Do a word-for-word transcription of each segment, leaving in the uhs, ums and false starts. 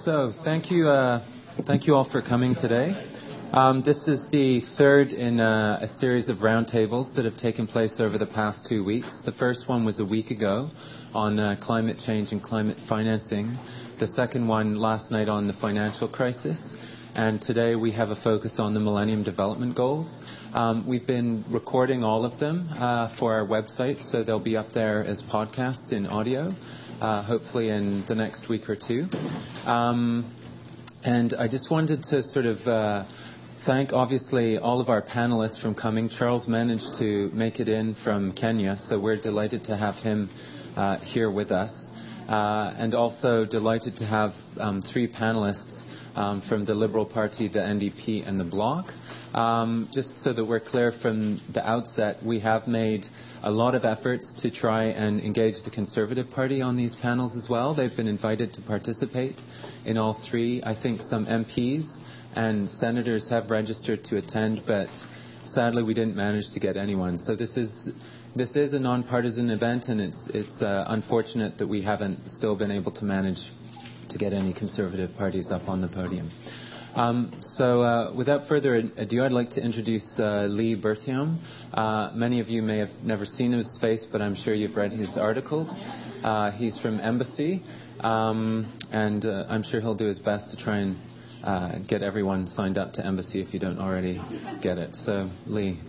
So thank you, uh, thank you all for coming today. Um, this is the third in uh, a series of roundtables that have taken place over the past two weeks. The first one was a week ago on uh, climate change and climate financing. The second one last night on the financial crisis. And today we have a focus on the Millennium Development Goals. Um, we've been recording all of them uh, for our website, so they'll be up there as podcasts in audio, uh, hopefully in the next week or two. Um, and I just wanted to sort of uh, thank, obviously, all of our panelists from coming. Charles managed to make it in from Kenya, so we're delighted to have him uh, here with us. Uh, and also delighted to have um, three panelists um, from the Liberal Party, the N D P, and the Bloc. Um, just so that we're clear from the outset, we have made a lot of efforts to try and engage the Conservative Party on these panels as well. They've been invited to participate in all three. I think some M Ps and senators have registered to attend, but sadly we didn't manage to get anyone. So this is this is a nonpartisan event, and it's it's uh, unfortunate that we haven't still been able to manage to get any Conservative parties up on the podium. Um, so uh, without further ado, I'd like to introduce uh, Lee Berthiaume. Uh, many of you may have never seen his face, but I'm sure you've read his articles. Uh, he's from Embassy, um, and uh, I'm sure he'll do his best to try and uh, get everyone signed up to Embassy if you don't already get it. So, Lee.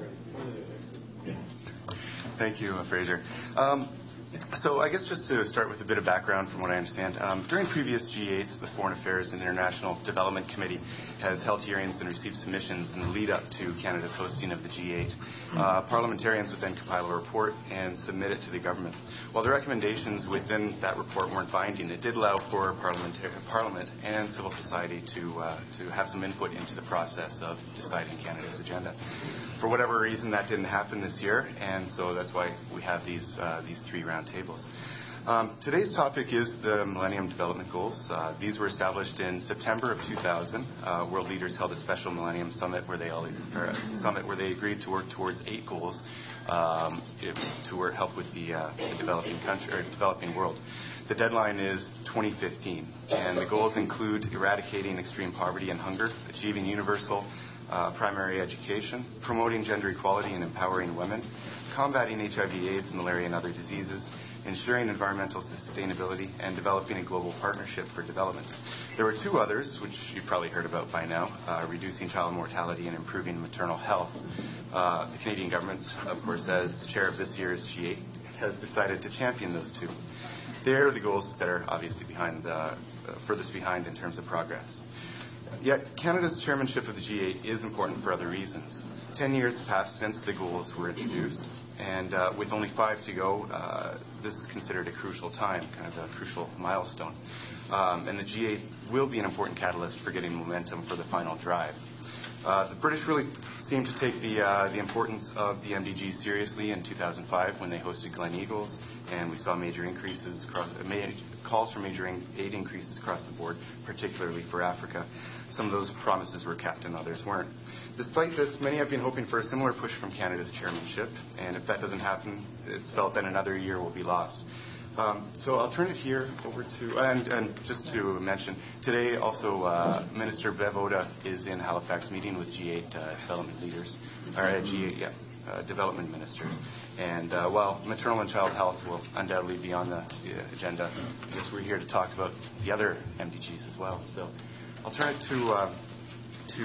Thank you, Fraser. Um, So I guess just to start with a bit of background from what I understand, um, during previous G eights, the Foreign Affairs and International Development Committee has held hearings and received submissions in the lead up to Canada's hosting of the G eight. Uh, parliamentarians would then compile a report and submit it to the government. While the recommendations within that report weren't binding, it did allow for Parliament and civil society to uh, to have some input into the process of deciding Canada's agenda. For whatever reason, that didn't happen this year, and so that's why we have these uh, these three round tables. Um, today's topic is the Millennium Development Goals. Uh, these were established in September of two thousand. Uh, world leaders held a special Millennium Summit where they all or a summit where they agreed to work towards eight goals um, to work, help with the, uh, the developing country or developing world. The deadline is twenty fifteen, and the goals include eradicating extreme poverty and hunger, achieving universal Uh, primary education, promoting gender equality and empowering women, combating H I V AIDS, malaria, and other diseases, ensuring environmental sustainability, and developing a global partnership for development. There were two others, which you've probably heard about by now, uh, reducing child mortality and improving maternal health. Uh, the Canadian government, of course, as chair of this year's G eight, has decided to champion those two. They're the goals that are obviously behind, uh, furthest behind in terms of progress. Yet Canada's chairmanship of the G eight is important for other reasons. Ten years have passed since the goals were introduced, and uh, with only five to go, uh, this is considered a crucial time, kind of a crucial milestone. Um, and the G eight will be an important catalyst for getting momentum for the final drive. Uh, the British really seemed to take the uh, the importance of the M D G seriously in two thousand five when they hosted Glen Eagles, and we saw major increases, across, uh, calls for major aid increases across the board, particularly for Africa. Some of those promises were kept and others weren't. Despite this, many have been hoping for a similar push from Canada's chairmanship, and if that doesn't happen, it's felt that another year will be lost. Um, so I'll turn it here over to, and, and just to mention, today also uh, Minister Bev Oda is in Halifax meeting with G eight uh, development leaders, or uh, G eight, yeah, uh, development ministers. And uh, while maternal and child health will undoubtedly be on the, the agenda, I guess we're here to talk about the other M D Gs as well. So I'll turn it to, uh, to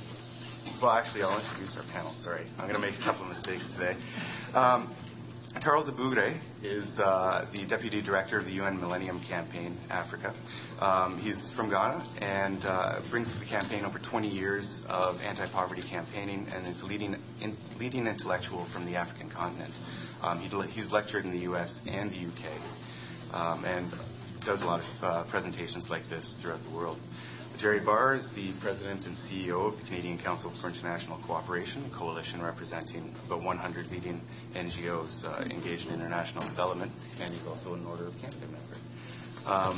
well, actually, I'll introduce our panel. Sorry, I'm going to make a couple of mistakes today. Um, Charles Abugre is uh, the Deputy Director of the U N Millennium Campaign Africa. Um, he's from Ghana and uh, brings to the campaign over twenty years of anti-poverty campaigning and is leading in, leading intellectual from the African continent. Um, he, he's lectured in the U S and the U K um, and does a lot of uh, presentations like this throughout the world. Jerry Barr is the President and C E O of the Canadian Council for International Cooperation, a coalition representing about one hundred leading N G Os uh, engaged in international development, and he's also an Order of Canada member. Um,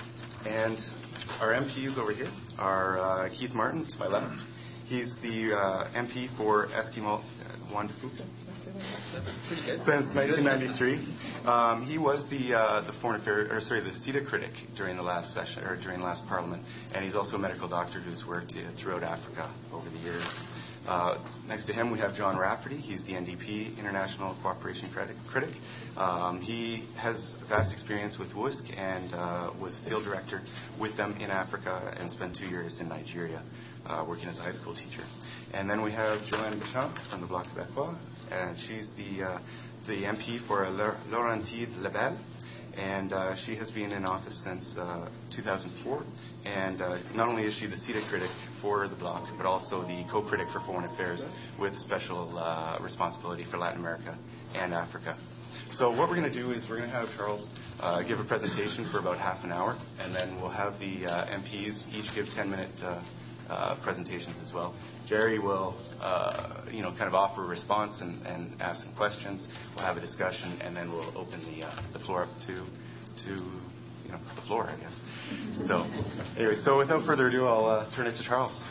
and our M Ps over here are uh, Keith Martin, to my left. He's the uh, M P for Eskimo, Juan de Fuca. Did I say that? Pretty good. Since nineteen ninety-three, um, he was the uh, the foreign affairs, or sorry, the CETA critic during the last session or during the last Parliament, and he's also a medical doctor who's worked uh, throughout Africa over the years. Uh, next to him, we have John Rafferty. He's the N D P International Cooperation Critic. Um, he has vast experience with W U S C and uh, was field director with them in Africa and spent two years in Nigeria uh, working as a high school teacher. And then we have Joanne Béchamp from the Bloc Québécois, and she's the uh, the M P for Laurentide-Lebel, and uh, she has been in office since uh, two thousand four. And uh, not only is she the CETA critic for the Bloc, but also the co-critic for foreign affairs with special uh, responsibility for Latin America and Africa. So what we're going to do is we're going to have Charles uh, give a presentation for about half an hour, and then we'll have the uh, M Ps each give ten-minute uh, uh, presentations as well. Jerry will, uh, you know, kind of offer a response and, and ask some questions. We'll have a discussion, and then we'll open the uh, the floor up to to. You know, the floor, I guess. So, anyway, so without further ado, I'll uh, turn it to Charles.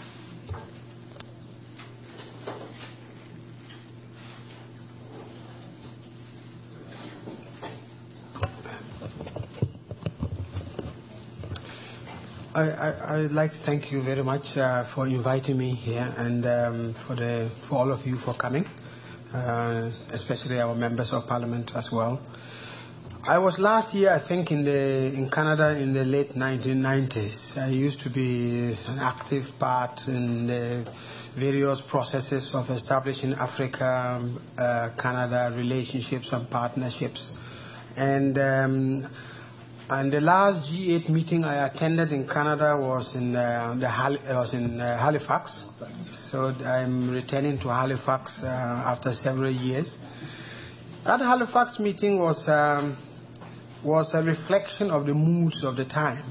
I, I, I'd like to thank you very much uh, for inviting me here, and um, for the for all of you for coming, uh, especially our members of Parliament as well. I was last year, I think, in the in Canada in the late nineteen nineties. I used to be an active part in the various processes of establishing Africa, uh, Canada relationships and partnerships. And um, and the last G eight meeting I attended in Canada was in uh, the Hal- was in uh, Halifax. So I'm returning to Halifax uh, after several years. That Halifax meeting was. Um, was a reflection of the moods of the time.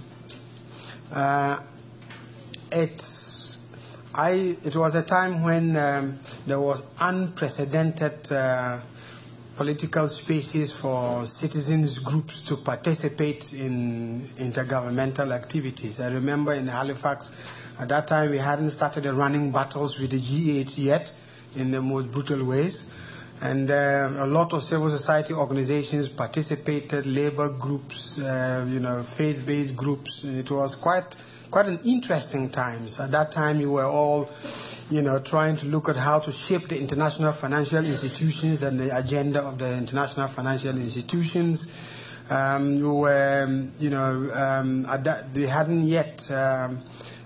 Uh, it, I, it was a time when um, there was unprecedented uh, political spaces for citizens groups to participate in intergovernmental activities. I remember in Halifax, at that time we hadn't started the running battles with the G eight yet in the most brutal ways. And uh, a lot of civil society organizations participated, labor groups, uh, you know, faith-based groups. And it was quite quite an interesting time. So at that time, you were all, you know, trying to look at how to shape the international financial institutions and the agenda of the international financial institutions. Um, you were, um, you know, um, at that, they hadn't yet, um,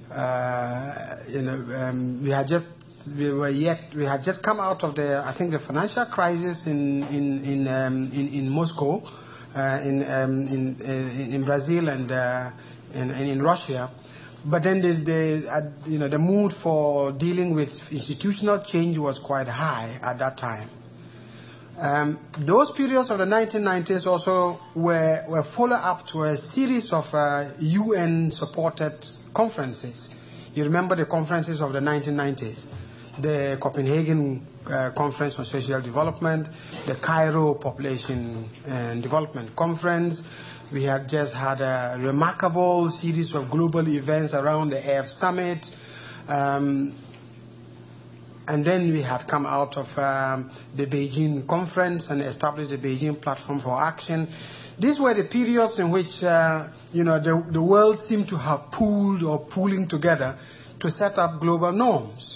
uh, you know, um, we had just. We were yet. We had just come out of the, I think, the financial crisis in in in um, in, in Moscow, uh, in, um, in in in Brazil and uh, and, and in Russia. But then the, the uh, you know the mood for dealing with institutional change was quite high at that time. Um, those periods of the nineteen nineties also were were follow up to a series of uh, U N supported conferences. You remember the conferences of the nineteen nineties. The Copenhagen uh, Conference on Social Development, the Cairo Population and Development Conference. We had just had a remarkable series of global events around the A F Summit. Um, and then we had come out of um, the Beijing Conference and established the Beijing Platform for Action. These were the periods in which, uh, you know, the, the world seemed to have pooled or pooling together to set up global norms.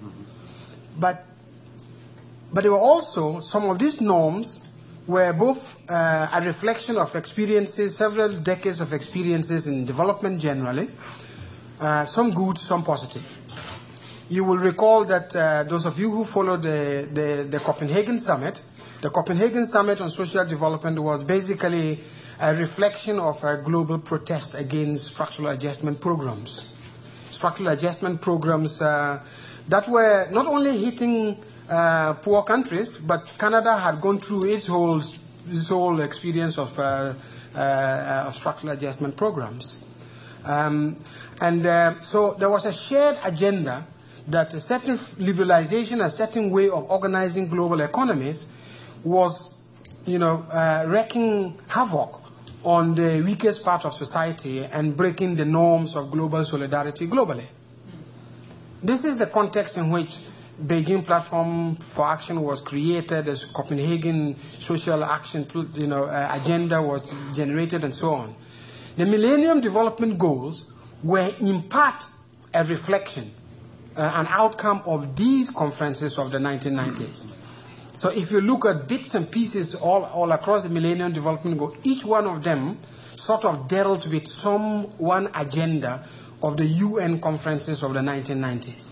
But, but there were also, some of these norms were both uh, a reflection of experiences, several decades of experiences in development generally, uh, some good, some positive. You will recall that uh, those of you who followed the, the, the Copenhagen Summit, the Copenhagen Summit on Social Development was basically a reflection of a global protest against structural adjustment programs. Structural adjustment programs uh, that were not only hitting uh, poor countries, but Canada had gone through its whole, its whole experience of, uh, uh, of structural adjustment programs. Um, and uh, so there was a shared agenda that a certain liberalization, a certain way of organizing global economies was, you know, uh, wreaking havoc on the weakest part of society and breaking the norms of global solidarity globally. This is the context in which Beijing Platform for Action was created, the Copenhagen Social Action you know, uh, Agenda was generated, and so on. The Millennium Development Goals were in part a reflection, uh, an outcome of these conferences of the nineteen nineties. So if you look at bits and pieces all, all across the Millennium Development Goals, each one of them sort of dealt with some one agenda of the U N conferences of the nineteen nineties.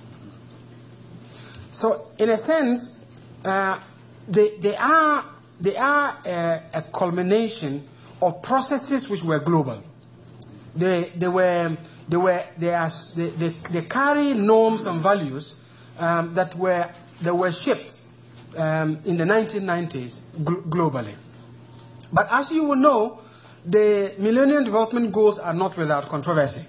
So, in a sense, uh, they, they are, they are a, a culmination of processes which were global. They, they were, they were, they, are, they, they, they carry norms and values um, that were, that were shaped um, in the nineteen nineties gl- globally. But as you will know, the Millennium Development Goals are not without controversy.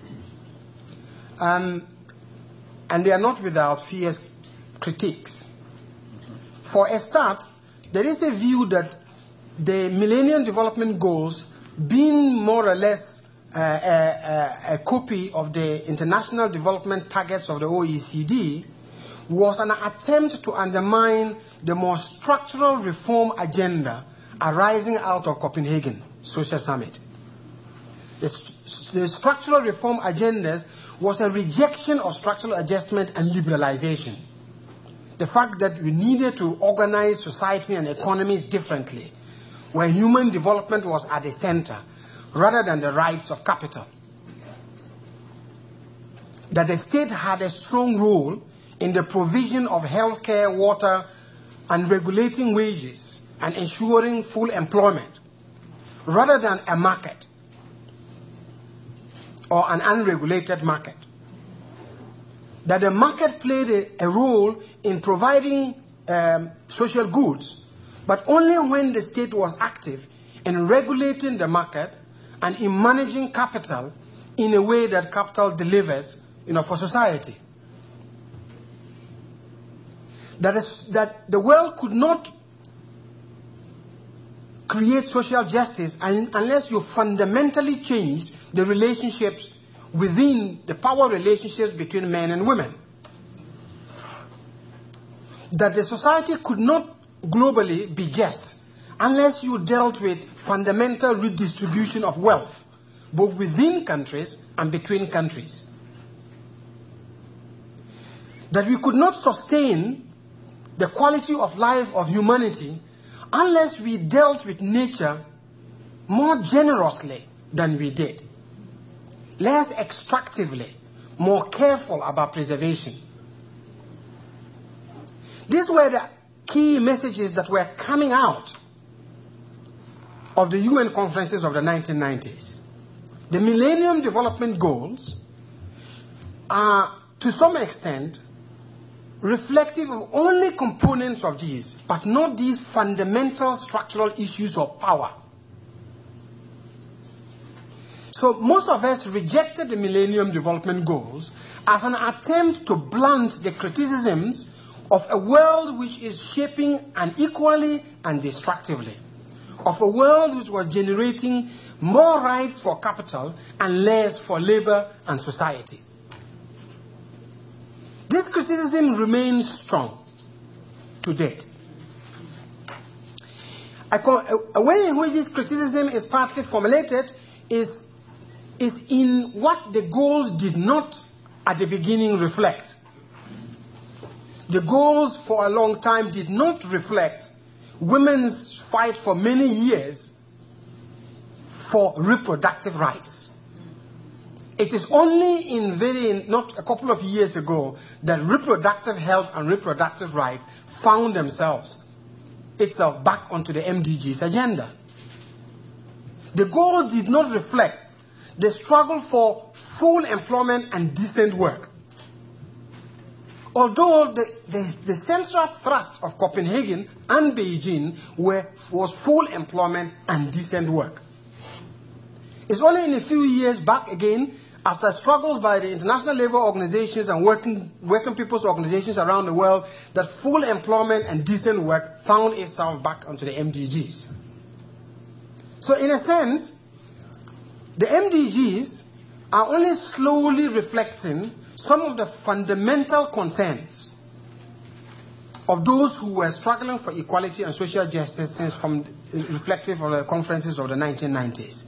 Um, and they are not without fierce critiques. For a start, there is a view that the Millennium Development Goals, being more or less uh, a, a, a copy of the International Development Targets of the O E C D, was an attempt to undermine the more structural reform agenda arising out of Copenhagen Social Summit. The, the structural reform agendas was a rejection of structural adjustment and liberalization. The fact that we needed to organize society and economies differently, where human development was at the center, rather than the rights of capital. That the state had a strong role in the provision of healthcare, water, and regulating wages, and ensuring full employment, rather than a market, or an unregulated market. That the market played a, a role in providing um, social goods, but only when the state was active in regulating the market and in managing capital in a way that capital delivers, you know, for society. That is, that the world could not create social justice unless you fundamentally change the relationships within the power relationships between men and women. That the society could not globally be just unless you dealt with fundamental redistribution of wealth, both within countries and between countries. That we could not sustain the quality of life of humanity unless we dealt with nature more generously than we did. Less extractively, more careful about preservation. These were the key messages that were coming out of the U N conferences of the nineteen nineties. The Millennium Development Goals are, to some extent, reflective of only components of these, but not these fundamental structural issues of power. So most of us rejected the Millennium Development Goals as an attempt to blunt the criticisms of a world which is shaping unequally and destructively, of a world which was generating more rights for capital and less for labor and society. This criticism remains strong to date. A way in which this criticism is partly formulated is is in what the goals did not at the beginning reflect. The goals for a long time did not reflect women's fight for many years for reproductive rights. It is only in very, not a couple of years ago, that reproductive health and reproductive rights found themselves itself back onto the M D Gs agenda. The goals did not reflect the struggle for full employment and decent work. Although the, the, the central thrust of Copenhagen and Beijing were, was full employment and decent work. It's only in a few years back again, after struggles by the international labor organizations and working, working people's organizations around the world, that full employment and decent work found itself back onto the M D Gs. So in a sense, the M D Gs are only slowly reflecting some of the fundamental concerns of those who were struggling for equality and social justice since from reflective of the conferences of the nineteen nineties.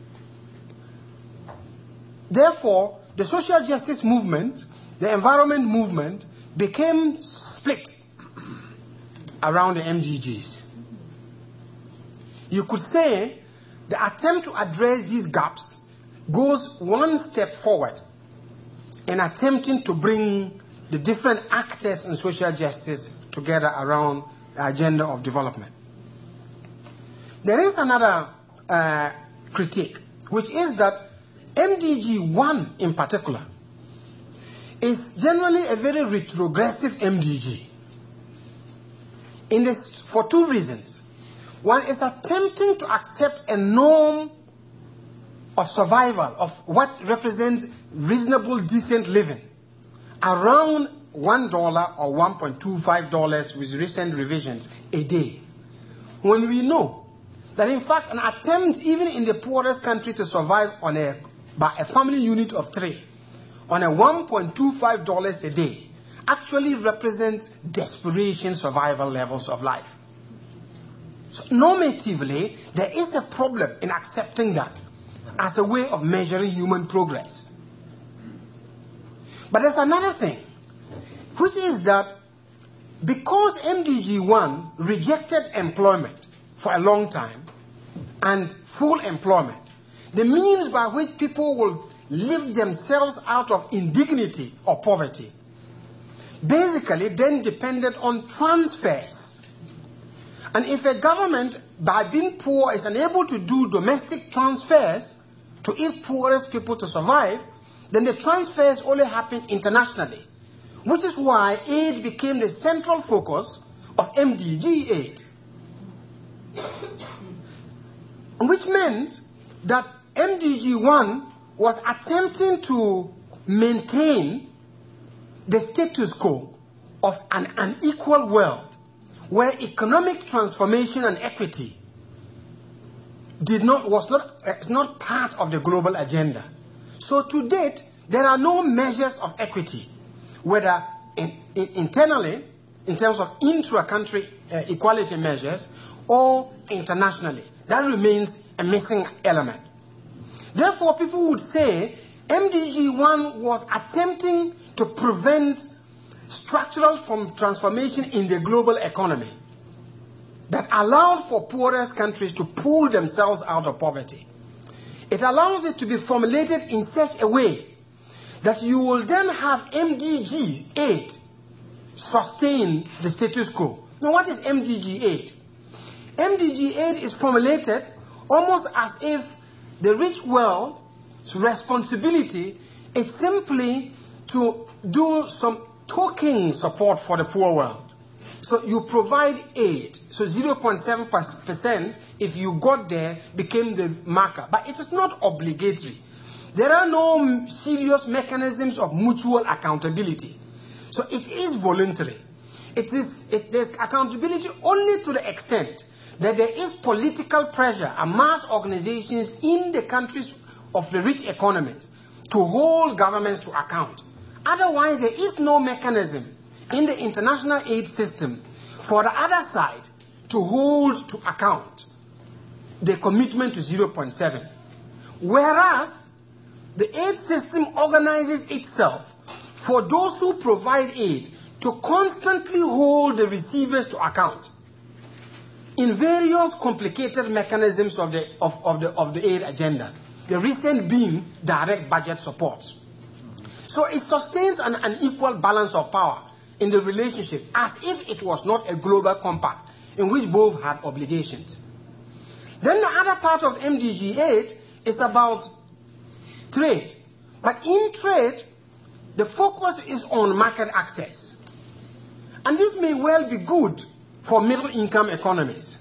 Therefore, the social justice movement, the environment movement, became split around the M D Gs. You could say the attempt to address these gaps goes one step forward in attempting to bring the different actors in social justice together around the agenda of development. There is another uh, critique, which is that M D G one in particular is generally a very retrogressive M D G. In this, for two reasons. One is attempting to accept a norm of survival, of what represents reasonable, decent living, around one dollar or one point two five dollars with recent revisions a day. When we know that, in fact, an attempt even in the poorest country to survive on a, by a family unit of three, on a one point two five dollars a day, actually represents desperation survival levels of life. So normatively, there is a problem in accepting that as a way of measuring human progress. But there's another thing, which is that because M D G one rejected employment for a long time and full employment, the means by which people will live themselves out of indignity or poverty basically then depended on transfers. And if a government, by being poor, is unable to do domestic transfers to its poorest people to survive, then the transfers only happen internationally, which is why aid became the central focus of M D G aid. Which meant that M D G one was attempting to maintain the status quo of an unequal world where economic transformation and equity did not, was not, uh, not part of the global agenda. So to date, there are no measures of equity, whether in, in, internally, in terms of intra-country uh, equality measures, or internationally. That remains a missing element. Therefore, people would say M D G one was attempting to prevent structural from transformation in the global economy that allowed for poorest countries to pull themselves out of poverty. It allows it to be formulated in such a way that you will then have M D G aid sustain the status quo. Now, what is M D G aid? M D G aid is formulated almost as if the rich world's responsibility is simply to do some token support for the poor world. So you provide aid. So zero point seven percent, if you got there, became the marker. But it is not obligatory. There are no serious mechanisms of mutual accountability. So it is voluntary. It is, it, there's accountability only to the extent that there is political pressure among organizations in the countries of the rich economies to hold governments to account. Otherwise, there is no mechanism in the international aid system for the other side to hold to account the commitment to zero point seven. Whereas the aid system organizes itself for those who provide aid to constantly hold the receivers to account in various complicated mechanisms of the, of, of the, of the aid agenda, the recent being direct budget support. So it sustains an unequal balance of power in the relationship as if it was not a global compact in which both had obligations. Then the other part of M D G aid is about trade. But in trade, the focus is on market access. And this may well be good for middle income economies.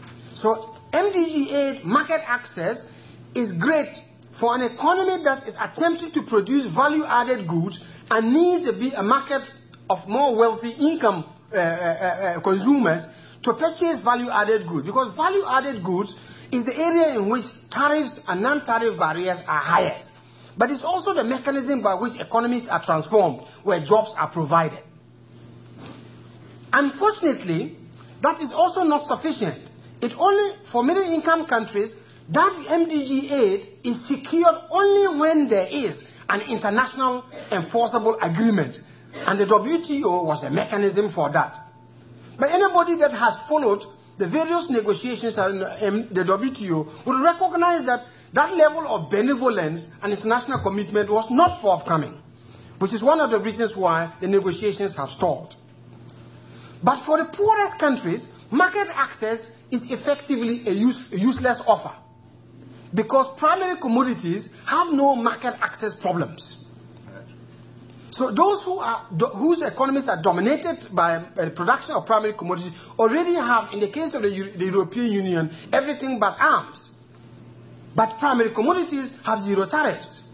So M D G aid market access is great for an economy that is attempting to produce value-added goods and needs to be a market of more wealthy income uh, uh, uh, consumers to purchase value-added goods. Because value-added goods is the area in which tariffs and non-tariff barriers are highest. But it's also the mechanism by which economies are transformed, where jobs are provided. Unfortunately, that is also not sufficient. It only, for middle-income countries, that M D G aid is secured only when there is an international enforceable agreement. And the W T O was a mechanism for that. But anybody that has followed the various negotiations in the W T O would recognize that that level of benevolence and international commitment was not forthcoming, which is one of the reasons why the negotiations have stalled. But for the poorest countries, market access is effectively a, use, a useless offer, because primary commodities have no market access problems. So those who are, whose economies are dominated by the production of primary commodities already have, in the case of the, the European Union, everything but arms. But primary commodities have zero tariffs.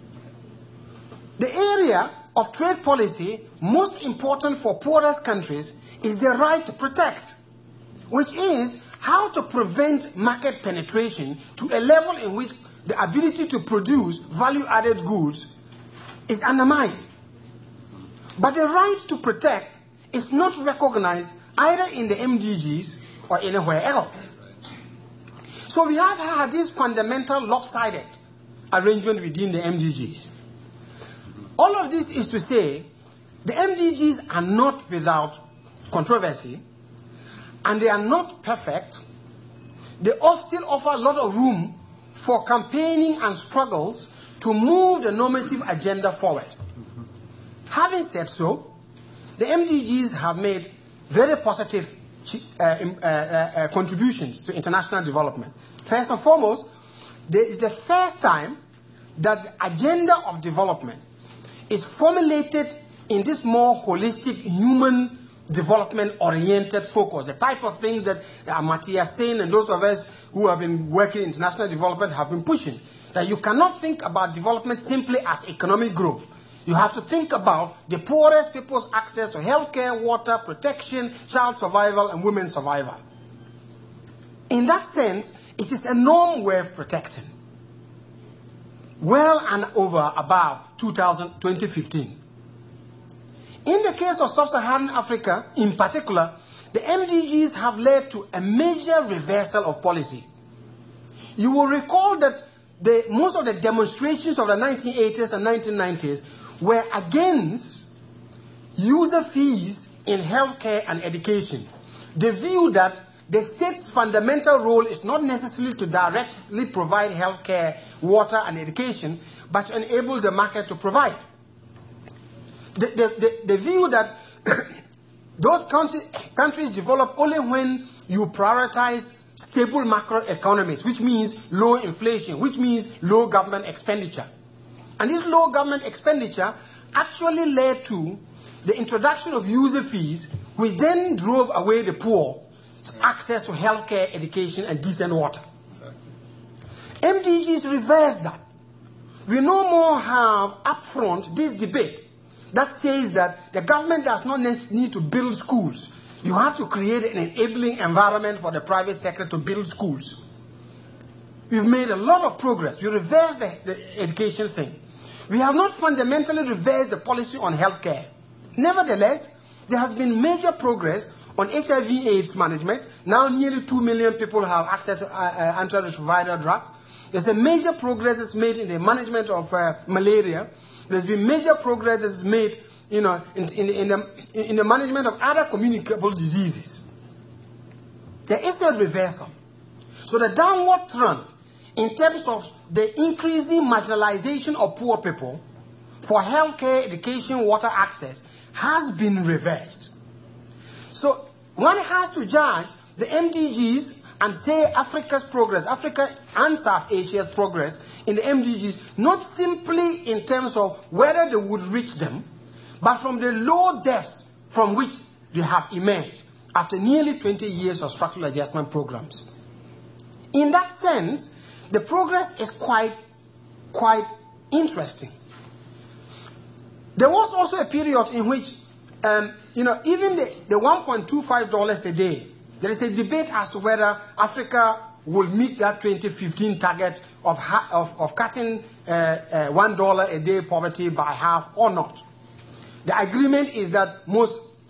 The area of trade policy most important for poorest countries is the right to protect, which is how to prevent market penetration to a level in which the ability to produce value-added goods is undermined. But the right to protect is not recognized either in the M D Gs or anywhere else. So we have had this fundamental lopsided arrangement within the M D Gs. All of this is to say the M D Gs are not without controversy, and they are not perfect. They still offer a lot of room for campaigning and struggles to move the normative agenda forward. Having said so, the M D Gs have made very positive uh, uh, uh, contributions to international development. First and foremost, there is the first time that the agenda of development is formulated in this more holistic, human development-oriented focus, the type of things that Amartya Sen and those of us who have been working in international development have been pushing. That you cannot think about development simply as economic growth. You have to think about the poorest people's access to healthcare, water, protection, child survival, and women's survival. In that sense, it is a norm worth protecting. Well and over above twenty fifteen. In the case of sub-Saharan Africa, in particular, the M D Gs have led to a major reversal of policy. You will recall that the, most of the demonstrations of the nineteen eighties and nineteen nineties were against user fees in healthcare and education. The view that the state's fundamental role is not necessarily to directly provide healthcare, water, and education, but to enable the market to provide. The, the, the, the view that those country, countries develop only when you prioritize stable macroeconomies, which means low inflation, which means low government expenditure. And this low government expenditure actually led to the introduction of user fees, which then drove away the poor access to healthcare, education, and decent water. Exactly. M D Gs reverse that. We no more have upfront this debate that says that the government does not need to build schools. You have to create an enabling environment for the private sector to build schools. We've made a lot of progress. We reversed the, the education thing. We have not fundamentally reversed the policy on healthcare. Nevertheless, there has been major progress on H I V AIDS management. Now nearly two million people have access to uh, uh, antiretroviral drugs. There's a major progress that's made in the management of uh, malaria. There's been major progress that's made, you know, in, in, in, the, in the management of other communicable diseases. There is a reversal. So the downward trend in terms of the increasing marginalization of poor people for healthcare, education, water access has been reversed. So one has to judge the M D Gs and say Africa's progress, Africa and South Asia's progress in the M D Gs, not simply in terms of whether they would reach them, but from the low depths from which they have emerged after nearly twenty years of structural adjustment programs. In that sense, the progress is quite, quite interesting. There was also a period in which, um, you know, even the, the one point two five dollars a day, there is a debate as to whether Africa will meet that twenty fifteen target of, ha- of, of cutting uh, uh, one dollar a day poverty by half or not. The agreement is that most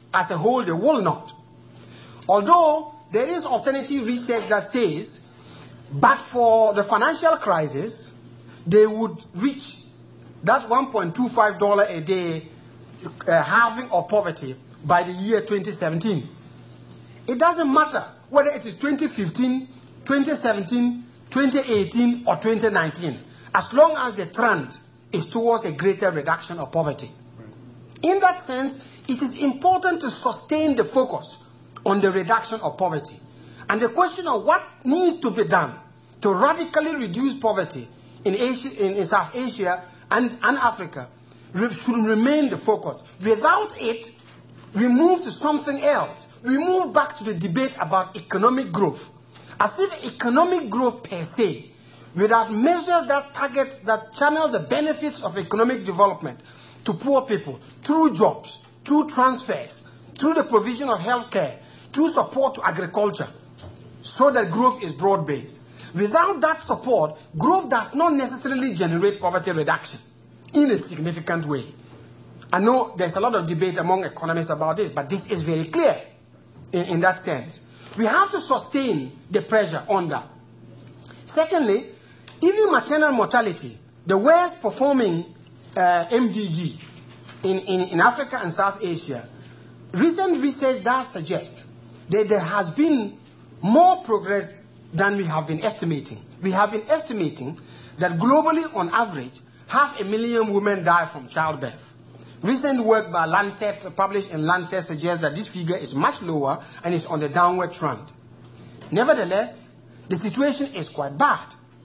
as a whole, they will not. Although there is alternative research that says, but for the financial crisis, they would reach that one point two five dollars a day uh, halving of poverty by the year twenty seventeen. It doesn't matter whether it is twenty fifteen, twenty seventeen, twenty eighteen, or twenty nineteen, as long as the trend is towards a greater reduction of poverty. In that sense, it is important to sustain the focus on the reduction of poverty. And the question of what needs to be done to radically reduce poverty in, Asia, in, in South Asia and, and Africa re- should remain the focus. Without it, we move to something else. We move back to the debate about economic growth. As if economic growth per se, without measures that target, that channel the benefits of economic development to poor people through jobs, through transfers, through the provision of health care, through support to agriculture, so that growth is broad-based. Without that support, growth does not necessarily generate poverty reduction in a significant way. I know there's a lot of debate among economists about this, but this is very clear in, in that sense. We have to sustain the pressure on that. Secondly, even maternal mortality, the worst performing uh, M D G in, in, in Africa and South Asia, recent research does suggest that there has been more progress than we have been estimating. We have been estimating that globally, on average, half a million women die from childbirth. Recent work by Lancet, published in Lancet, suggests that this figure is much lower and is on the downward trend. Nevertheless, the situation is quite bad.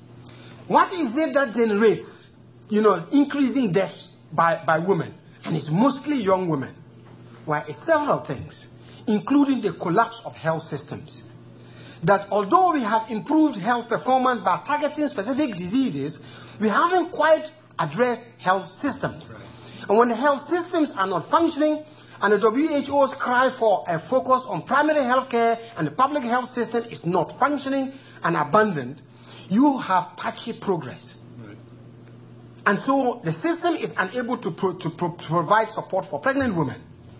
What is it that generates, you know, increasing deaths by, by women? And it's mostly young women. Well, it's several things, including the collapse of health systems. That although we have improved health performance by targeting specific diseases, we haven't quite addressed health systems. Right. And when the health systems are not functioning, and the W H O's cry for a focus on primary health care and the public health system is not functioning and abandoned, you have patchy progress. Right. And so the system is unable to, pro- to pro- provide support for pregnant women.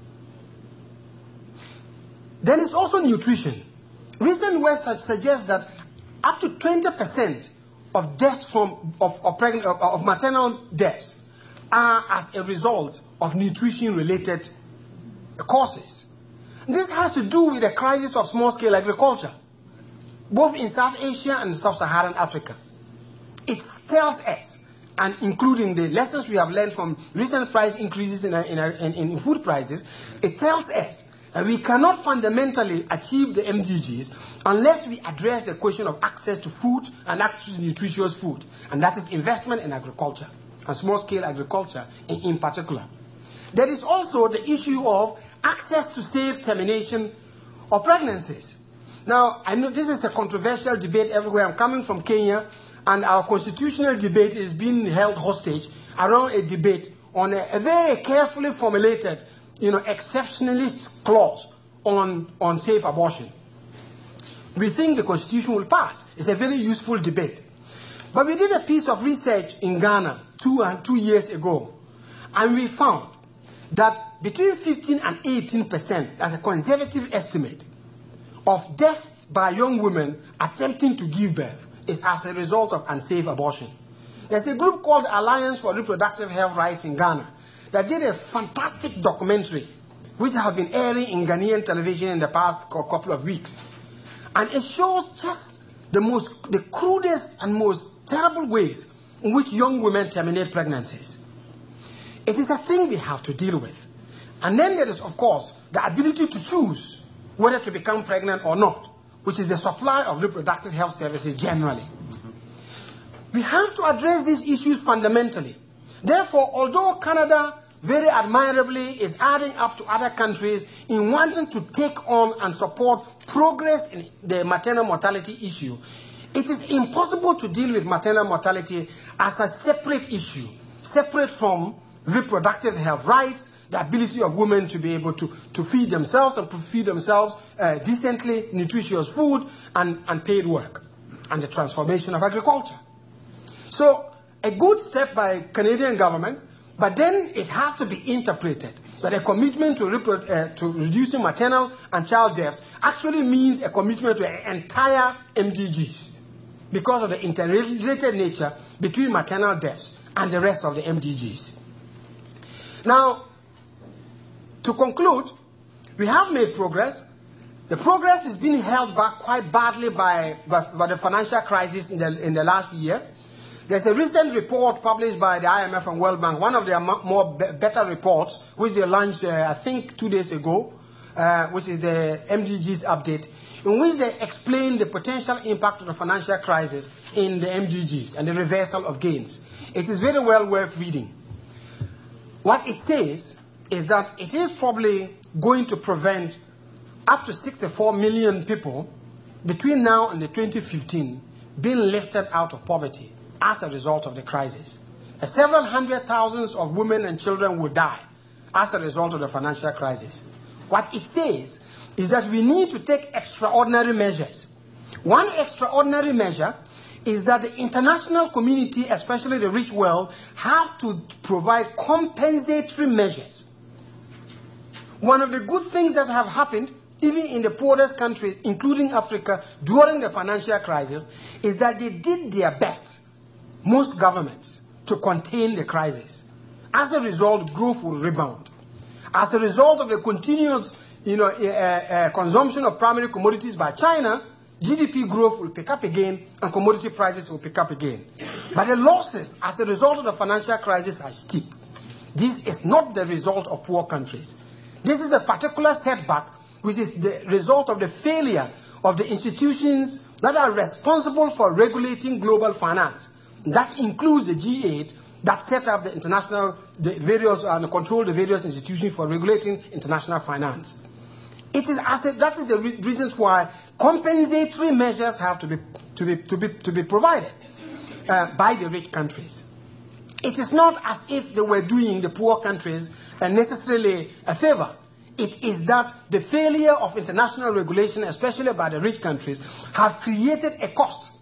Then it's also nutrition. Recent work suggests that up to twenty percent of deaths from of, of, pregnant, of, of maternal deaths are as a result of nutrition-related causes. This has to do with the crisis of small-scale agriculture, both in South Asia and Sub-Saharan Africa. It tells us, and including the lessons we have learned from recent price increases in, in, in, in food prices, it tells us that we cannot fundamentally achieve the M D Gs unless we address the question of access to food and access to nutritious food, and that is investment in agriculture, and small-scale agriculture in, in particular. There is also the issue of access to safe termination of pregnancies. Now, I know this is a controversial debate everywhere. I'm coming from Kenya, and our constitutional debate is being held hostage around a debate on a, a very carefully formulated, you know, exceptionalist clause on, on safe abortion. We think the Constitution will pass. It's a very useful debate. But we did a piece of research in Ghana two and two years ago, and we found that between fifteen and eighteen percent, that's a conservative estimate, of deaths by young women attempting to give birth is as a result of unsafe abortion. There's a group called Alliance for Reproductive Health Rights in Ghana that did a fantastic documentary which have been airing in Ghanaian television in the past couple of weeks. And it shows just the most, the crudest and most terrible ways in which young women terminate pregnancies. It is a thing we have to deal with. And then there is, of course, the ability to choose whether to become pregnant or not, which is the supply of reproductive health services generally. We have to address these issues fundamentally. Therefore, although Canada very admirably is adding up to other countries in wanting to take on and support progress in the maternal mortality issue, it is impossible to deal with maternal mortality as a separate issue, separate from reproductive health rights, the ability of women to be able to, to feed themselves and to feed themselves uh, decently, nutritious food, and, and paid work, and the transformation of agriculture. So, a good step by Canadian government, but then it has to be interpreted that a commitment to, repro- uh, to reducing maternal and child deaths actually means a commitment to the entire M D Gs because of the interrelated nature between maternal deaths and the rest of the M D Gs. Now, to conclude, we have made progress. The progress is being held back quite badly by, by, by the financial crisis in the, in the last year. There's a recent report published by the I M F and World Bank, one of their more be- better reports, which they launched, uh, I think, two days ago, uh, which is the M D Gs update, in which they explain the potential impact of the financial crisis in the M D Gs and the reversal of gains. It is very well worth reading. What it says is that it is probably going to prevent up to sixty-four million people between now and the twenty fifteen being lifted out of poverty as a result of the crisis. Uh, several hundred thousands of women and children will die as a result of the financial crisis. What it says is that we need to take extraordinary measures. One extraordinary measure is that the international community, especially the rich world, have to provide compensatory measures. One of the good things that have happened, even in the poorest countries, including Africa, during the financial crisis, is that they did their best, most governments, to contain the crisis. As a result, growth will rebound. As a result of the continuous you know, uh, uh, consumption of primary commodities by China, G D P growth will pick up again and commodity prices will pick up again. But the losses as a result of the financial crisis are steep. This is not the result of poor countries. This is a particular setback which is the result of the failure of the institutions that are responsible for regulating global finance. That includes the G eight that set up the international, the various, and control the various institutions for regulating international finance. It is as a, that is the re- reasons why compensatory measures have to be to be to be to be provided uh, by the rich countries. It is not as if they were doing the poor countries uh, necessarily a favor. It is that the failure of international regulation, especially by the rich countries, have created a cost,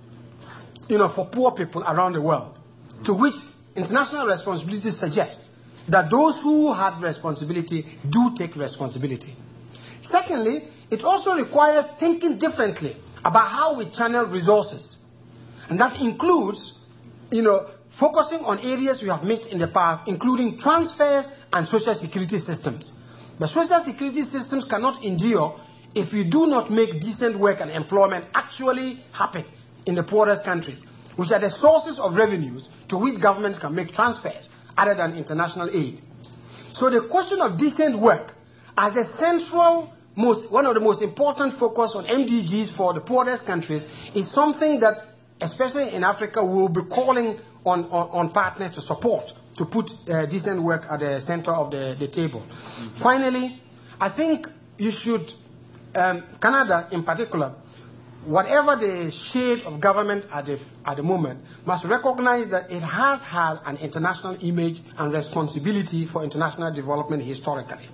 you know, for poor people around the world, to which international responsibility suggests that those who have responsibility do take responsibility. Secondly, it also requires thinking differently about how we channel resources. And that includes, you know, focusing on areas we have missed in the past, including transfers and social security systems. But social security systems cannot endure if we do not make decent work and employment actually happen in the poorest countries, which are the sources of revenues to which governments can make transfers other than international aid. So the question of decent work as a central, most, one of the most important focus on M D Gs for the poorest countries is something that, especially in Africa, we will be calling on, on, on partners to support, to put uh, decent work at the center of the, the table. Mm-hmm. Finally, I think you should, um, Canada in particular, whatever the shade of government at the, at the moment, must recognize that it has had an international image and responsibility for international development historically.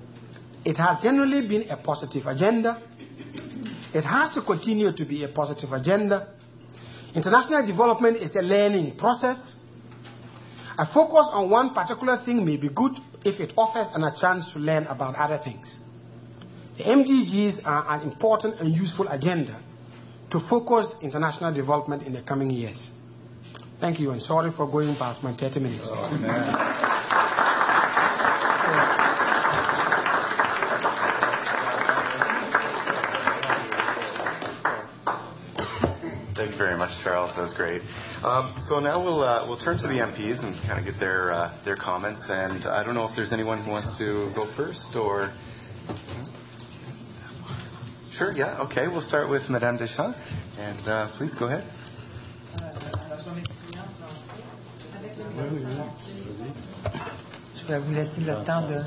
It has generally been a positive agenda. It has to continue to be a positive agenda. International development is a learning process. A focus on one particular thing may be good if it offers an, a chance to learn about other things. The M D Gs are an important and useful agenda to focus international development in the coming years. Thank you, and sorry for going past my thirty minutes. Oh, man. Thank you very much, Charles. That was great. Um, so now we'll uh, we'll turn to the M Ps and kind of get their uh, their comments. And I don't know if there's anyone who wants to go first, or sure, yeah, okay. We'll start with Madame Deschamps, and uh, please go ahead. Je vais vous laisser le temps de.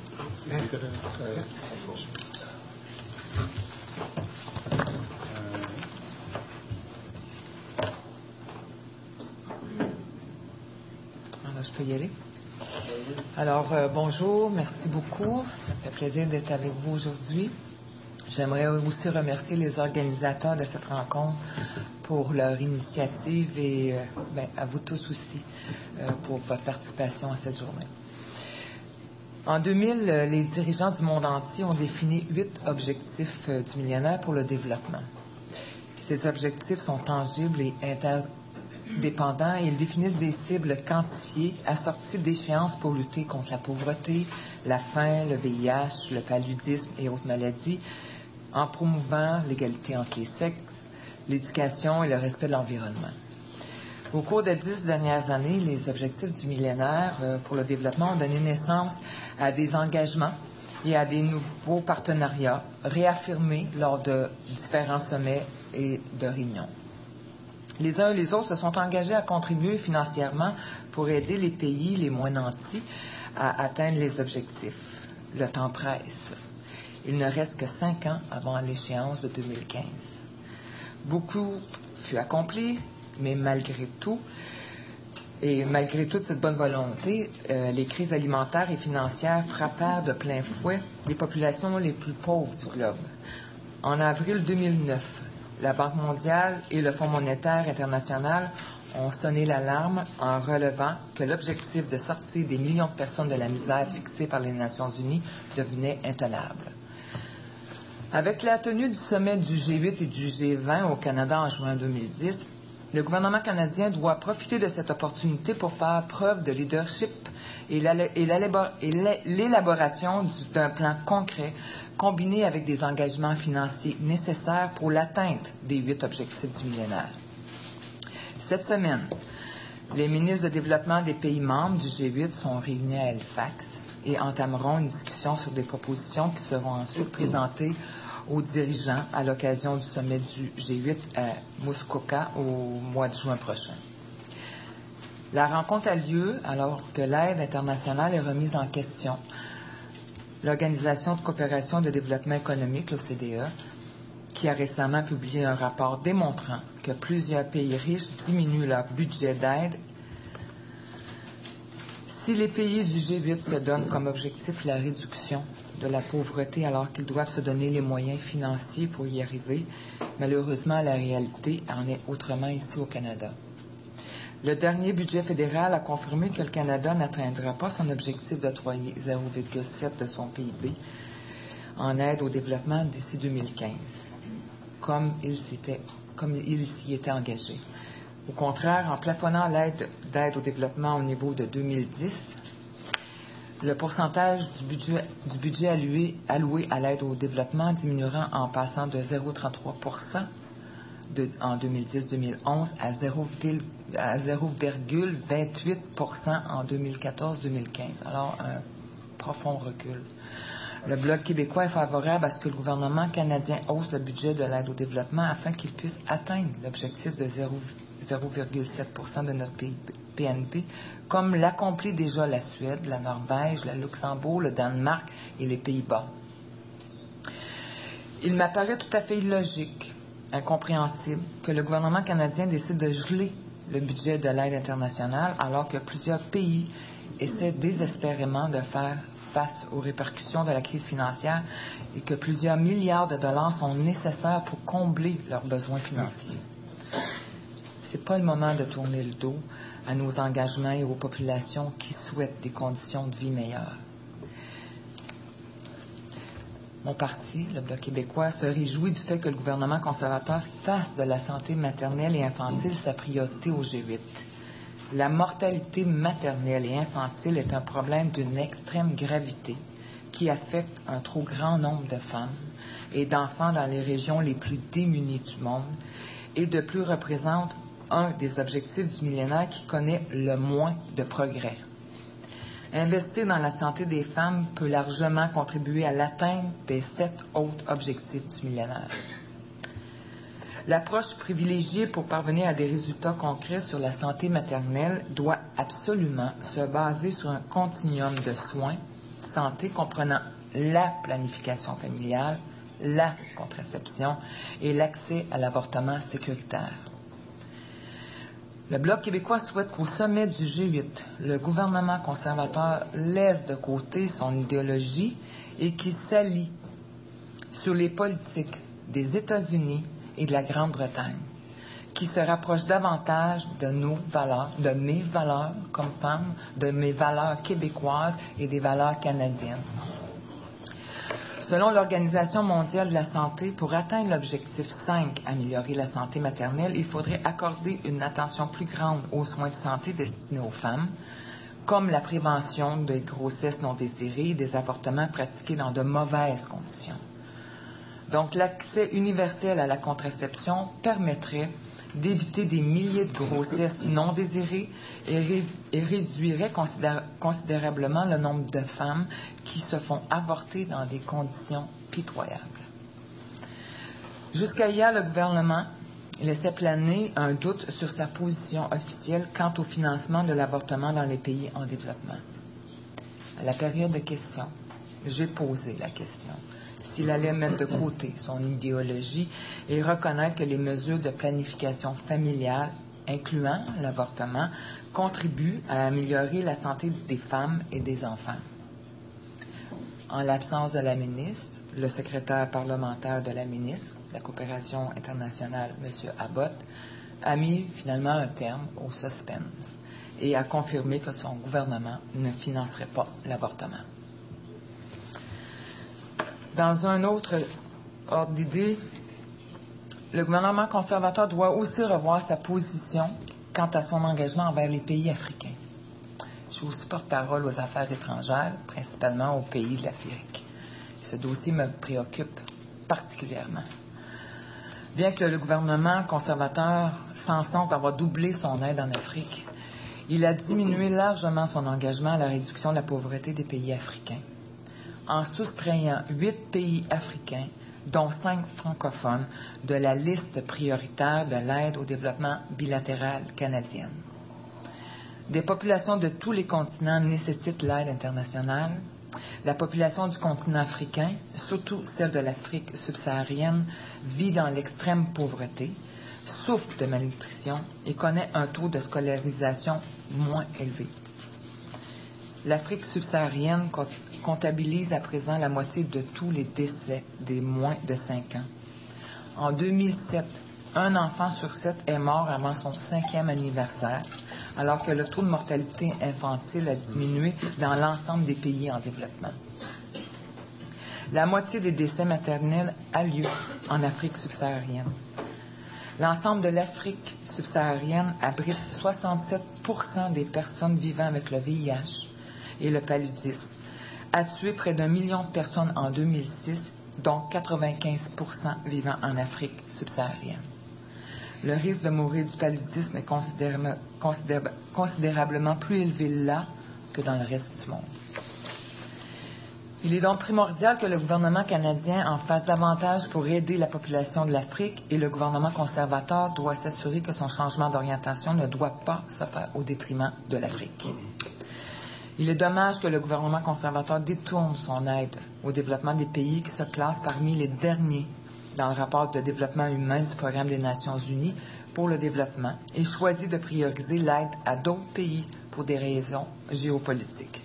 Alors, je peux y aller. Alors, euh, bonjour, merci beaucoup. Ça me fait plaisir d'être avec vous aujourd'hui. J'aimerais aussi remercier les organisateurs de cette rencontre pour leur initiative et euh, ben, à vous tous aussi euh, pour votre participation à cette journée. En deux mille, les dirigeants du monde entier ont défini huit objectifs du millénaire pour le développement. Ces objectifs sont tangibles et interdépendants et ils définissent des cibles quantifiées assorties d'échéances pour lutter contre la pauvreté, la faim, le V I H, le paludisme et autres maladies, en promouvant l'égalité entre les sexes, l'éducation et le respect de l'environnement. Au cours des dix dernières années, les objectifs du millénaire pour le développement ont donné naissance à des engagements et à des nouveaux partenariats réaffirmés lors de différents sommets et de réunions. Les uns et les autres se sont engagés à contribuer financièrement pour aider les pays les moins nantis à atteindre les objectifs. Le temps presse. Il ne reste que cinq ans avant l'échéance de deux mille quinze. Beaucoup fut accompli, mais malgré tout, et malgré toute cette bonne volonté, euh, les crises alimentaires et financières frappèrent de plein fouet les populations les plus pauvres du globe. En avril deux mille neuf, la Banque mondiale et le Fonds monétaire international ont sonné l'alarme en relevant que l'objectif de sortir des millions de personnes de la misère fixé par les Nations unies devenait intenable. Avec la tenue du sommet du G huit et du G vingt au Canada en juin deux mille dix, le gouvernement canadien doit profiter de cette opportunité pour faire preuve de leadership et l'élaboration d'un plan concret combiné avec des engagements financiers nécessaires pour l'atteinte des huit objectifs du millénaire. Cette semaine, les ministres de développement des pays membres du G huit sont réunis à Halifax et entameront une discussion sur des propositions qui seront ensuite présentées aux dirigeants à l'occasion du sommet du G huit à Muskoka au mois de juin prochain. La rencontre a lieu alors que l'aide internationale est remise en question. L'Organisation de coopération et de développement économique, l'O C D E, qui a récemment publié un rapport démontrant que plusieurs pays riches diminuent leur budget d'aide. Si les pays du G huit se donnent comme objectif la réduction de la pauvreté alors qu'ils doivent se donner les moyens financiers pour y arriver, malheureusement, la réalité en est autrement ici au Canada. Le dernier budget fédéral a confirmé que le Canada n'atteindra pas son objectif de zéro virgule sept de son P I B en aide au développement d'ici deux mille quinze, comme il s'était, comme il s'y était engagé. Au contraire, en plafonnant l'aide d'aide au développement au niveau de deux mille dix, le pourcentage du budget, du budget alloué, alloué à l'aide au développement diminuera en passant de zéro virgule trente-trois pour cent de, en deux mille dix deux mille onze à zéro virgule vingt-huit pour cent en deux mille quatorze deux mille quinze. Alors, un profond recul. Le Bloc québécois est favorable à ce que le gouvernement canadien hausse le budget de l'aide au développement afin qu'il puisse atteindre l'objectif de zéro virgule sept pour cent de notre P N P, comme l'accomplit déjà la Suède, la Norvège, le Luxembourg, le Danemark et les Pays-Bas. Il m'apparaît tout à fait illogique, incompréhensible, que le gouvernement canadien décide de geler le budget de l'aide internationale alors que plusieurs pays essaient désespérément de faire face aux répercussions de la crise financière et que plusieurs milliards de dollars sont nécessaires pour combler leurs besoins financiers. Ce n'est pas le moment de tourner le dos à nos engagements et aux populations qui souhaitent des conditions de vie meilleures. Mon parti, le Bloc québécois, se réjouit du fait que le gouvernement conservateur fasse de la santé maternelle et infantile sa priorité au G huit. La mortalité maternelle et infantile est un problème d'une extrême gravité qui affecte un trop grand nombre de femmes et d'enfants dans les régions les plus démunies du monde et de plus représente un des objectifs du millénaire qui connaît le moins de progrès. Investir dans la santé des femmes peut largement contribuer à l'atteinte des sept autres objectifs du millénaire. L'approche privilégiée pour parvenir à des résultats concrets sur la santé maternelle doit absolument se baser sur un continuum de soins de santé comprenant la planification familiale, la contraception et l'accès à l'avortement sécuritaire. Le Bloc québécois souhaite qu'au sommet du G huit, le gouvernement conservateur laisse de côté son idéologie et qu'il s'allie sur les politiques des États-Unis et de la Grande-Bretagne, qui se rapproche davantage de nos valeurs, de mes valeurs comme femme, de mes valeurs québécoises et des valeurs canadiennes. Selon l'Organisation mondiale de la santé, pour atteindre l'objectif cinq, améliorer la santé maternelle, il faudrait accorder une attention plus grande aux soins de santé destinés aux femmes, comme la prévention des grossesses non désirées et des avortements pratiqués dans de mauvaises conditions. Donc, l'accès universel à la contraception permettrait d'éviter des milliers de grossesses non désirées et, ré et réduirait considéra considérablement le nombre de femmes qui se font avorter dans des conditions pitoyables. Jusqu'à hier, le gouvernement laissait planer un doute sur sa position officielle quant au financement de l'avortement dans les pays en développement. À la période de questions, j'ai posé la question s'il allait mettre de côté son idéologie et reconnaître que les mesures de planification familiale, incluant l'avortement, contribuent à améliorer la santé des femmes et des enfants. En l'absence de la ministre, le secrétaire parlementaire de la ministre de la Coopération internationale, M. Abbott, a mis finalement un terme au suspense et a confirmé que son gouvernement ne financerait pas l'avortement. Dans un autre ordre d'idée, le gouvernement conservateur doit aussi revoir sa position quant à son engagement envers les pays africains. Je suis aussi porte-parole aux affaires étrangères, principalement aux pays de l'Afrique. Ce dossier me préoccupe particulièrement. Bien que le gouvernement conservateur s'encense d'avoir doublé son aide en Afrique, il a diminué largement son engagement à la réduction de la pauvreté des pays africains, en soustrayant huit pays africains, dont cinq francophones, de la liste prioritaire de l'aide au développement bilatérale canadienne. Des populations de tous les continents nécessitent l'aide internationale. La population du continent africain, surtout celle de l'Afrique subsaharienne, vit dans l'extrême pauvreté, souffre de malnutrition et connaît un taux de scolarisation moins élevé. L'Afrique subsaharienne comptabilise à présent la moitié de tous les décès des moins de cinq ans. En deux mille sept, un enfant sur sept est mort avant son cinquième anniversaire, alors que le taux de mortalité infantile a diminué dans l'ensemble des pays en développement. La moitié des décès maternels a lieu en Afrique subsaharienne. L'ensemble de l'Afrique subsaharienne abrite soixante-sept pour cent des personnes vivant avec le V I H et le paludisme, a tué près d'un million de personnes en deux mille six, dont quatre-vingt-quinze pour cent vivant en Afrique subsaharienne. Le risque de mourir du paludisme est considéra considéra considérablement plus élevé là que dans le reste du monde. Il est donc primordial que le gouvernement canadien en fasse davantage pour aider la population de l'Afrique et le gouvernement conservateur doit s'assurer que son changement d'orientation ne doit pas se faire au détriment de l'Afrique. Il est dommage que le gouvernement conservateur détourne son aide au développement des pays qui se classent parmi les derniers dans le rapport de développement humain du Programme des Nations unies pour le développement et choisit de prioriser l'aide à d'autres pays pour des raisons géopolitiques.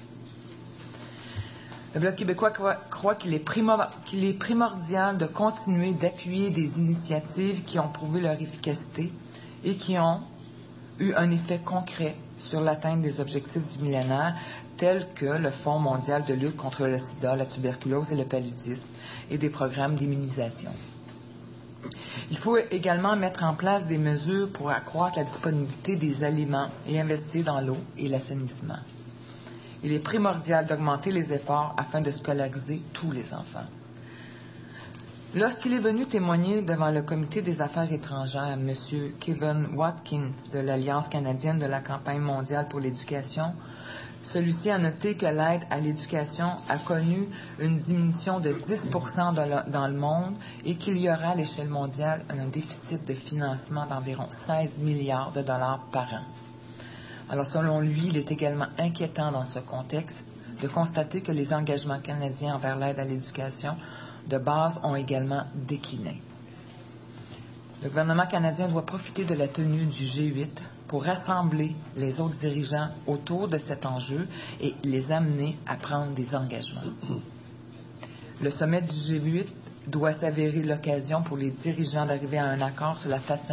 Le Bloc québécois croit, croit qu'il est, qu'il est primordial de continuer d'appuyer des initiatives qui ont prouvé leur efficacité et qui ont eu un effet concret sur l'atteinte des objectifs du millénaire, tels que le Fonds mondial de lutte contre le sida, la tuberculose et le paludisme, et des programmes d'immunisation. Il faut également mettre en place des mesures pour accroître la disponibilité des aliments et investir dans l'eau et l'assainissement. Il est primordial d'augmenter les efforts afin de scolariser tous les enfants. Lorsqu'il est venu témoigner devant le Comité des affaires étrangères, M. Kevin Watkins de l'Alliance canadienne de la campagne mondiale pour l'éducation, celui-ci a noté que l'aide à l'éducation a connu une diminution de dix pour cent dans le monde et qu'il y aura à l'échelle mondiale un déficit de financement d'environ seize milliards de dollars par an. Alors, selon lui, il est également inquiétant dans ce contexte de constater que les engagements canadiens envers l'aide à l'éducation de base ont également décliné. Le gouvernement canadien doit profiter de la tenue du G huit pour rassembler les autres dirigeants autour de cet enjeu et les amener à prendre des engagements. Le sommet du G huit doit s'avérer l'occasion pour les dirigeants d'arriver à un accord sur la façon,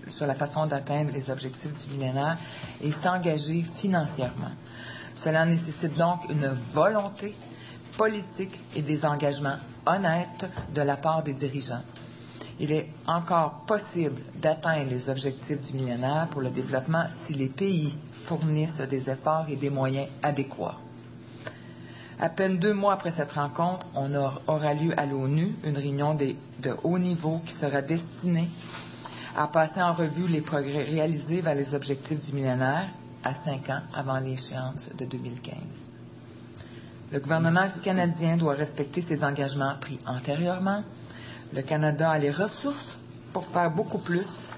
sur la façon d'atteindre les objectifs du millénaire et s'engager financièrement. Cela nécessite donc une volonté politique et des engagements honnêtes de la part des dirigeants. Il est encore possible d'atteindre les objectifs du millénaire pour le développement si les pays fournissent des efforts et des moyens adéquats. À peine deux mois après cette rencontre, on aura, aura lieu à l'ONU une réunion de, de haut niveau qui sera destinée à passer en revue les progrès réalisés vers les objectifs du millénaire à cinq ans avant l'échéance de deux mille quinze. Le gouvernement canadien doit respecter ses engagements pris antérieurement. Le Canada a les ressources pour faire beaucoup plus.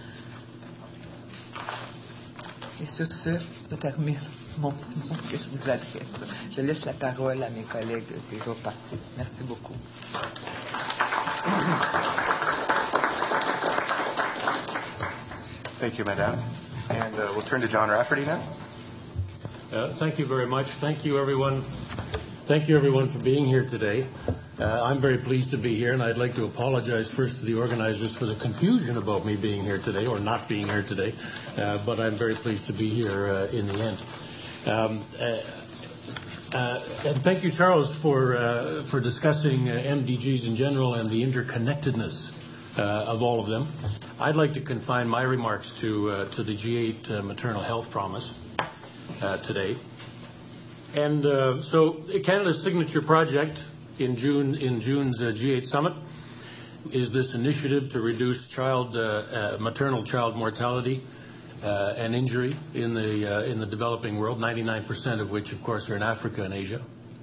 Et sur ce, je termine mon petit mot que je vous adresse. Je laisse la parole à mes collègues des autres partis. Merci beaucoup. Thank you, Madame. And uh, we'll turn to John Rafferty now. Uh, thank you very much. Thank you, everyone. Thank you, everyone, for being here today. Uh, I'm very pleased to be here, and I'd like to apologize first to the organizers for the confusion about me being here today or not being here today, uh, but I'm very pleased to be here uh, in the end. Um, uh, uh, and thank you, Charles, for uh, for discussing uh, M D Gs in general and the interconnectedness uh, of all of them. I'd like to confine my remarks to uh, to the G eight uh, maternal health promise uh, today. And uh, so Canada's signature project in June in June's uh, G eight summit is this initiative to reduce child uh, uh, maternal child mortality uh, and injury in the uh, in the developing world, ninety-nine percent of which, of course, are in Africa and Asia.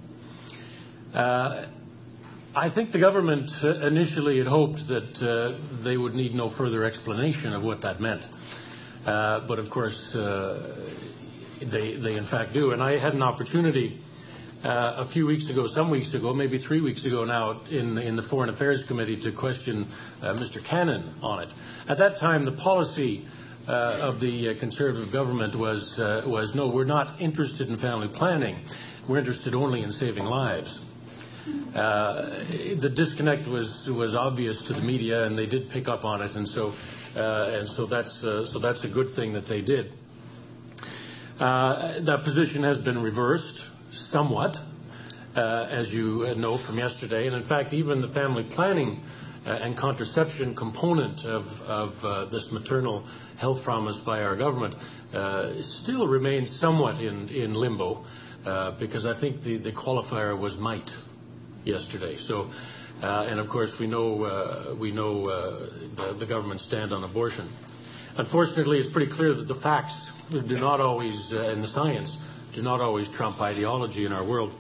Uh, I think the government uh, initially had hoped that uh, they would need no further explanation of what that meant, uh, but of course. Uh, They, they in fact do. And I had an opportunity uh, a few weeks ago, some weeks ago, maybe three weeks ago now, in, in the Foreign Affairs Committee to question uh, Mister Cannon on it. At that time, the policy uh, of the uh, Conservative government was, uh, was, no, we're not interested in family planning. We're interested only in saving lives. Uh, the disconnect was, was obvious to the media, and they did pick up on it, and so, uh, and so, that's, uh, so that's a good thing that they did. Uh, that position has been reversed somewhat, uh, as you know from yesterday. And in fact, even the family planning uh, and contraception component of, of uh, this maternal health promise by our government uh, still remains somewhat in, in limbo, uh, because I think the, the qualifier was might yesterday. So, uh, and of course, we know, uh, we know uh, the, the government's stand on abortion. Unfortunately, it's pretty clear that the facts do not always, uh, and the science, do not always trump ideology in our world.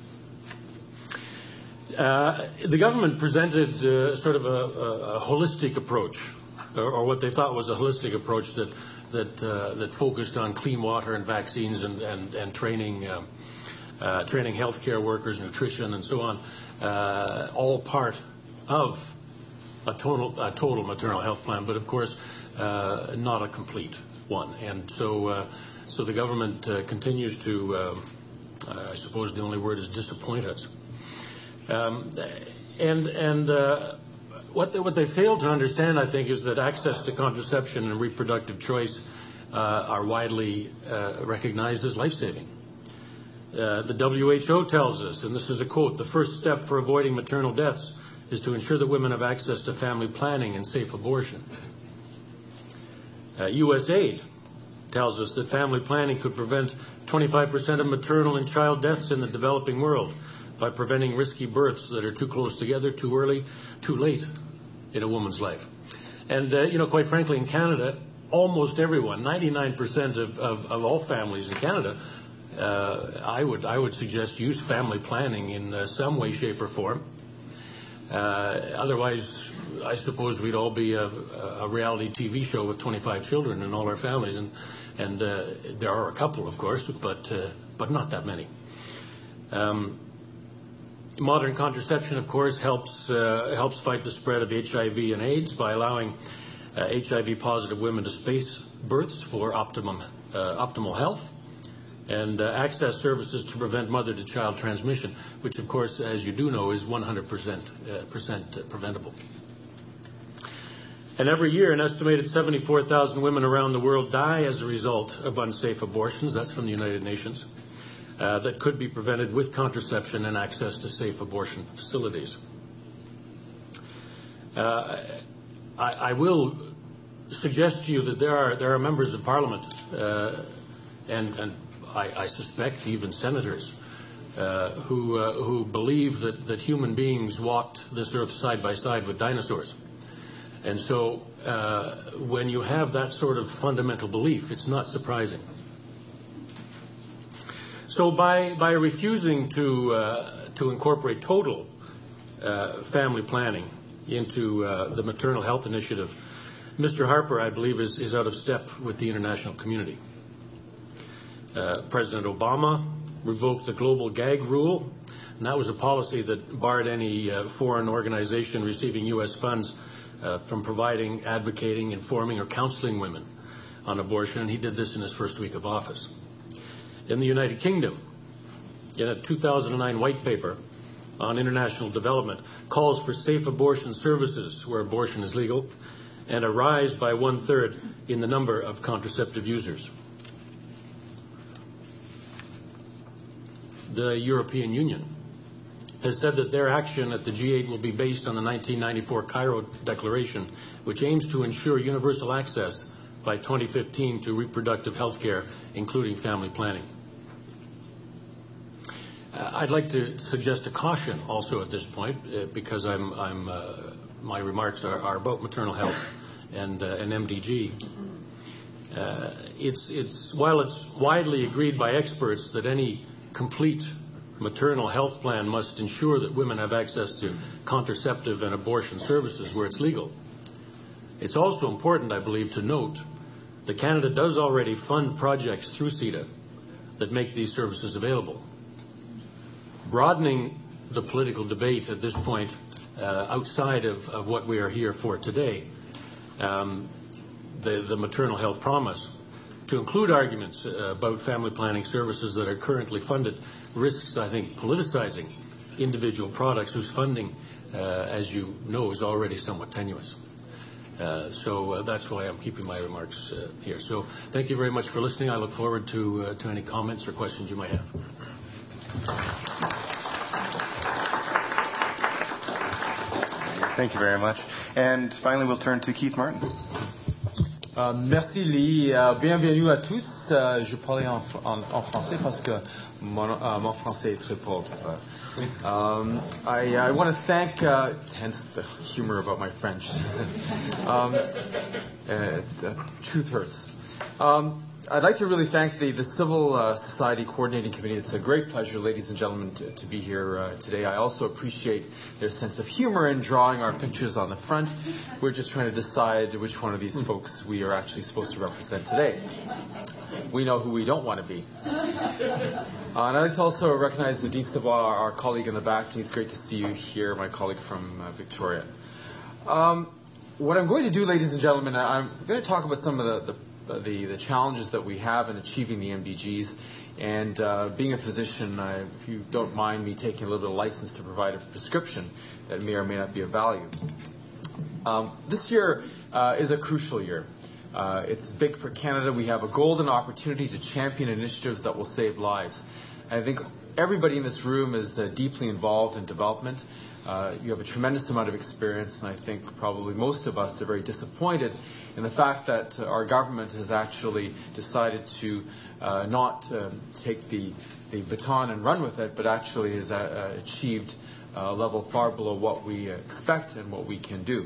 Uh, the government presented uh, sort of a, a, a holistic approach, or, or what they thought was a holistic approach that that uh, that focused on clean water and vaccines and and, and training, uh, uh, training healthcare workers, nutrition, and so on, uh, all part of a total a total maternal health plan. But of course, uh, not a complete one. And so, uh, so the government uh, continues to, uh, uh, I suppose the only word is disappoint us. Um, and and uh, what they, what they fail to understand, I think, is that access to contraception and reproductive choice uh, are widely uh, recognized as life-saving. Uh, the W H O tells us, and this is a quote, the first step for avoiding maternal deaths is to ensure that women have access to family planning and safe abortion. Uh, U S A I D tells us that family planning could prevent twenty-five percent of maternal and child deaths in the developing world by preventing risky births that are too close together, too early, too late in a woman's life. And, uh, you know, quite frankly, in Canada, almost everyone, ninety-nine percent of, of, of all families in Canada, uh, I would I would suggest use family planning in uh, some way, shape, or form. Uh, otherwise, I suppose we'd all be a, a reality T V show with twenty-five children in all our families, and and uh, there are a couple, of course, but uh, but not that many. Um, modern contraception, of course, helps uh, helps fight the spread of H I V and AIDS by allowing uh, H I V-positive women to space births for optimum uh, optimal health, and uh, access services to prevent mother-to-child transmission, which, of course, as you do know, is one hundred percent uh, percent preventable. And every year, an estimated seventy-four thousand women around the world die as a result of unsafe abortions. That's from the United Nations. Uh, that could be prevented with contraception and access to safe abortion facilities. Uh, I, I will suggest to you that there are there are members of Parliament uh, and, and I, I suspect even senators uh, who uh, who believe that, that human beings walked this earth side by side with dinosaurs. And so uh, when you have that sort of fundamental belief, it's not surprising. So by by refusing to uh, to incorporate total uh, family planning into uh, the Maternal Health Initiative, Mister Harper, I believe, is, is out of step with the international community. Uh, President Obama revoked the global gag rule, and that was a policy that barred any uh, foreign organization receiving U S funds uh, from providing, advocating, informing, or counseling women on abortion, and he did this in his first week of office. In the United Kingdom, in a two thousand nine white paper on international development, calls for safe abortion services where abortion is legal, and a rise by one-third in the number of contraceptive users. The European Union has said that their action at the G eight will be based on the nineteen ninety-four Cairo Declaration, which aims to ensure universal access by twenty fifteen to reproductive health care, including family planning. Uh, I'd like to suggest a caution also at this point, uh, because I'm, I'm, uh, my remarks are, are about maternal health and, uh, and M D G. Uh, it's, it's, while it's widely agreed by experts that any complete maternal health plan must ensure that women have access to contraceptive and abortion services where it's legal, it's also important, I believe, to note that Canada does already fund projects through C E D A that make these services available. Broadening the political debate at this point uh, outside of, of what we are here for today, um, the, the maternal health promise, to include arguments uh, about family planning services that are currently funded, risks, I think, politicizing individual products whose funding, uh, as you know, is already somewhat tenuous. Uh, so uh, that's why I'm keeping my remarks uh, here. So thank you very much for listening. I look forward to, uh, to any comments or questions you might have. Thank you very much. And finally, we'll turn to Keith Martin. Uh, merci Lee. Uh, bienvenue à tous. Uh, je parlais en, en, en français parce que mon, uh, mon français est très pauvre. Um, I, I want to thank, uh, hence the humor about my French. um, uh, uh, truth hurts. Um, I'd like to really thank the, the Civil uh, Society Coordinating Committee. It's a great pleasure, ladies and gentlemen, to, to be here uh, today. I also appreciate their sense of humor in drawing our pictures on the front. We're just trying to decide which one of these folks we are actually supposed to represent today. We know who we don't want to be. Uh, and I'd like to also recognize Nadine Savoie, our colleague in the back. It's great to see you here, my colleague from uh, Victoria. Um, what I'm going to do, ladies and gentlemen, I'm going to talk about some of the, the The, the challenges that we have in achieving the M D Gs. And uh, being a physician, I, if you don't mind me taking a little bit of license to provide a prescription that may or may not be of value. Um, this year uh, is a crucial year. Uh, it's big for Canada. We have a golden opportunity to champion initiatives that will save lives. And I think everybody in this room is uh, deeply involved in development. Uh, you have a tremendous amount of experience, and I think probably most of us are very disappointed in the fact that uh, our government has actually decided to uh, not uh, take the, the baton and run with it, but actually has uh, achieved a level far below what we expect and what we can do.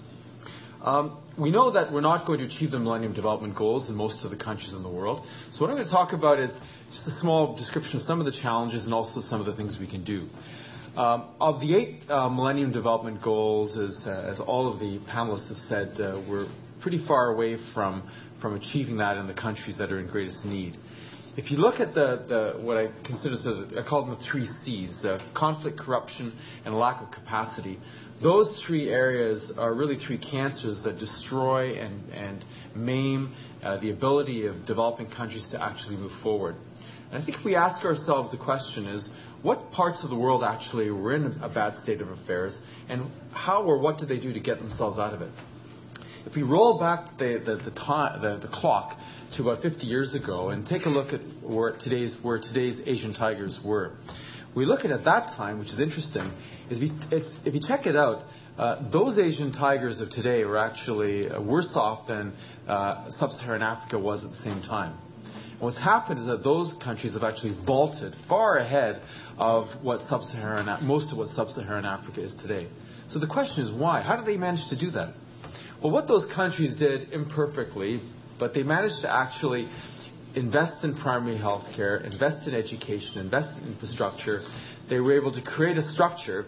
Um, we know that we're not going to achieve the Millennium Development Goals in most of the countries in the world. So what I'm going to talk about is just a small description of some of the challenges and also some of the things we can do. Um, of the eight uh, Millennium Development Goals, as, uh, as all of the panelists have said, uh, we're pretty far away from, from achieving that in the countries that are in greatest need. If you look at the, the what I consider, so I call them the three C's, uh, conflict, corruption, and lack of capacity, those three areas are really three cancers that destroy and, and maim uh, the ability of developing countries to actually move forward. And I think if we ask ourselves the question is, what parts of the world actually were in a bad state of affairs, and how or what did they do to get themselves out of it? If we roll back the, the, the, time, the, the clock to about fifty years ago and take a look at where today's, where today's Asian tigers were, we look at at that time, which is interesting, is if you, it's, if you check it out, uh, those Asian tigers of today were actually uh, worse off than uh, sub-Saharan Africa was at the same time. And what's happened is that those countries have actually vaulted far ahead of what sub-Saharan, most of what sub-Saharan Africa is today. So the question is why? How did they manage to do that? Well, what those countries did imperfectly, but they managed to actually invest in primary health care, invest in education, invest in infrastructure. They were able to create a structure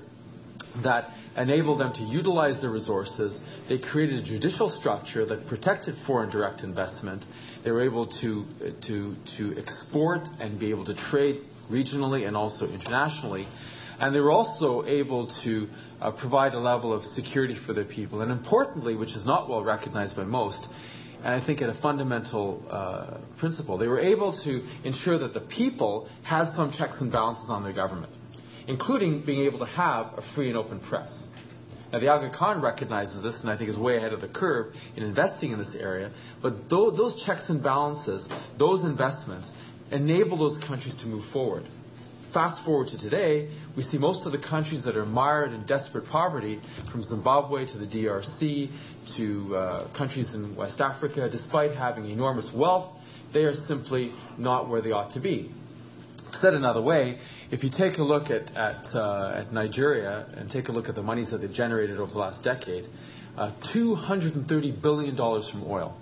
that enabled them to utilize their resources. They created a judicial structure that protected foreign direct investment. They were able to, to, to export and be able to trade regionally and also internationally. And they were also able to uh, provide a level of security for their people. And importantly, which is not well recognized by most, and I think at a fundamental uh, principle, they were able to ensure that the people had some checks and balances on their government, including being able to have a free and open press. Now, the Aga Khan recognizes this, and I think is way ahead of the curve in investing in this area. But th- those checks and balances, those investments, enable those countries to move forward. Fast forward to today, we see most of the countries that are mired in desperate poverty, from Zimbabwe to the D R C to uh, countries in West Africa, despite having enormous wealth, they are simply not where they ought to be. Said another way, if you take a look at at, uh, at Nigeria and take a look at the monies that they've generated over the last decade, uh, two hundred thirty billion dollars from oil.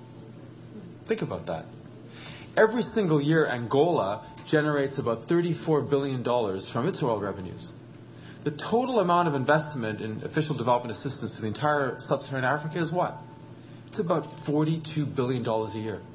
Think about that. Every single year, Angola generates about thirty-four billion dollars from its oil revenues. The total amount of investment in official development assistance to the entire sub-Saharan Africa is what? It's about forty-two billion dollars a year.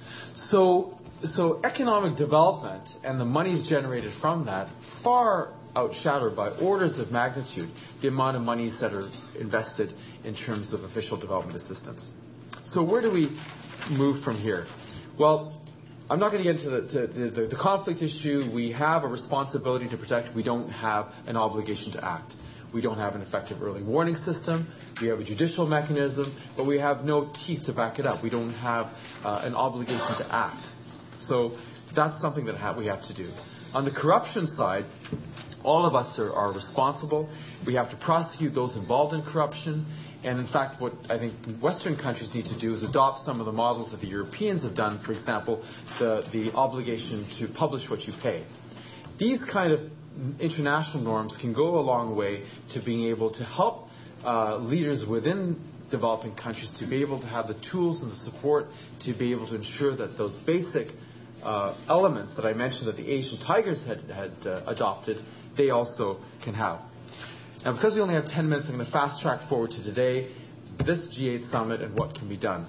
So, so economic development and the monies generated from that far outshadowed by orders of magnitude the amount of monies that are invested in terms of official development assistance. So where do we move from here? Well, I'm not going to get into the, to the, the, the conflict issue. We have a responsibility to protect. We don't have an obligation to act. We don't have an effective early warning system. We have a judicial mechanism, but we have no teeth to back it up. We don't have uh, an obligation to act. So that's something that ha- we have to do. On the corruption side, all of us are, are responsible. We have to prosecute those involved in corruption. And in fact, what I think Western countries need to do is adopt some of the models that the Europeans have done. For example, the, the obligation to publish what you pay. These kind of international norms can go a long way to being able to help uh, leaders within developing countries to be able to have the tools and the support to be able to ensure that those basic uh, elements that I mentioned that the Asian tigers had, had uh, adopted, they also can have. Now, because we only have ten minutes, I'm going to fast track forward to today, this G eight summit and what can be done.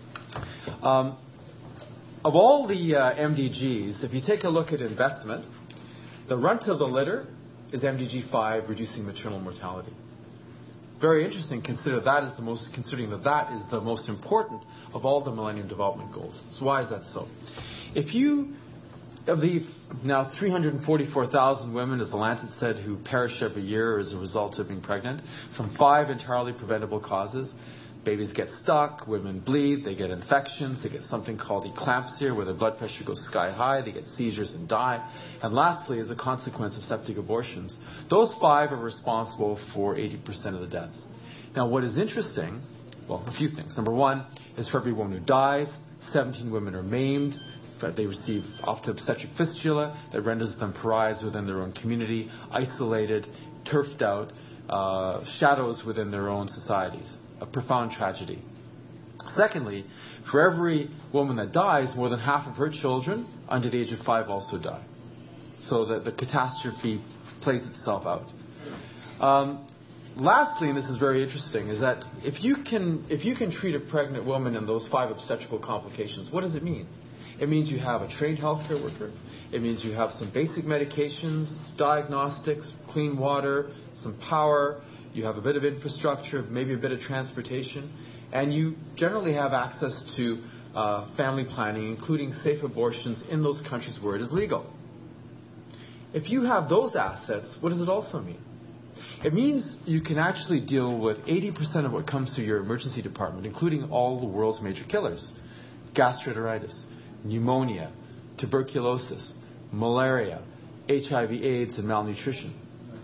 Um, of all the uh, M D Gs, if you take a look at investment, the runt of the litter is M D G five, reducing maternal mortality. Very interesting, consider that is the most, considering that that is the most important of all the Millennium Development Goals. So why is that so? If you Of the now three hundred forty-four thousand women, as the Lancet said, who perish every year as a result of being pregnant, from five entirely preventable causes. Babies get stuck, women bleed, they get infections, they get something called eclampsia, where their blood pressure goes sky high, they get seizures and die. And lastly, as a consequence of septic abortions, those five are responsible for eighty percent of the deaths. Now, what is interesting, well, a few things. Number one is for every woman who dies, seventeen women are maimed. They receive often obstetric fistula that renders them pariahs within their own community, isolated, turfed out, uh, shadows within their own societies. A profound tragedy. Secondly, for every woman that dies, more than half of her children under the age of five also die. So the, the catastrophe plays itself out. Um, lastly, and this is very interesting, is that if you can if you can treat a pregnant woman in those five obstetrical complications, what does it mean? It means you have a trained healthcare worker. It means you have some basic medications, diagnostics, clean water, some power. You have a bit of infrastructure, maybe a bit of transportation. And you generally have access to uh, family planning, including safe abortions in those countries where it is legal. If you have those assets, what does it also mean? It means you can actually deal with eighty percent of what comes through your emergency department, including all the world's major killers: gastroenteritis, pneumonia, tuberculosis, malaria, H I V AIDS, and malnutrition.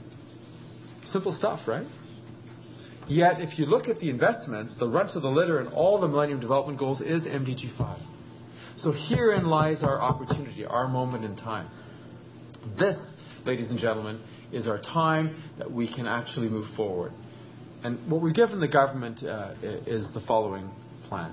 Simple stuff, right? Yet, if you look at the investments, the run to the litter in all the Millennium Development Goals is M D G five. So herein lies our opportunity, our moment in time. This, ladies and gentlemen, is our time that we can actually move forward. And what we've given the government uh, is the following plan.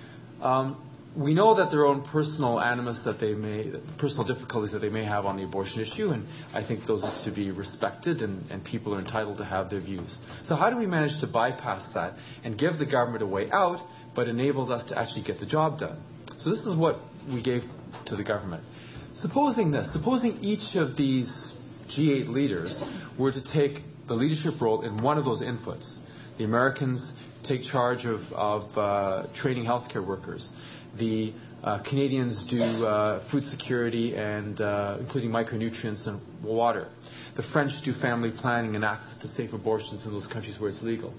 Um, we know that their own personal animus that they may, personal difficulties that they may have on the abortion issue, and I think those are to be respected, and, and people are entitled to have their views. So how do we manage to bypass that and give the government a way out, but enables us to actually get the job done? So this is what we gave to the government. Supposing this, supposing each of these G eight leaders were to take the leadership role in one of those inputs. The Americans take charge of, of uh, training healthcare workers. The uh, Canadians do uh, food security and uh, including micronutrients and water. The French do family planning and access to safe abortions in those countries where it's legal.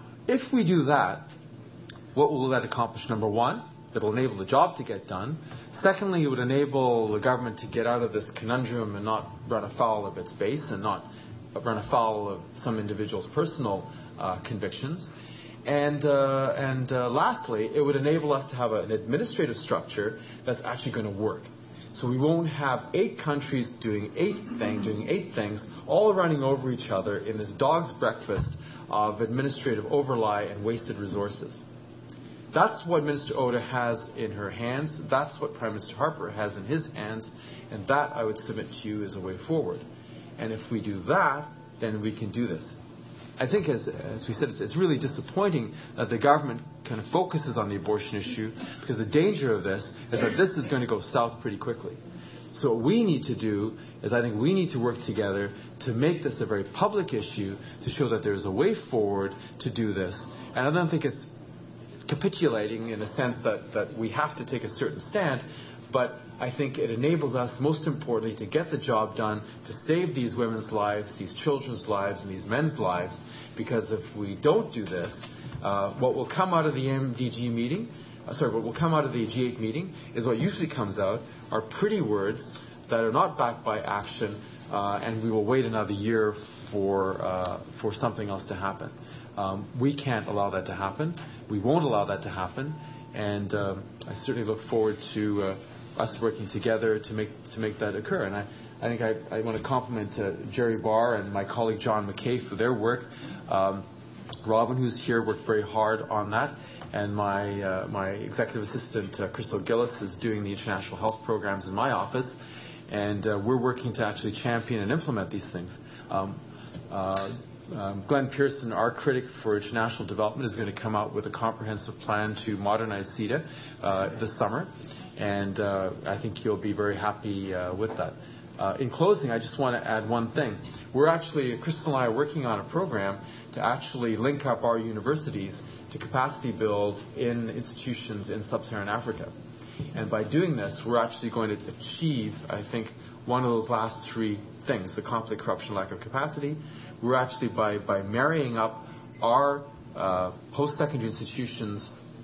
If we do that, what will that accomplish? Number one, it will enable the job to get done. Secondly, it would enable the government to get out of this conundrum and not run afoul of its base and not run afoul of some individuals' personal uh, convictions. And, uh, and uh, lastly, it would enable us to have an administrative structure that's actually going to work. So we won't have eight countries doing eight things, doing eight things, all running over each other in this dog's breakfast of administrative overlay and wasted resources. That's what Minister Oda has in her hands. That's what Prime Minister Harper has in his hands. And that, I would submit to you, is a way forward. And if we do that, then we can do this. I think, as, as we said, it's, it's really disappointing that the government kind of focuses on the abortion issue, because the danger of this is that this is going to go south pretty quickly. So what we need to do is I think we need to work together to make this a very public issue, to show that there's a way forward to do this. And I don't think it's capitulating in a sense that, that we have to take a certain stand, but I think it enables us, most importantly, to get the job done, to save these women's lives, these children's lives, and these men's lives, because if we don't do this, uh, what will come out of the M D G meeting, uh, sorry, what will come out of the G eight meeting is what usually comes out are pretty words that are not backed by action, uh, and we will wait another year for, uh, for something else to happen. Um, we can't allow that to happen. We won't allow that to happen, and um, I certainly look forward to uh, us working together to make to make that occur. And I, I think I, I want to compliment uh, Jerry Barr and my colleague John McKay for their work. Um, Robin, who's here, worked very hard on that, and my uh, my executive assistant uh, Crystal Gillis is doing the international health programs in my office, and uh, we're working to actually champion and implement these things. Um, uh, Um, Glenn Pearson, our critic for international development, is going to come out with a comprehensive plan to modernize CETA uh, this summer, and uh, I think you'll be very happy uh, with that. Uh, in closing, I just want to add one thing. We're actually, Crystal and I are working on a program to actually link up our universities to capacity build in institutions in sub-Saharan Africa. And by doing this, we're actually going to achieve, I think, one of those last three things: the conflict, corruption, lack of capacity. We're actually, by, by marrying up our uh, post-secondary institutions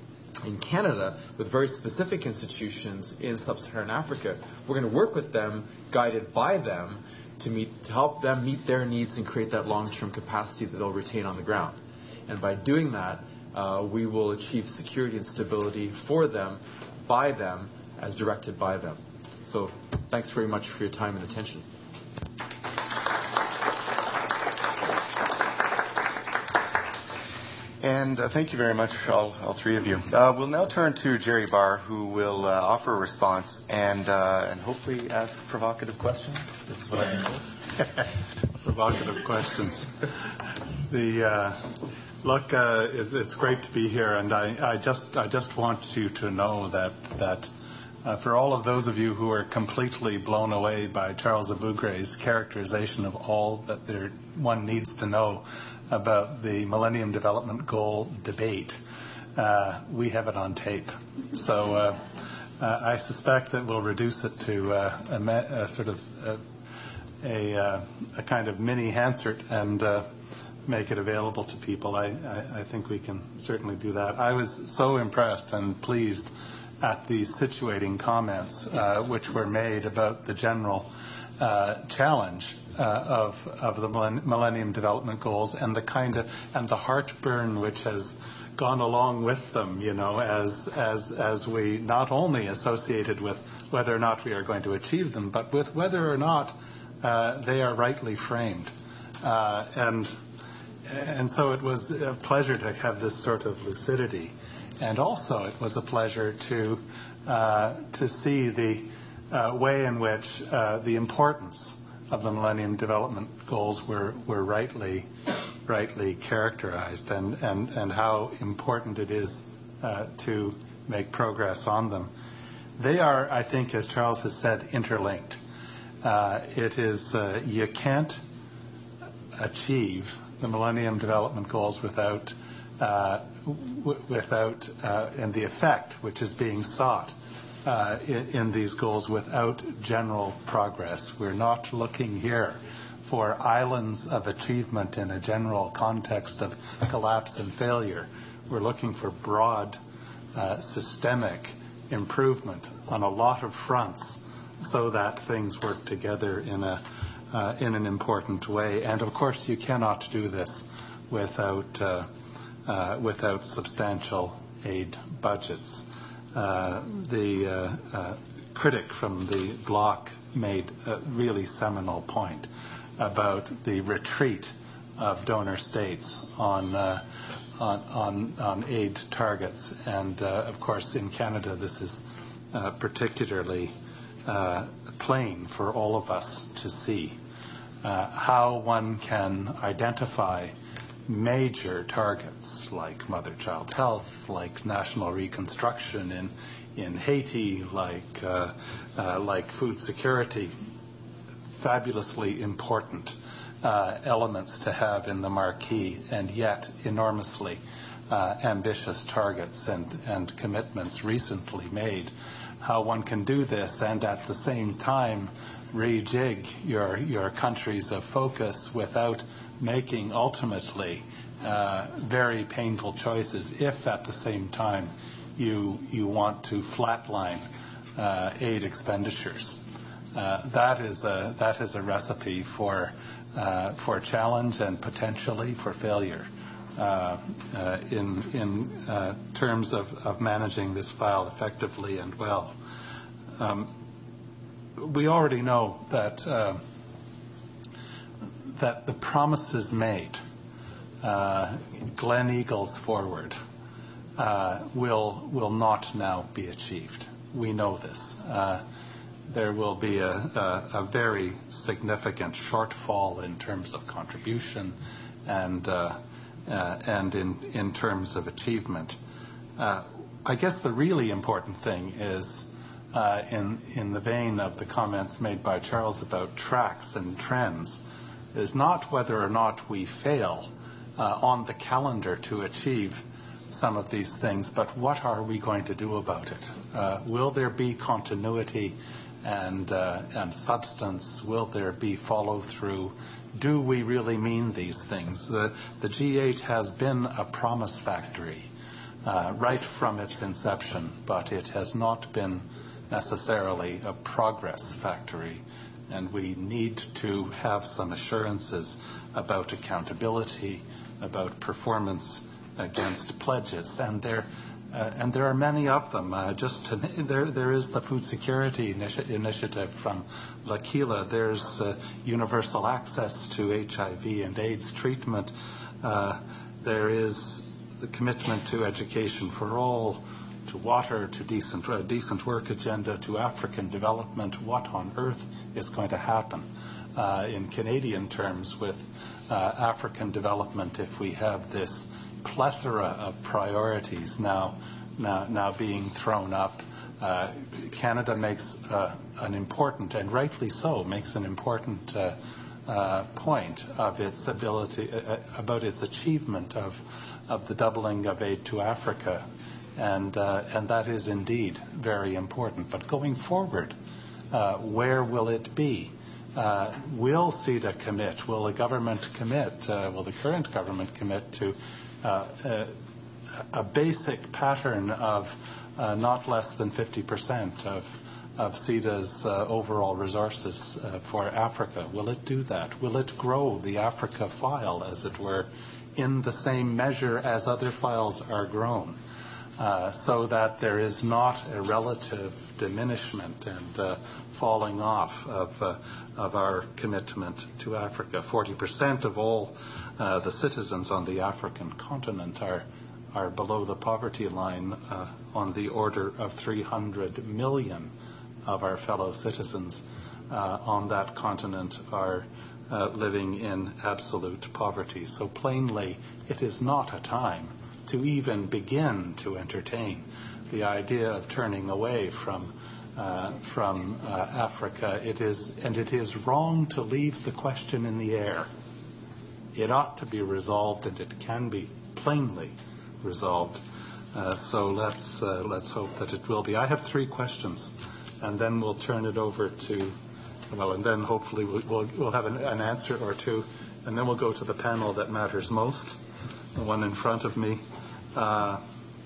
in Canada with very specific institutions in sub-Saharan Africa, we're going to work with them, guided by them, to, meet, to help them meet their needs and create that long-term capacity that they'll retain on the ground. And by doing that, uh, we will achieve security and stability for them, by them, as directed by them. So thanks very much for your time and attention. And uh, thank you very much, all, all three of you. Uh, we'll now turn to Jerry Barr, who will uh, offer a response and uh, and hopefully ask provocative questions. This is what I think. Provocative questions. The uh, look, uh, it's, it's great to be here, and I, I just I just want you to know that that uh, for all of those of you who are completely blown away by Charles Abougré's characterization of all that there one needs to know about the Millennium Development Goal debate, uh, we have it on tape. So uh, uh, I suspect that we'll reduce it to uh, a, me- a sort of uh, a, uh, a kind of mini Hansard, and uh, make it available to people, I, I, I think we can certainly do that. I was so impressed and pleased at the situating comments uh, which were made about the general uh, challenge uh, of of the Millennium Development Goals and the kind of and the heartburn which has gone along with them, you know, as as as we not only associated with whether or not we are going to achieve them, but with whether or not uh, they are rightly framed. Uh, and and so it was a pleasure to have this sort of lucidity. And also it was a pleasure to uh, to see the uh, way in which uh, the importance of the Millennium Development Goals were, were rightly rightly characterized, and, and, and how important it is uh, to make progress on them. They are, I think, as Charles has said, interlinked. Uh, it is, uh, you can't achieve the Millennium Development Goals without uh, w- without uh, and the effect which is being sought uh, in, in these goals without general progress. We're not looking here for islands of achievement in a general context of collapse and failure. We're looking for broad, uh, systemic improvement on a lot of fronts so that things work together in a uh, in an important way. And of course, you cannot do this without uh, uh, without substantial aid budgets. Uh, the uh, uh, critic from the bloc made a really seminal point about the retreat of donor states on uh, on, on on aid targets, and uh, of course in Canada this is uh, particularly uh, plain for all of us to see uh, how one can identify major targets like mother-child health, like national reconstruction in in Haiti, like uh, uh, like food security. Fabulously important uh, elements to have in the marquee, and yet enormously uh, ambitious targets and, and commitments recently made. How one can do this and at the same time rejig your your countries of focus without making ultimately uh, very painful choices, if at the same time you you want to flatline uh, aid expenditures. Uh, that is a that is a recipe for uh, for challenge and potentially for failure uh, uh, in in uh, terms of, of managing this file effectively and well. Um, we already know that uh, that the promises made, uh, Glen Eagles forward, uh, will will not now be achieved. We know this. Uh, There will be a, a, a very significant shortfall in terms of contribution and uh, uh, and in, in terms of achievement. Uh, I guess the really important thing is, uh, in in the vein of the comments made by Charles about tracks and trends, is not whether or not we fail uh, on the calendar to achieve some of these things, but what are we going to do about it? Uh, will there be continuity and uh, and substance? Will there be follow through? Do we really mean these things? The, the G eight has been a promise factory uh, right from its inception, but it has not been necessarily a progress factory, and we need to have some assurances about accountability, about performance against pledges, and there Uh, and there are many of them. Uh, just to, there, there is the food security initi- initiative from L'Aquila. There's uh, universal access to H I V and AIDS treatment. Uh, there is the commitment to education for all, to water, to decent, uh, decent work agenda, to African development. What on earth is going to happen uh, in Canadian terms with uh, African development if we have this plethora of priorities now now, now being thrown up? Uh, Canada makes uh, an important, and rightly so, makes an important uh, uh, point of its ability, uh, about its achievement of of the doubling of aid to Africa, and uh, and that is indeed very important. But going forward, uh, where will it be? uh, will CETA commit? Will the government commit? Uh, will the current government commit to uh, a, a basic pattern of uh, not less than fifty percent of of CETA's uh, overall resources uh, for Africa? Will it do that? Will it grow the Africa file, as it were, in the same measure as other files are grown, uh, so that there is not a relative diminishment and uh, falling off of, uh, of our commitment to Africa? forty percent of all uh, the citizens on the African continent are are below the poverty line, uh, on the order of three hundred million of our fellow citizens uh, on that continent are uh, living in absolute poverty. So plainly, it is not a time to even begin to entertain the idea of turning away from uh, from uh, Africa. It is, and it is wrong to leave the question in the air. It ought to be resolved, and it can be plainly resolved. Uh, so let's uh, let's hope that it will be. I have three questions. And then we'll turn it over to, well, and then hopefully we'll, we'll, we'll have an, an answer or two, and then we'll go to the panel that matters most, the one in front of me. Uh,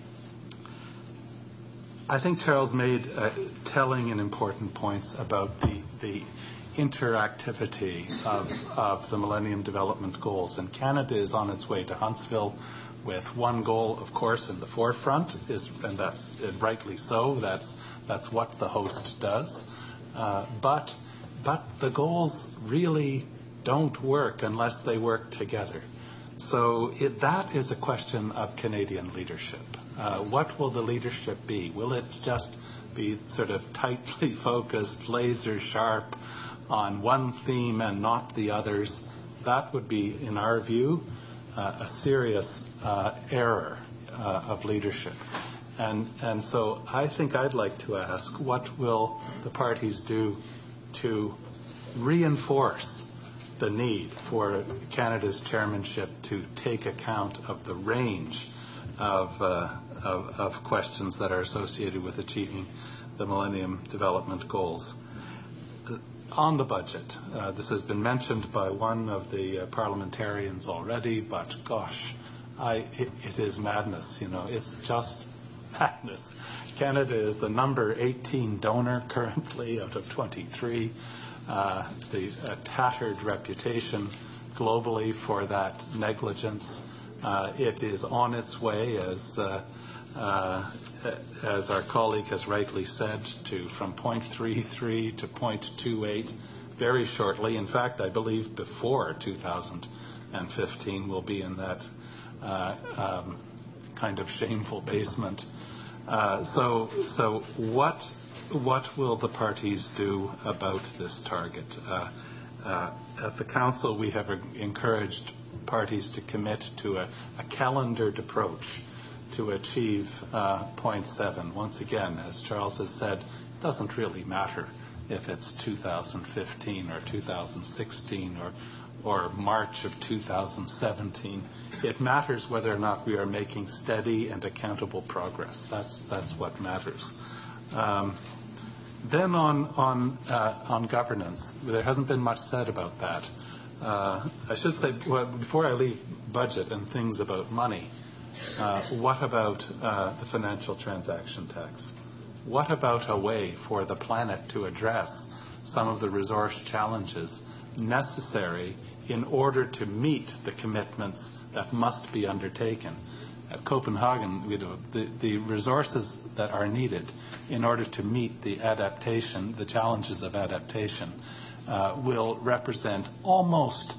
I think Charles made uh, telling and important points about the, the interactivity of, of the Millennium Development Goals, and Canada is on its way to Huntsville with one goal, of course, in the forefront, is, and that's and rightly so. That's That's what the host does. Uh, but but the goals really don't work unless they work together. So it, that is a question of Canadian leadership. Uh, what will the leadership be? Will it just be sort of tightly focused, laser sharp on one theme and not the others? That would be, in our view, uh, a serious uh, error uh, of leadership. And, and so I think I'd like to ask, what will the parties do to reinforce the need for Canada's chairmanship to take account of the range of, uh, of, of questions that are associated with achieving the Millennium Development Goals? On the budget, uh, this has been mentioned by one of the uh, parliamentarians already, but gosh, I, it, it is madness. You know, it's just madness. Canada is the number eighteen donor currently out of twenty-three. Uh, the uh, tattered reputation globally for that negligence. Uh, it is on its way, as uh, uh, as our colleague has rightly said, to from zero point three three to zero point two eight very shortly. In fact, I believe before two thousand fifteen we'll be in that uh, um, kind of shameful basement. Uh, so, so what what will the parties do about this target? Uh, uh, at the Council, we have encouraged parties to commit to a, a calendared approach to achieve uh, zero point seven. Once again, as Charles has said, it doesn't really matter if it's two thousand fifteen or two thousand sixteen or or March of two thousand seventeen. It matters whether or not we are making steady and accountable progress. That's that's what matters. Um, then on on uh, on governance, there hasn't been much said about that. Uh, I should say, well, before I leave budget and things about money, uh, what about uh, the financial transaction tax? What about a way for the planet to address some of the resource challenges necessary in order to meet the commitments that must be undertaken? At Copenhagen, you know, the, the resources that are needed in order to meet the adaptation, the challenges of adaptation, uh, will represent almost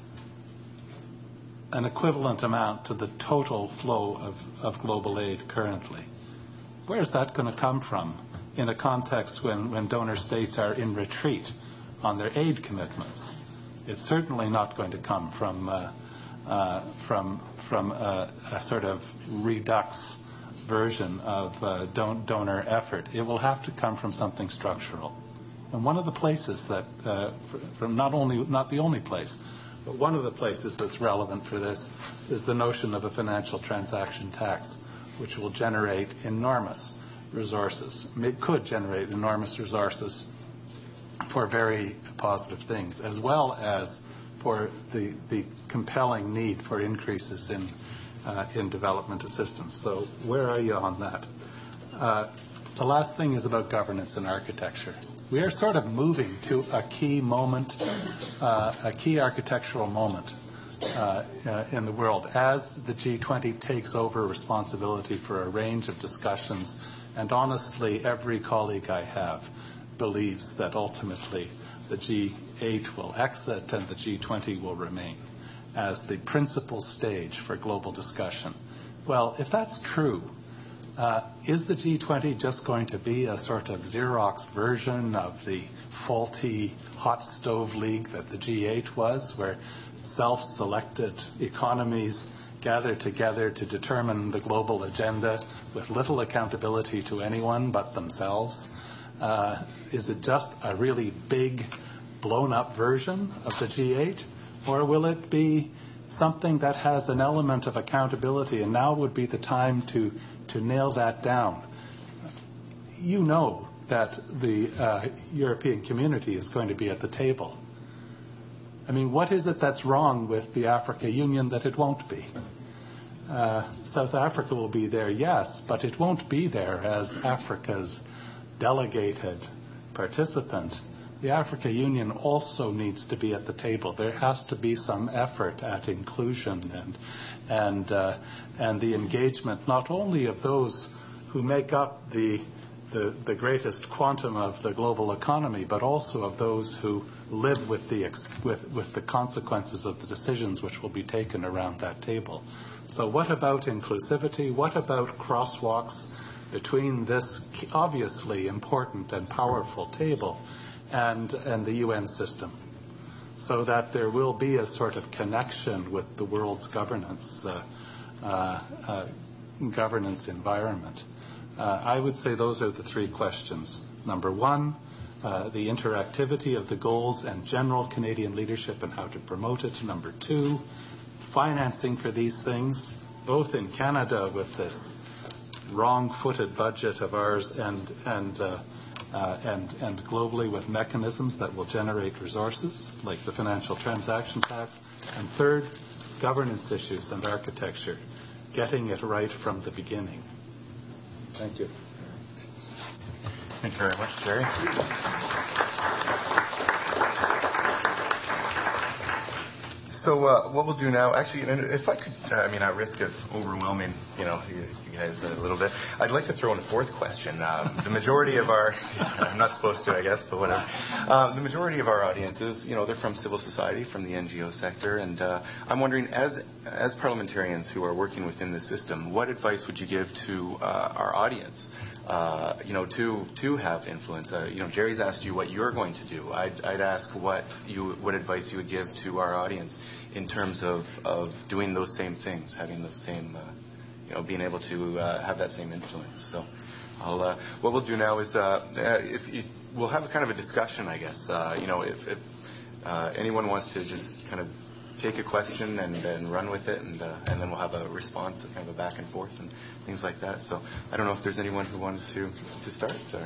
an equivalent amount to the total flow of, of global aid currently. Where is that going to come from in a context when, when donor states are in retreat on their aid commitments? It's certainly not going to come from uh, uh, from from a, a sort of redux version of uh, don- donor effort. It will have to come from something structural. And one of the places that, uh, from not only not the only place, but one of the places that's relevant for this is the notion of a financial transaction tax, which will generate enormous resources. It could generate enormous resources for very positive things, as well as for the the compelling need for increases in uh, in development assistance. So where are you on that? Uh, the last thing is about governance and architecture. We are sort of moving to a key moment, uh, a key architectural moment uh, uh, in the world as the G twenty takes over responsibility for a range of discussions. And honestly, every colleague I have believes that ultimately the G eight will exit and the G twenty will remain as the principal stage for global discussion. Well, if that's true, uh, is the G twenty just going to be a sort of Xerox version of the faulty hot stove league that the G eight was, where self-selected economies gather together to determine the global agenda with little accountability to anyone but themselves? Uh, is it just a really big, blown-up version of the G eight? Or will it be something that has an element of accountability, and now would be the time to, to nail that down? You know that the uh, European community is going to be at the table. I mean, what is it that's wrong with the Africa Union that it won't be? Uh, South Africa will be there, yes, but it won't be there as Africa's delegated participant. The Africa Union also needs to be at the table. There has to be some effort at inclusion and and uh, and the engagement not only of those who make up the, the the greatest quantum of the global economy, but also of those who live with the ex- with with the consequences of the decisions which will be taken around that table. So what about inclusivity? What about crosswalks between this obviously important and powerful table and and the U N system, so that there will be a sort of connection with the world's governance uh, uh, uh, governance environment? Uh, I would say those are the three questions. Number one, uh, the interactivity of the goals and general Canadian leadership and how to promote it. Number two, financing for these things, both in Canada with this wrong-footed budget of ours and and uh, uh, and and globally with mechanisms that will generate resources like the financial transaction tax. And third, governance issues and architecture, getting it right from the beginning. Thank you. Thank you very much, Jerry. So uh, what we'll do now, actually, if I could, uh, I mean, at risk of overwhelming, you know, you, you guys a little bit, I'd like to throw in a fourth question. Uh, the majority of our, I'm not supposed to, I guess, but whatever. Um, the majority of our audiences, you know, they're from civil society, from the N G O sector, and uh, I'm wondering, as as parliamentarians who are working within the system, what advice would you give to uh, our audience? Uh, you know, to to have influence. Uh, you know, Jerry's asked you what you're going to do. I'd, I'd ask what you what advice you would give to our audience in terms of, of doing those same things, having those same, uh, you know, being able to uh, have that same influence. So, I'll uh, what we'll do now is uh, if you, we'll have a kind of a discussion, I guess. Uh, you know, if, if uh, anyone wants to just kind of take a question and, and run with it, and uh, and then we'll have a response, kind of a back and forth and things like that. So I don't know if there's anyone who wanted to to start. Or...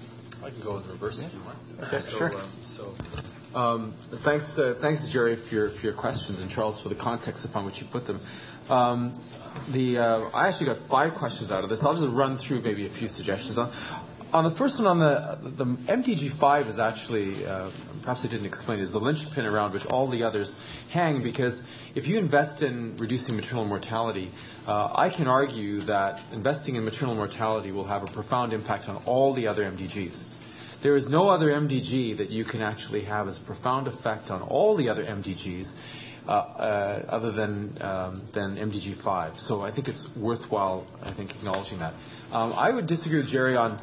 I can go in reverse yeah. if you want. Okay, so, sure. Um, so, um, thanks, uh, thanks, Jerry, for your for your questions, and Charles for the context upon which you put them. Um, the uh, I actually got five questions out of this. I'll just run through maybe a few suggestions. On, on the first one, on the the M D G five is actually uh, perhaps I didn't explain it, is the linchpin around which all the others hang, because if you invest in reducing maternal mortality, uh, I can argue that investing in maternal mortality will have a profound impact on all the other M D Gs. There is no other M D G that you can actually have as a profound effect on all the other M D Gs uh, uh, other than um, than M D G five. So I think it's worthwhile, I think, acknowledging that. Um, I would disagree with Jerry on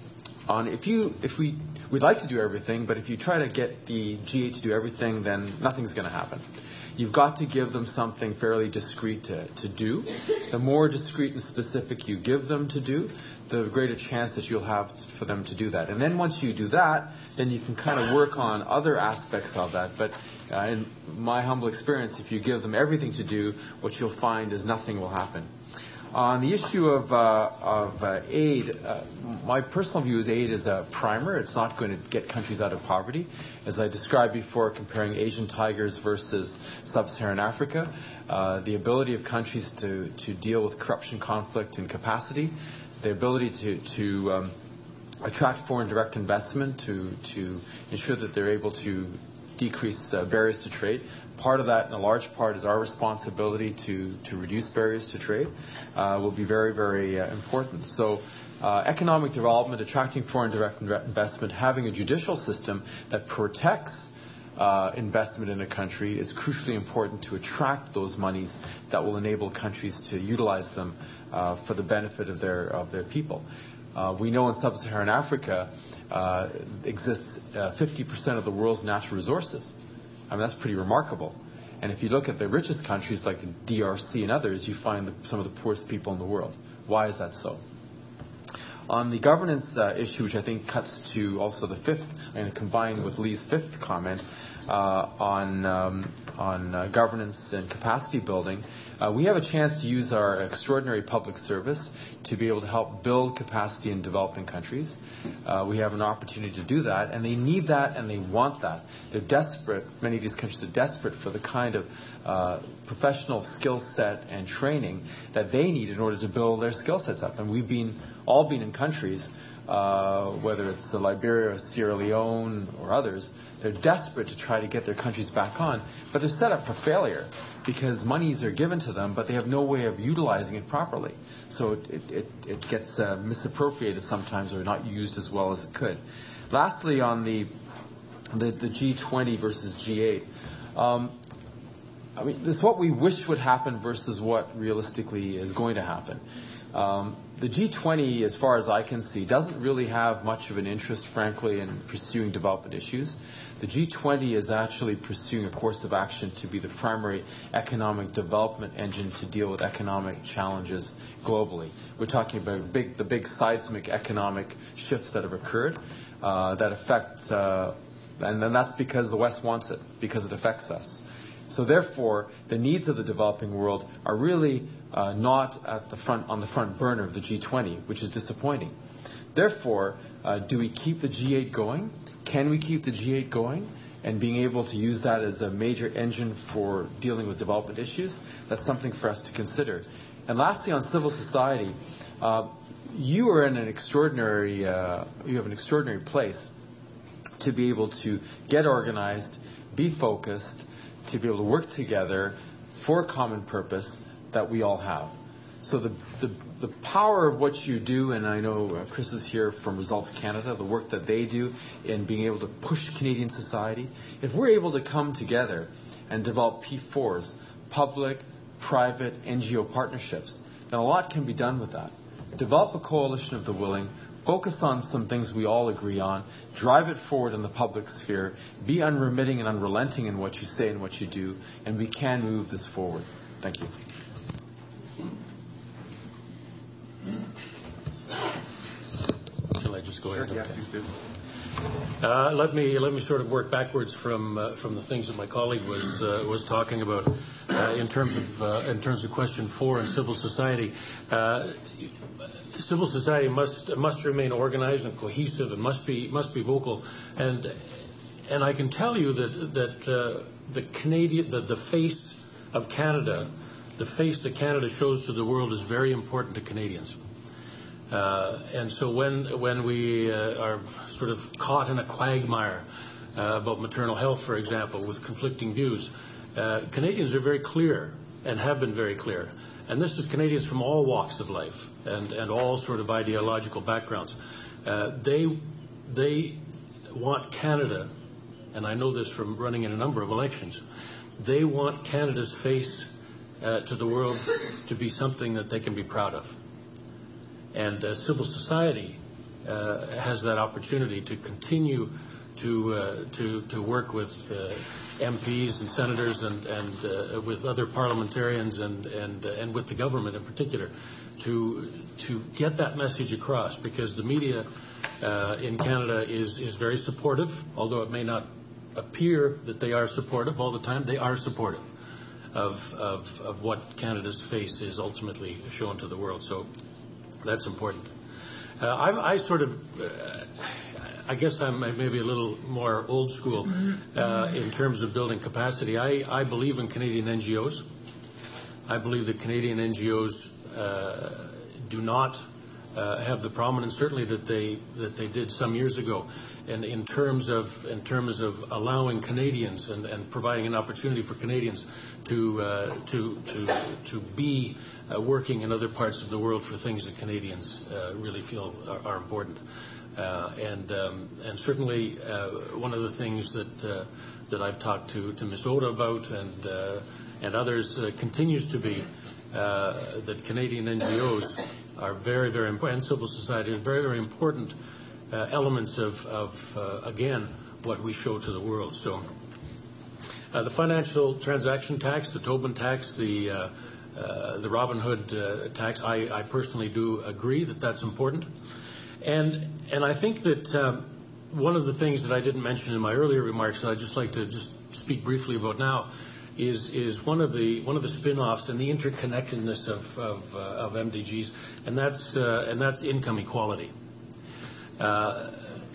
on if you if we we'd like to do everything, but if you try to get the G eight to do everything, then nothing's going to happen. You've got to give them something fairly discrete to, to do. The more discrete and specific you give them to do, the greater chance that you'll have for them to do that. And then once you do that, then you can kind of work on other aspects of that. But uh, in my humble experience, if you give them everything to do, what you'll find is nothing will happen. On the issue of, uh, of uh, aid, uh, my personal view is aid is a primer. It's not going to get countries out of poverty. As I described before, comparing Asian tigers versus sub-Saharan Africa, uh, the ability of countries to, to deal with corruption, conflict, and capacity, the ability to, to um, attract foreign direct investment, to, to ensure that they're able to decrease uh, barriers to trade. Part of that, in a large part, is our responsibility to, to reduce barriers to trade, uh, will be very, very uh, important. So uh, economic development, attracting foreign direct investment, having a judicial system that protects uh, investment in a country is crucially important to attract those monies that will enable countries to utilize them uh, for the benefit of their, of their people. Uh, we know in sub-Saharan Africa uh, exists uh, fifty percent of the world's natural resources. I mean, that's pretty remarkable. And if you look at the richest countries like the D R C and others, you find the, some of the poorest people in the world. Why is that so? On the governance uh, issue, which I think cuts to also the fifth, I'm going to combine with Lee's fifth comment uh, on, um, on uh, governance and capacity building, uh, we have a chance to use our extraordinary public service to be able to help build capacity in developing countries. Uh, we have an opportunity to do that, and they need that and they want that. They're desperate, many of these countries are desperate for the kind of uh, professional skill set and training that they need in order to build their skill sets up. And we've been all been in countries, uh, whether it's Liberia or Sierra Leone or others, they're desperate to try to get their countries back on, but they're set up for failure because monies are given to them, but they have no way of utilizing it properly. So it, it, it gets uh, misappropriated sometimes or not used as well as it could. Lastly, on the the, the G twenty versus G eight, um, I mean, this is what we wish would happen versus what realistically is going to happen. Um, the G twenty, as far as I can see, doesn't really have much of an interest, frankly, in pursuing development issues. The G twenty is actually pursuing a course of action to be the primary economic development engine to deal with economic challenges globally. We're talking about big, the big seismic economic shifts that have occurred uh, that affect, uh, and then that's because the West wants it, because it affects us. So therefore, the needs of the developing world are really uh, not at the front, on the front burner of the G twenty, which is disappointing. Therefore, uh, do we keep the G eight going? Can we keep the G eight going and being able to use that as a major engine for dealing with development issues? That's something for us to consider. And lastly, on civil society, uh, you are in an extraordinary, uh, you have an extraordinary place to be able to get organized, be focused, to be able to work together for a common purpose that we all have. So the, the, the power of what you do, and I know uh, Chris is here from Results Canada, the work that they do in being able to push Canadian society, if we're able to come together and develop P fours, public, private, N G O partnerships, then a lot can be done with that. Develop a coalition of the willing, focus on some things we all agree on, drive it forward in the public sphere, be unremitting and unrelenting in what you say and what you do, and we can move this forward. Thank you. Shall I just go ahead? Sure, yeah, okay. please do. Uh, let me let me sort of work backwards from uh, from the things that my colleague was uh, was talking about uh, in terms of uh, in terms of question four in civil society. Uh, civil society must must remain organized and cohesive and must be must be vocal, and and I can tell you that that uh, the Canadian the, the face of Canada, the face that Canada shows to the world is very important to Canadians. Uh, and so when when we uh, are sort of caught in a quagmire uh, about maternal health, for example, with conflicting views, uh, Canadians are very clear and have been very clear. And this is Canadians from all walks of life and, and all sort of ideological backgrounds. Uh, they they want Canada, and I know this from running in a number of elections, they want Canada's face uh, to the world to be something that they can be proud of. And uh, civil society uh, has that opportunity to continue to uh, to to work with uh, M Ps and senators and and uh, with other parliamentarians and and uh, and with the government in particular to to get that message across, because the media uh, in Canada is is very supportive, although it may not appear that they are supportive all the time. They are supportive. of, of, of what Canada's face is ultimately shown to the world. So that's important. Uh, I, I sort of, uh, I guess I'm maybe a little more old school uh, in terms of building capacity. I, I believe in Canadian N G Os. I believe that Canadian N G Os uh, do not uh, have the prominence, certainly that they that they did some years ago. And in terms of in terms of allowing Canadians and, and providing an opportunity for Canadians to uh, to to to be uh, working in other parts of the world for things that Canadians uh, really feel are, are important. Uh, and um, and certainly uh, one of the things that uh, that I've talked to to Miz Oda about and uh, and others uh, continues to be uh, that Canadian N G Os are very very important, and civil society are very very important uh, elements of of uh, again what we show to the world. So uh, the financial transaction tax, the Tobin tax, the uh, uh, the Robin Hood uh, tax, I, I personally do agree that that's important. And and I think that uh, one of the things that I didn't mention in my earlier remarks that I'd just like to just speak briefly about now is is one of the one of the spin-offs and the interconnectedness of of, uh, of M D Gs, and that's uh, and that's income equality. Uh,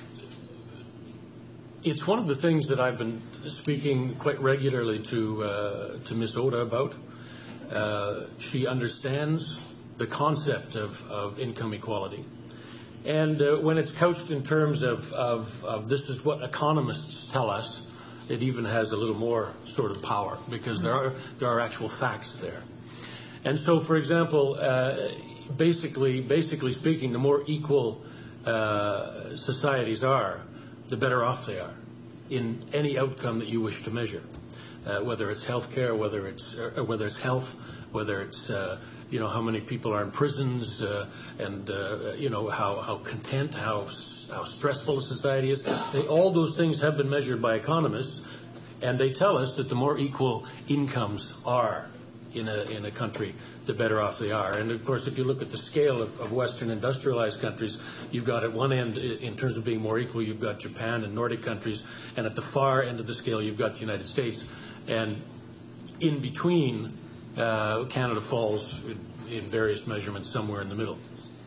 it's one of the things that I've been speaking quite regularly to uh, to Miz Oda about. Uh, she understands the concept of, of income equality. And uh, when it's couched in terms of, of, of this is what economists tell us, it even has a little more sort of power because there are there are actual facts there. And so, for example, uh, basically basically speaking, the more equal uh, societies are, the better off they are in any outcome that you wish to measure, uh, whether it's healthcare, whether it's uh, whether it's health, whether it's uh, you know, how many people are in prisons, uh, and, uh, you know, how, how content, how, how stressful a society is. They, all those things have been measured by economists, and they tell us that the more equal incomes are in a, in a country, the better off they are. And, of course, if you look at the scale of, of Western industrialized countries, you've got at one end, in terms of being more equal, you've got Japan and Nordic countries, and at the far end of the scale, you've got the United States. And in between, Uh, Canada falls in various measurements somewhere in the middle.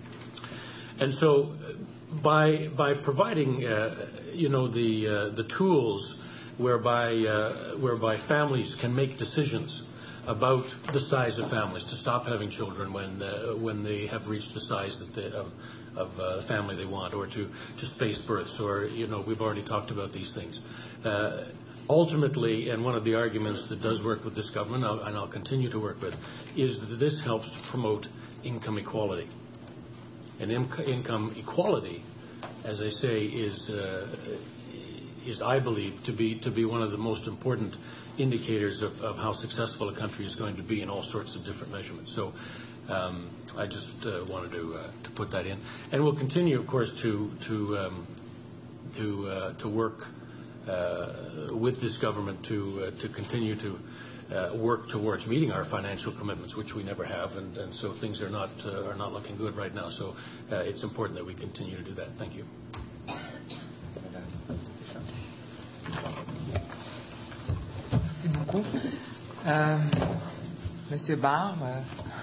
And so by by providing uh, you know the uh, the tools whereby uh, whereby families can make decisions about the size of families, to stop having children when uh, when they have reached the size that they, of of uh, family they want, or to to space births, or you know we've already talked about these things. Uh, Ultimately, and one of the arguments that does work with this government, and I'll continue to work with, is that this helps to promote income equality. And in- income equality, as I say, is, uh, is I believe, to be to be one of the most important indicators of, of how successful a country is going to be in all sorts of different measurements. So um, I just uh, wanted to uh, to put that in, and we'll continue, of course, to to um, to uh, to work Uh, with this government to uh, to continue to uh, work towards meeting our financial commitments, which we never have, and, and so things are not uh, are not looking good right now. So uh, it's important that we continue to do that. Thank you. Merci beaucoup. Euh, Monsieur Barr, euh,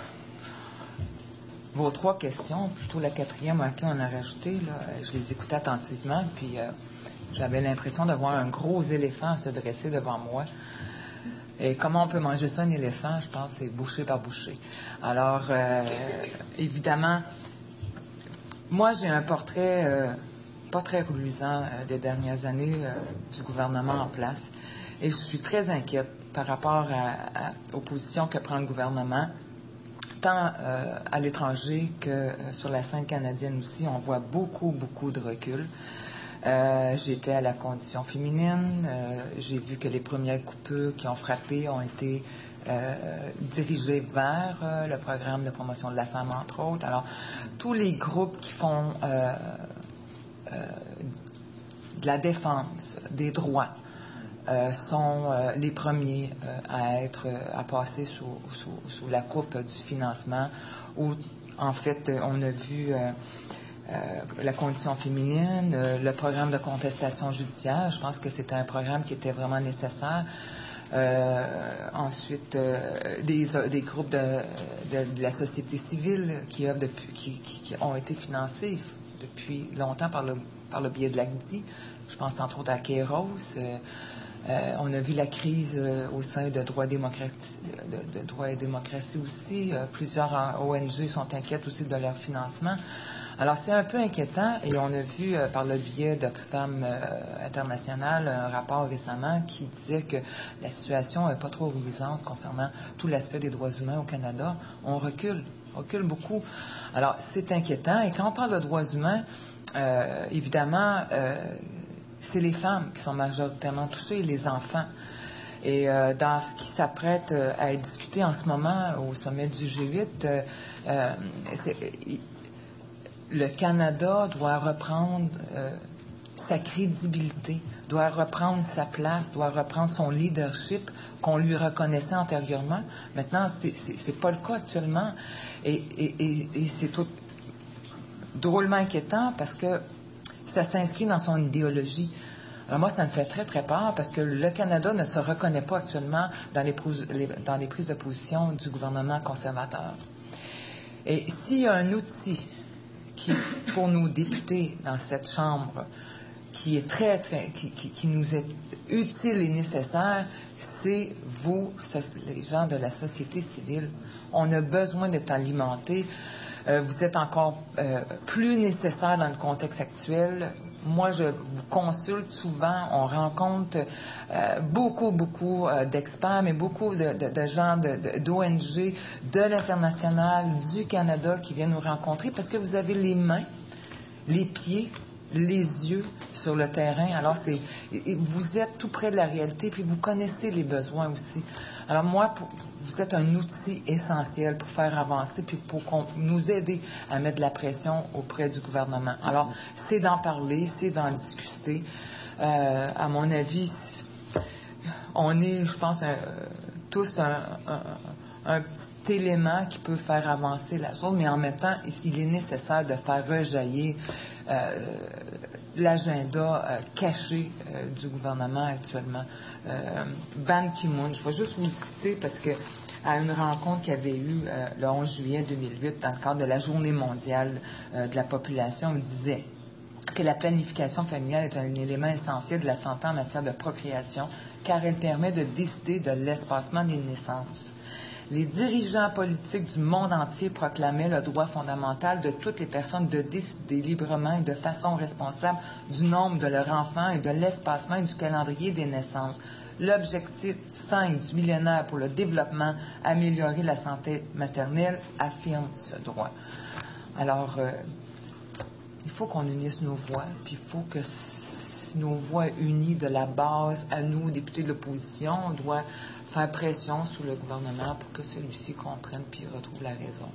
vos trois questions, plutôt la quatrième à laquelle on a rajouté, là, je les écoutais attentivement, puis euh, j'avais l'impression de voir un gros éléphant se dresser devant moi. Et comment on peut manger ça, un éléphant? Je pense que c'est bouchée par bouchée. Alors, euh, évidemment, moi, j'ai un portrait euh, pas très reluisant euh, des dernières années euh, du gouvernement en place. Et je suis très inquiète par rapport à, à, aux positions que prend le gouvernement, tant euh, à l'étranger que euh, sur la scène canadienne aussi. On voit beaucoup, beaucoup de recul. Euh, j'étais à la condition féminine. Euh, j'ai vu que les premières coupures qui ont frappé ont été euh, dirigées vers euh, le programme de promotion de la femme, entre autres. Alors, tous les groupes qui font euh, euh, de la défense des droits euh, sont euh, les premiers euh, à être à passer sous, sous, sous la coupe du financement, où en fait on a vu euh, Euh, la condition féminine, euh, le programme de contestation judiciaire. Je pense que c'était un programme qui était vraiment nécessaire. Euh, ensuite, euh, des, des groupes de, de, de la société civile qui, depuis, qui, qui, qui ont été financés depuis longtemps par le, par le biais de l'A C D I. Je pense entre autres à Kairos. Euh, euh, on a vu la crise euh, au sein de Droit et Démocratie, de, de Droit et Démocratie aussi. Euh, plusieurs O N G sont inquiètes aussi de leur financement. Alors, c'est un peu inquiétant et on a vu euh, par le biais d'Oxfam euh, International un rapport récemment qui disait que la situation n'est pas trop reluisante concernant tout l'aspect des droits humains au Canada. On recule, on recule beaucoup. Alors, c'est inquiétant. Et quand on parle de droits humains, euh, évidemment, euh, c'est les femmes qui sont majoritairement touchées, les enfants. Et euh, dans ce qui s'apprête euh, à être discuté en ce moment au sommet du G huit, euh, euh, c'est... le Canada doit reprendre euh, sa crédibilité, doit reprendre sa place, doit reprendre son leadership qu'on lui reconnaissait antérieurement. Maintenant, c'est, c'est, c'est pas le cas actuellement. Et, et, et, et c'est tout drôlement inquiétant parce que ça s'inscrit dans son idéologie. Alors moi, ça me fait très, très peur parce que le Canada ne se reconnaît pas actuellement dans les, les, dans les prises de position du gouvernement conservateur. Et s'il y a un outil qui, pour nos députés dans cette Chambre, qui est très, très, qui, qui, qui nous est utile et nécessaire, c'est vous, les gens de la société civile. On a besoin d'être alimentés. Euh, vous êtes encore euh, plus nécessaire dans le contexte actuel. Moi, je vous consulte souvent, on rencontre euh, beaucoup, beaucoup euh, d'experts, mais beaucoup de, de, de gens de, de, d'O N G, de l'international, du Canada qui viennent nous rencontrer parce que vous avez les mains, les pieds, les yeux sur le terrain. Alors, c'est, vous êtes tout près de la réalité, puis vous connaissez les besoins aussi. Alors, moi, pour, vous êtes un outil essentiel pour faire avancer, puis pour nous aider à mettre de la pression auprès du gouvernement. Alors, c'est d'en parler, c'est d'en discuter. Euh, à mon avis, on est, je pense, un, tous un, un, un petit élément qui peut faire avancer la chose, mais en même temps, il est nécessaire de faire rejaillir euh, l'agenda euh, caché euh, du gouvernement actuellement. Euh, Ban Ki-moon, je vais juste vous citer parce que à une rencontre qu'il y avait eu euh, le onze juillet deux mille huit dans le cadre de la Journée mondiale euh, de la population, il disait que la planification familiale est un élément essentiel de la santé en matière de procréation car elle permet de décider de l'espacement des naissances. Les dirigeants politiques du monde entier proclamaient le droit fondamental de toutes les personnes de décider librement et de façon responsable du nombre de leurs enfants et de l'espacement et du calendrier des naissances. L'objectif cinq du millénaire pour le développement, améliorer la santé maternelle, affirme ce droit. Alors, euh, il faut qu'on unisse nos voix, puis il faut que nos voix unies de la base à nous, députés de l'opposition, on doit faire pression sur le gouvernement pour que celui-ci comprenne puis retrouve la raison.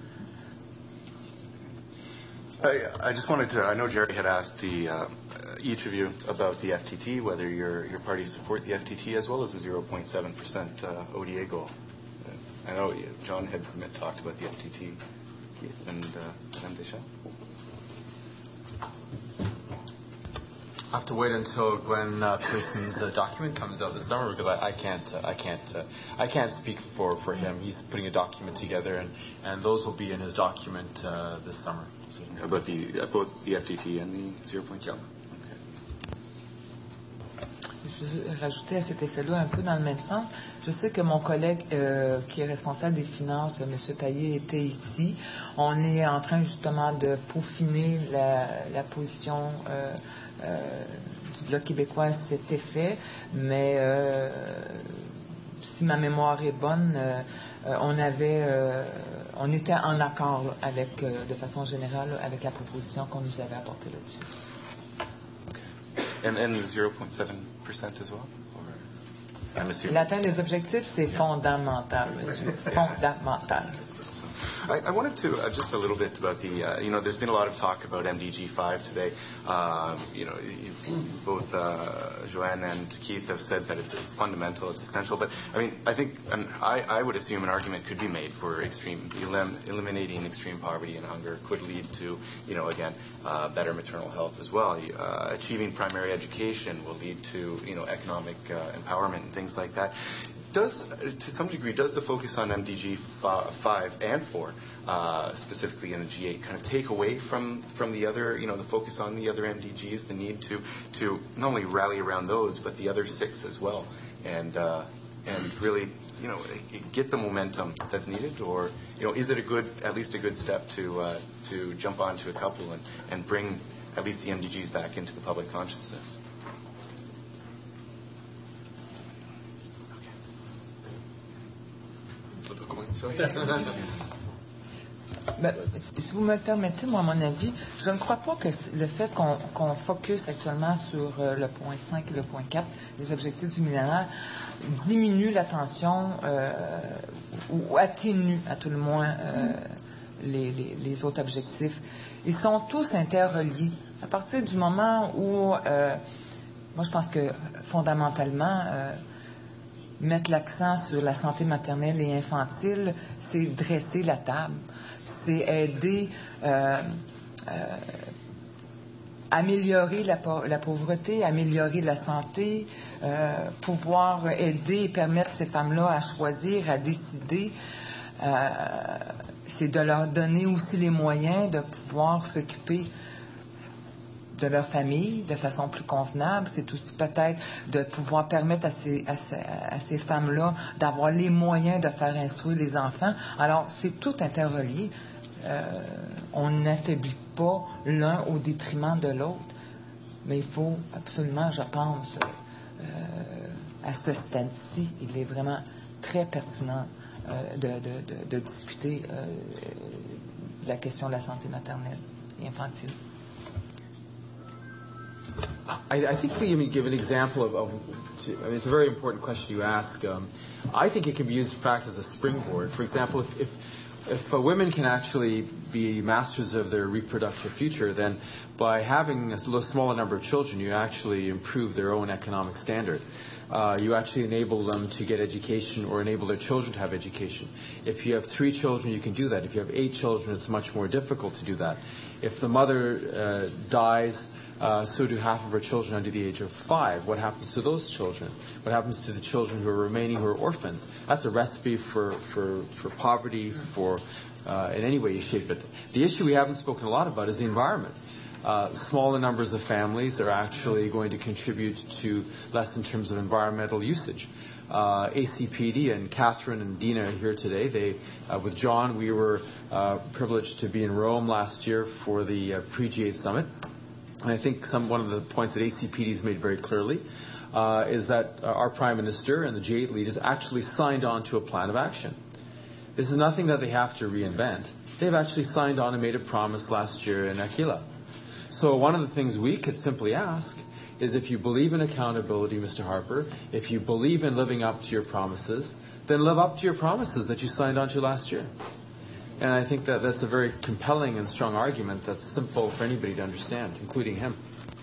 I, I just wanted to, I know Jerry had asked the, uh, each of you about the F T T, whether your, your parties support the F T T as well as the zero point seven percent uh, O D A goal. Uh, I know John had talked about the F T T, Keith and uh, Madame Deschamps. I have to wait until Glenn uh, Pearson's uh, document comes out this summer because I, I can't uh, I can't uh, I can't speak for, for him. He's putting a document together, and, and those will be in his document uh, this summer. So, about the uh, both the F T T and the zero point seven. Je vais rajouter à cet effet-là un peu dans le même sens. Je sais que mon collègue euh, qui est responsable des finances, M. Payet, était ici. On est en train justement de peaufiner la, la position euh, Euh, du Bloc québécois à cet effet, mais euh, si ma mémoire est bonne, euh, euh, on avait, euh, on était en accord là, avec, euh, de façon générale, là, avec la proposition qu'on nous avait apportée là-dessus. Okay. And, and the zero point seven percent as well? L'atteinte des objectifs, c'est fondamental, monsieur. Fondamental. I, I wanted to uh, just a little bit about the, uh, you know, there's been a lot of talk about M D G five today. Um, you know, both uh, Joanne and Keith have said that it's, it's fundamental, it's essential. But I mean, I think, and I, I would assume an argument could be made for extreme elim, eliminating extreme poverty and hunger could lead to, you know, again, uh, better maternal health as well. Uh, achieving primary education will lead to, you know, economic uh, empowerment and things like that. Does, to some degree, does the focus on M D G five and four, uh, specifically in the G eight, kind of take away from, from the other, you know, the focus on the other M D Gs, the need to, to not only rally around those, but the other six as well, and uh, and really, you know, get the momentum that's needed, or, you know, is it a good, at least a good step to uh, to jump onto a couple and, and bring at least the M D Gs back into the public consciousness? Ben, si vous me le permettez, moi, à mon avis, je ne crois pas que le fait qu'on qu'on focus actuellement sur euh, le point cinq et le point quatre, les objectifs du millénaire, diminue l'attention euh, ou atténue, à tout le moins, euh, les, les, les autres objectifs. Ils sont tous interreliés. À partir du moment où, euh, moi, je pense que fondamentalement, euh, mettre l'accent sur la santé maternelle et infantile, c'est dresser la table, c'est aider, euh, euh, améliorer la, la pauvreté, améliorer la santé, euh, pouvoir aider et permettre ces femmes-là à choisir, à décider. Euh, c'est de leur donner aussi les moyens de pouvoir s'occuper de leur famille de façon plus convenable. C'est aussi peut-être de pouvoir permettre à ces, à ces, à ces femmes-là d'avoir les moyens de faire instruire les enfants. Alors, c'est tout interrelié. Euh, on n'affaiblit pas l'un au détriment de l'autre, mais il faut absolument, je pense, euh, à ce stade-ci, il est vraiment très pertinent euh, de, de, de, de discuter euh, de la question de la santé maternelle et infantile. I, I think, let me give an example of, of I mean, it's a very important question you ask. Um, I think it can be used, in fact, as a springboard. For example, if, if, if uh, women can actually be masters of their reproductive future, then by having a smaller number of children, you actually improve their own economic standard. Uh, you actually enable them to get education or enable their children to have education. If you have three children, you can do that. If you have eight children, it's much more difficult to do that. If the mother uh, dies, Uh, so do half of her children under the age of five. What happens to those children? What happens to the children who are remaining who are orphans? That's a recipe for, for, for poverty, for uh, in any way you shape it. The issue we haven't spoken a lot about is the environment. Uh, smaller numbers of families are actually going to contribute to less in terms of environmental usage. Uh, A C P D and Catherine and Dina are here today. They, uh, with John, we were uh, privileged to be in Rome last year for the uh, pre-G eight summit. And I think some one of the points that A C P D has made very clearly uh, is that uh, our Prime Minister and the G eight leaders actually signed on to a plan of action. This is nothing that they have to reinvent. They've actually signed on and made a promise last year in Aquila. So one of the things we could simply ask is, if you believe in accountability, Mister Harper, if you believe in living up to your promises, then live up to your promises that you signed on to last year. And I think that that's a very compelling and strong argument that's simple for anybody to understand, including him.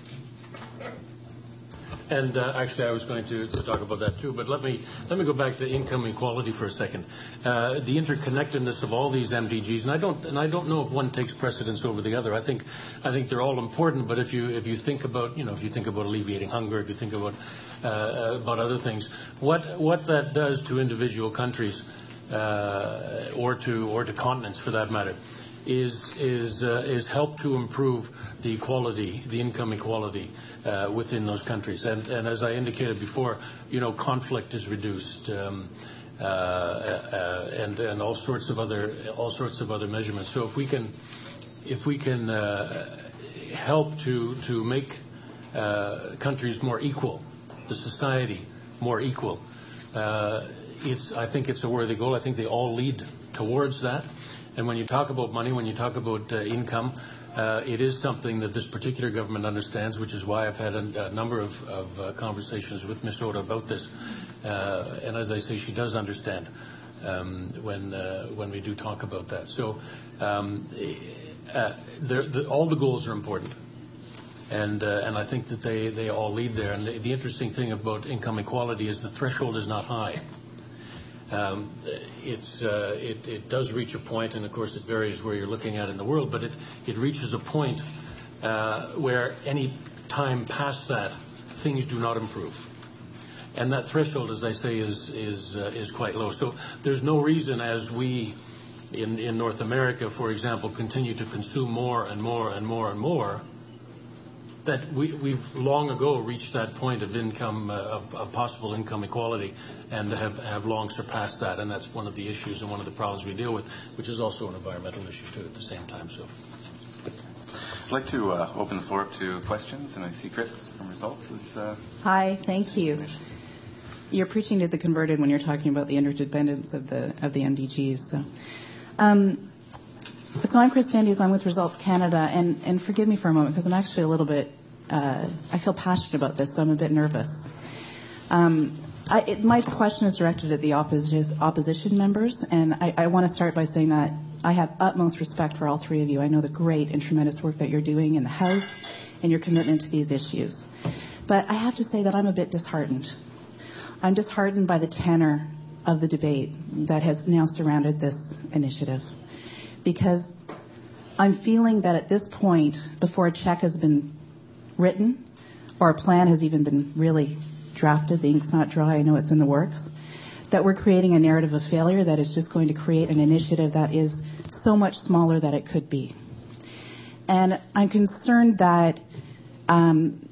And uh, actually, I was going to, to talk about that too. But let me let me go back to income equality for a second. Uh, the interconnectedness of all these M D Gs, and I don't and I don't know if one takes precedence over the other. I think I think they're all important. But if you if you think about you know if you think about alleviating hunger, if you think about uh, about other things, what what that does to individual countries. Uh, or to or to continents, for that matter, is is uh, is help to improve the equality, the income equality uh, within those countries. And and as I indicated before, you know, conflict is reduced, um, uh, uh, and and all sorts of other all sorts of other measurements. So if we can if we can uh, help to to make uh, countries more equal, the society more equal. Uh, It's, I think it's a worthy goal. I think they all lead towards that. And when you talk about money, when you talk about uh, income, uh, it is something that this particular government understands, which is why I've had a, a number of, of uh, conversations with Miz Oda about this. Uh, and as I say, she does understand um, when uh, when we do talk about that. So um, uh, the, all the goals are important. And uh, and I think that they, they all lead there. And the, the interesting thing about income equality is the threshold is not high. Um, it's uh, it, it does reach a point, and of course it varies where you're looking at in the world, but it, it reaches a point uh, where any time past that, things do not improve. And that threshold, as I say, is is uh, is quite low. So there's no reason, as we in, in North America, for example, continue to consume more and more and more and more, that we, we've long ago reached that point of income, uh, of, of possible income equality, and have, have long surpassed that. And that's one of the issues and one of the problems we deal with, which is also an environmental issue too at the same time. So, I'd like to uh, open the floor up to questions, and I see Chris from Results is. Uh, Hi, thank you. You're preaching to the converted when you're talking about the interdependence of the of the M D Gs. So. Um, So I'm Chris Dandies. I'm with Results Canada, and, and forgive me for a moment because I'm actually a little bit, uh, I feel passionate about this, so I'm a bit nervous. Um, I, it, my question is directed at the opposition, opposition members, and I, I want to start by saying that I have utmost respect for all three of you. I know the great and tremendous work that you're doing in the House and your commitment to these issues. But I have to say that I'm a bit disheartened. I'm disheartened by the tenor of the debate that has now surrounded this initiative. Because I'm feeling that at this point, before a check has been written or a plan has even been really drafted, the ink's not dry, I know it's in the works, that we're creating a narrative of failure that is just going to create an initiative that is so much smaller than it could be. And I'm concerned that um,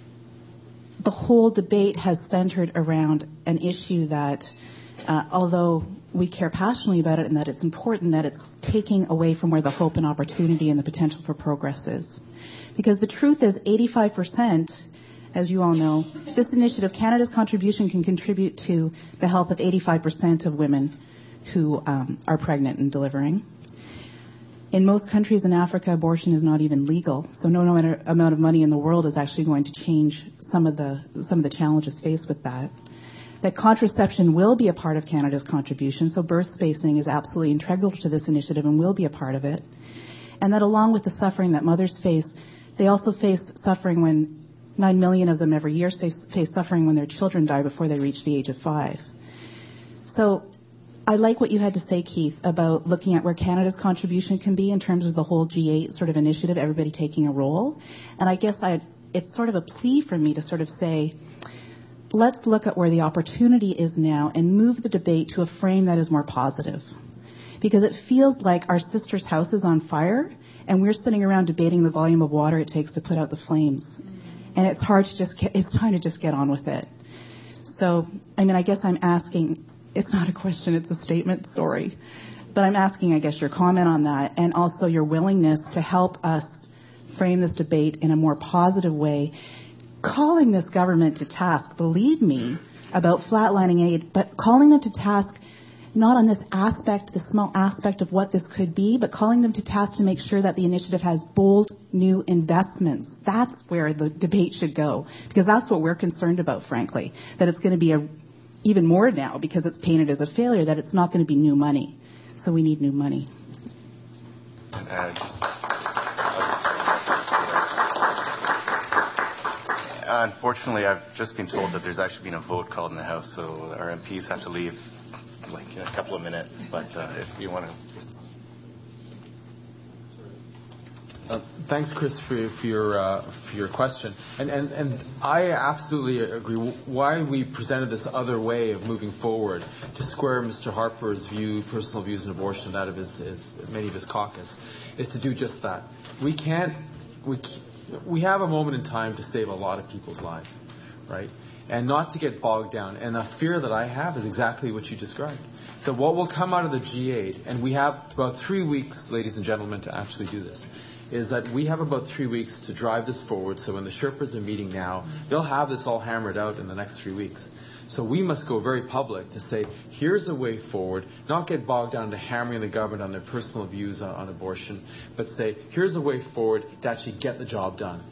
the whole debate has centered around an issue that, uh, although we care passionately about it and that it's important, that it's taking away from where the hope and opportunity and the potential for progress is. Because the truth is eighty-five percent, as you all know, this initiative, Canada's contribution can contribute to the health of eighty-five percent of women who um, are pregnant and delivering. In most countries in Africa, abortion is not even legal, so no, no amount of money in the world is actually going to change some of the some of the challenges faced with that. That contraception will be a part of Canada's contribution, so birth spacing is absolutely integral to this initiative and will be a part of it. And that along with the suffering that mothers face, they also face suffering when nine million of them every year face, face suffering when their children die before they reach the age of five. So I like what you had to say, Keith, about looking at where Canada's contribution can be in terms of the whole G eight sort of initiative, everybody taking a role. And I guess I'd, it's sort of a plea for me to sort of say, let's look at where the opportunity is now and move the debate to a frame that is more positive. Because it feels like our sister's house is on fire and we're sitting around debating the volume of water it takes to put out the flames. And it's hard to just get, it's time to just get on with it. So, I mean, I guess I'm asking, it's not a question, it's a statement, sorry. But I'm asking, I guess, your comment on that and also your willingness to help us frame this debate in a more positive way. Calling this government to task, believe me, about flatlining aid, but calling them to task not on this aspect, the small aspect of what this could be, but calling them to task to make sure that the initiative has bold new investments. That's where the debate should go, because that's what we're concerned about, frankly, that it's going to be a, even more now because it's painted as a failure, that it's not going to be new money. So we need new money. Uh, just Unfortunately, I've just been told that there's actually been a vote called in the House, so our M Ps have to leave like in a couple of minutes. But uh, if you want to. Uh, thanks, Chris, for, for your uh, for your question, and, and and I absolutely agree. Why we presented this other way of moving forward to square Mister Harper's view, personal views on abortion, and that of his, his many of his caucus, is to do just that. We can't we. We have a moment in time to save a lot of people's lives, right? And not to get bogged down. And the fear that I have is exactly what you described. So what will come out of the G eight, and we have about three weeks, ladies and gentlemen, to actually do this, is that we have about three weeks to drive this forward. So when the Sherpas are meeting now, they'll have this all hammered out in the next three weeks. So we must go very public to say, here's a way forward, not get bogged down to hammering the government on their personal views on, on abortion, but say, here's a way forward to actually get the job done.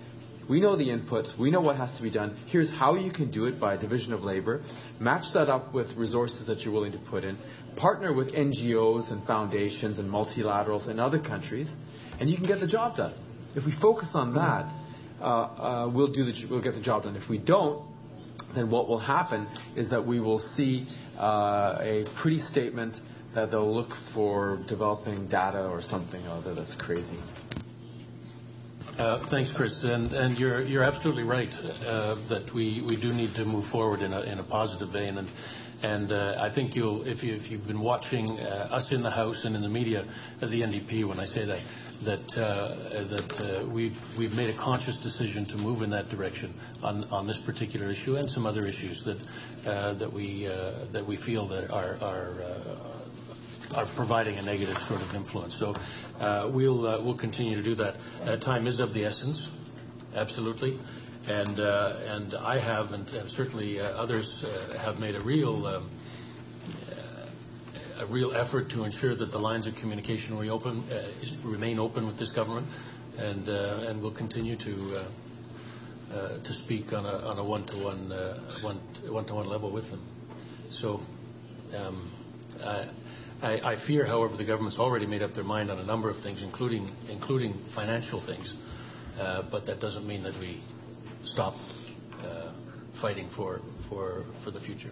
We know the inputs. We know what has to be done. Here's how you can do it by division of labor. Match that up with resources that you're willing to put in. Partner with N G Os and foundations and multilaterals in other countries, and you can get the job done. If we focus on that, uh, uh, we'll do the, we'll get the job done. If we don't, then what will happen is that we will see uh, a pretty statement that they'll look for developing data or something other that's crazy. Uh, thanks, Chris, and and you're you're absolutely right uh, that we, we do need to move forward in a in a positive vein, and and uh, I think you'll if you if you've been watching uh, us in the House and in the media of the N D P, when I say that that uh, that uh, we've we've made a conscious decision to move in that direction on, on this particular issue and some other issues that uh, that we uh, that we feel that are are. Uh, are providing a negative sort of influence. So uh, we'll uh, we'll continue to do that. Uh, time is of the essence, absolutely, and uh, and I have and, and certainly uh, others uh, have made a real um, uh, a real effort to ensure that the lines of communication reopen uh, remain open with this government, and uh, and we'll continue to uh, uh, to speak on a on a one to one one one to one level with them. So. Um, I, I, I fear, however, the government's already made up their mind on a number of things, including including financial things. Uh, but that doesn't mean that we stop uh, fighting for for for the future.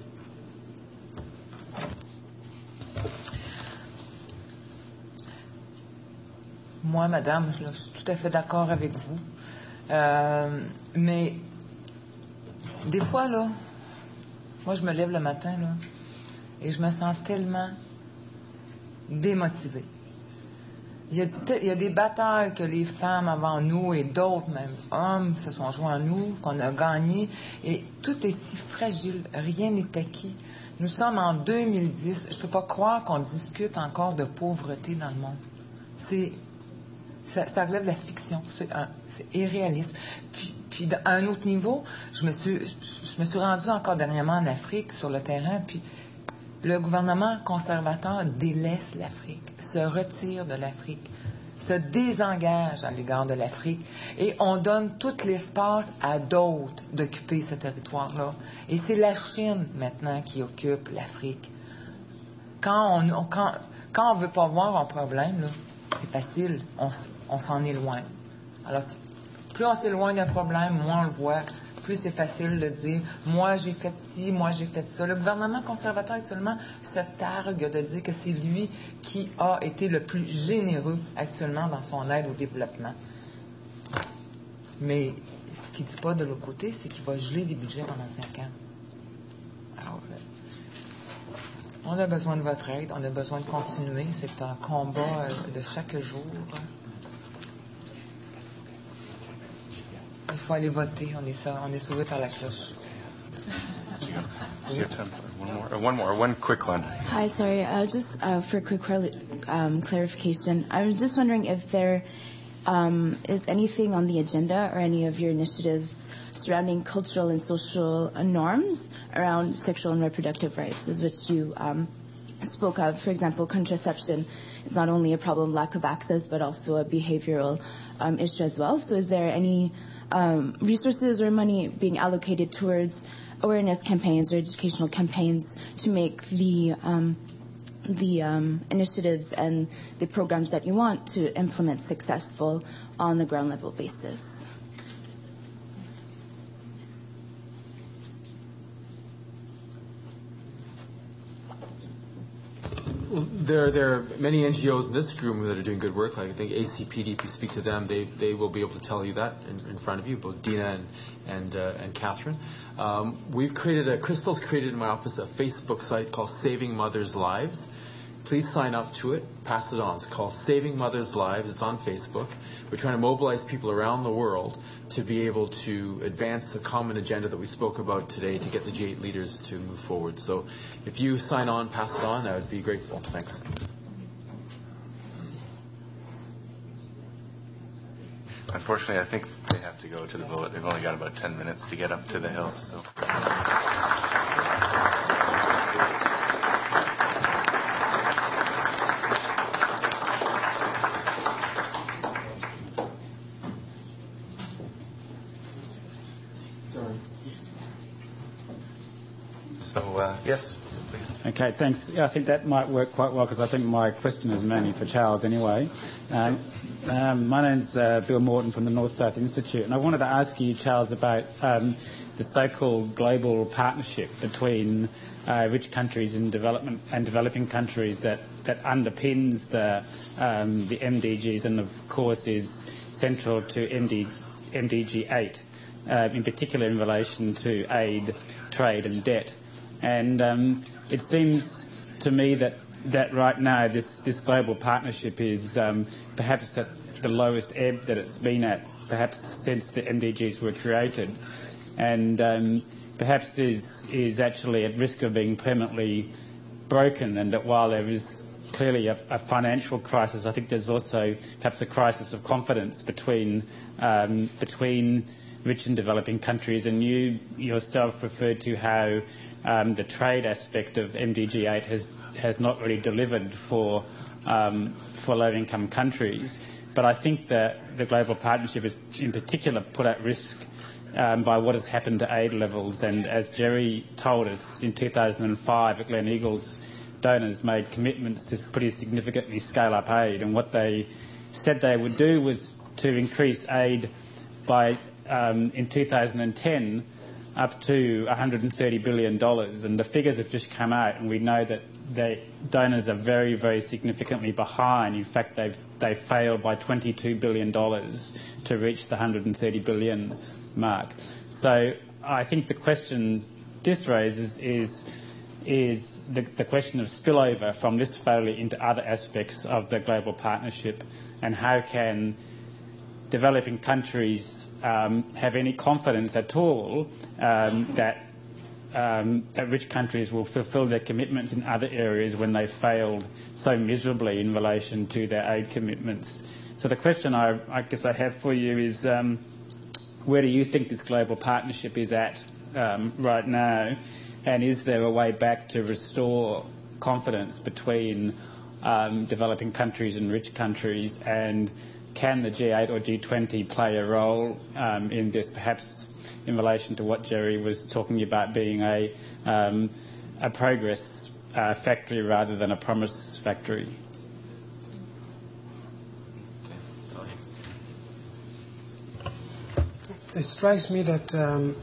Moi, Madame, je suis tout à fait d'accord avec vous. Euh, mais des fois, là, moi, je me lève le matin, là, et je me sens tellement démotivée. Il y, a il y a des batailles que les femmes avant nous et d'autres, même hommes, se sont joints à nous, qu'on a gagné, et tout est si fragile, rien n'est acquis. Nous sommes en deux mille dix, je ne peux pas croire qu'on discute encore de pauvreté dans le monde. C'est, ça, ça relève de la fiction, c'est, un, c'est irréaliste. Puis, puis à un autre niveau, je me suis, je, je me suis rendue encore dernièrement en Afrique, sur le terrain, puis le gouvernement conservateur délaisse l'Afrique, se retire de l'Afrique, se désengage à l'égard de l'Afrique, et on donne tout l'espace à d'autres d'occuper ce territoire-là. Et c'est la Chine maintenant qui occupe l'Afrique. Quand on on, quand, quand on veut pas voir un problème, là, c'est facile, on, on s'en éloigne. Alors, plus on s'éloigne d'un problème, moins on le voit. Plus c'est facile de dire « moi j'ai fait ci, moi j'ai fait ça ». Le gouvernement conservateur actuellement se targue de dire que c'est lui qui a été le plus généreux actuellement dans son aide au développement. Mais ce qu'il ne dit pas de l'autre côté, c'est qu'il va geler des budgets pendant cinq ans. Alors, on a besoin de votre aide, on a besoin de continuer. C'est un combat de chaque jour. Il faut aller voter. On est, ça, on est sauvé par la cloche. You have time for one more, uh, one more, one quick one. Hi, sorry, uh, just uh, for a quick um, clarification. I was just wondering if there um, is anything on the agenda or any of your initiatives surrounding cultural and social norms around sexual and reproductive rights, as which you um, spoke of. For example, contraception is not only a problem, lack of access, but also a behavioral um, issue as well. So is there any um, resources or money being allocated towards awareness campaigns or educational campaigns to make the um, the um, initiatives and the programs that you want to implement successful on the ground level basis? Well, there, there are many N G Os in this room that are doing good work. Like I think A C P D, if you speak to them, they, they will be able to tell you that in, in front of you, both Dina and and, uh, and Catherine. Um, we've created a, Crystal's created in my office a Facebook site called Saving Mothers' Lives. Please sign up to it, pass it on. It's called Saving Mothers' Lives. It's on Facebook. We're trying to mobilize people around the world to be able to advance the common agenda that we spoke about today to get the G eight leaders to move forward. So if you sign on, pass it on, I would be grateful. Thanks. Unfortunately, I think they have to go to the vote. They've only got about ten minutes to get up to the hill. So. Yes, please. Okay, thanks. Yeah, I think that might work quite well because I think my question is mainly for Charles anyway. Um, um, my name's uh, Bill Morton from the North-South Institute, and I wanted to ask you, Charles, about um, the so-called global partnership between uh, rich countries and development and developing countries that, that underpins the, um, the M D Gs and, of course, is central to M D, M D G eight, uh, in particular in relation to aid, trade and debt. And um, it seems to me that, that right now this, this global partnership is um, perhaps at the lowest ebb that it's been at, perhaps since the M D Gs were created, and um, perhaps is, is actually at risk of being permanently broken, and that while there is clearly a, a financial crisis, I think there's also perhaps a crisis of confidence between, um, between rich and developing countries. And you yourself referred to how Um, the trade aspect of M D G eight has, has not really delivered for, um, for low-income countries. But I think that the global partnership is in particular put at risk um, by what has happened to aid levels. And as Jerry told us, in two thousand five at Gleneagles, donors made commitments to pretty significantly scale up aid. And what they said they would do was to increase aid by, um, in two thousand ten, up to one hundred thirty billion dollars, and the figures have just come out, and we know that the donors are very, very significantly behind. In fact, they've, they've failed by twenty-two billion dollars to reach the one hundred thirty billion dollars mark. So I think the question this raises is, is the, the question of spillover from this failure into other aspects of the global partnership, and how can developing countries um, have any confidence at all um, that, um, that rich countries will fulfil their commitments in other areas when they failed so miserably in relation to their aid commitments. So the question I, I guess I have for you is, um, where do you think this global partnership is at um, right now, and is there a way back to restore confidence between um, developing countries and rich countries, and can the G eight or G twenty play a role um, in this, perhaps in relation to what Jerry was talking about being a, um, a progress uh, factory rather than a promise factory? It strikes me that, um,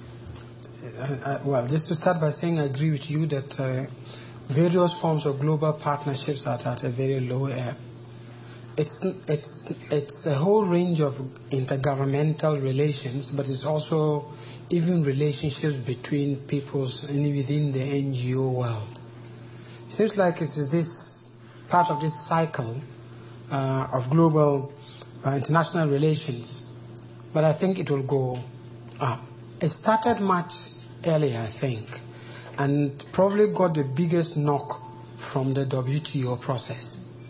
uh, well, just to start by saying I agree with you that uh, various forms of global partnerships are at a very low ebb. It's, it's, it's a whole range of intergovernmental relations, but it's also even relationships between peoples and within the N G O world. It seems like it's this part of this cycle uh, of global uh, international relations, but I think it will go up. It started much earlier, I think, and probably got the biggest knock from the W T O process.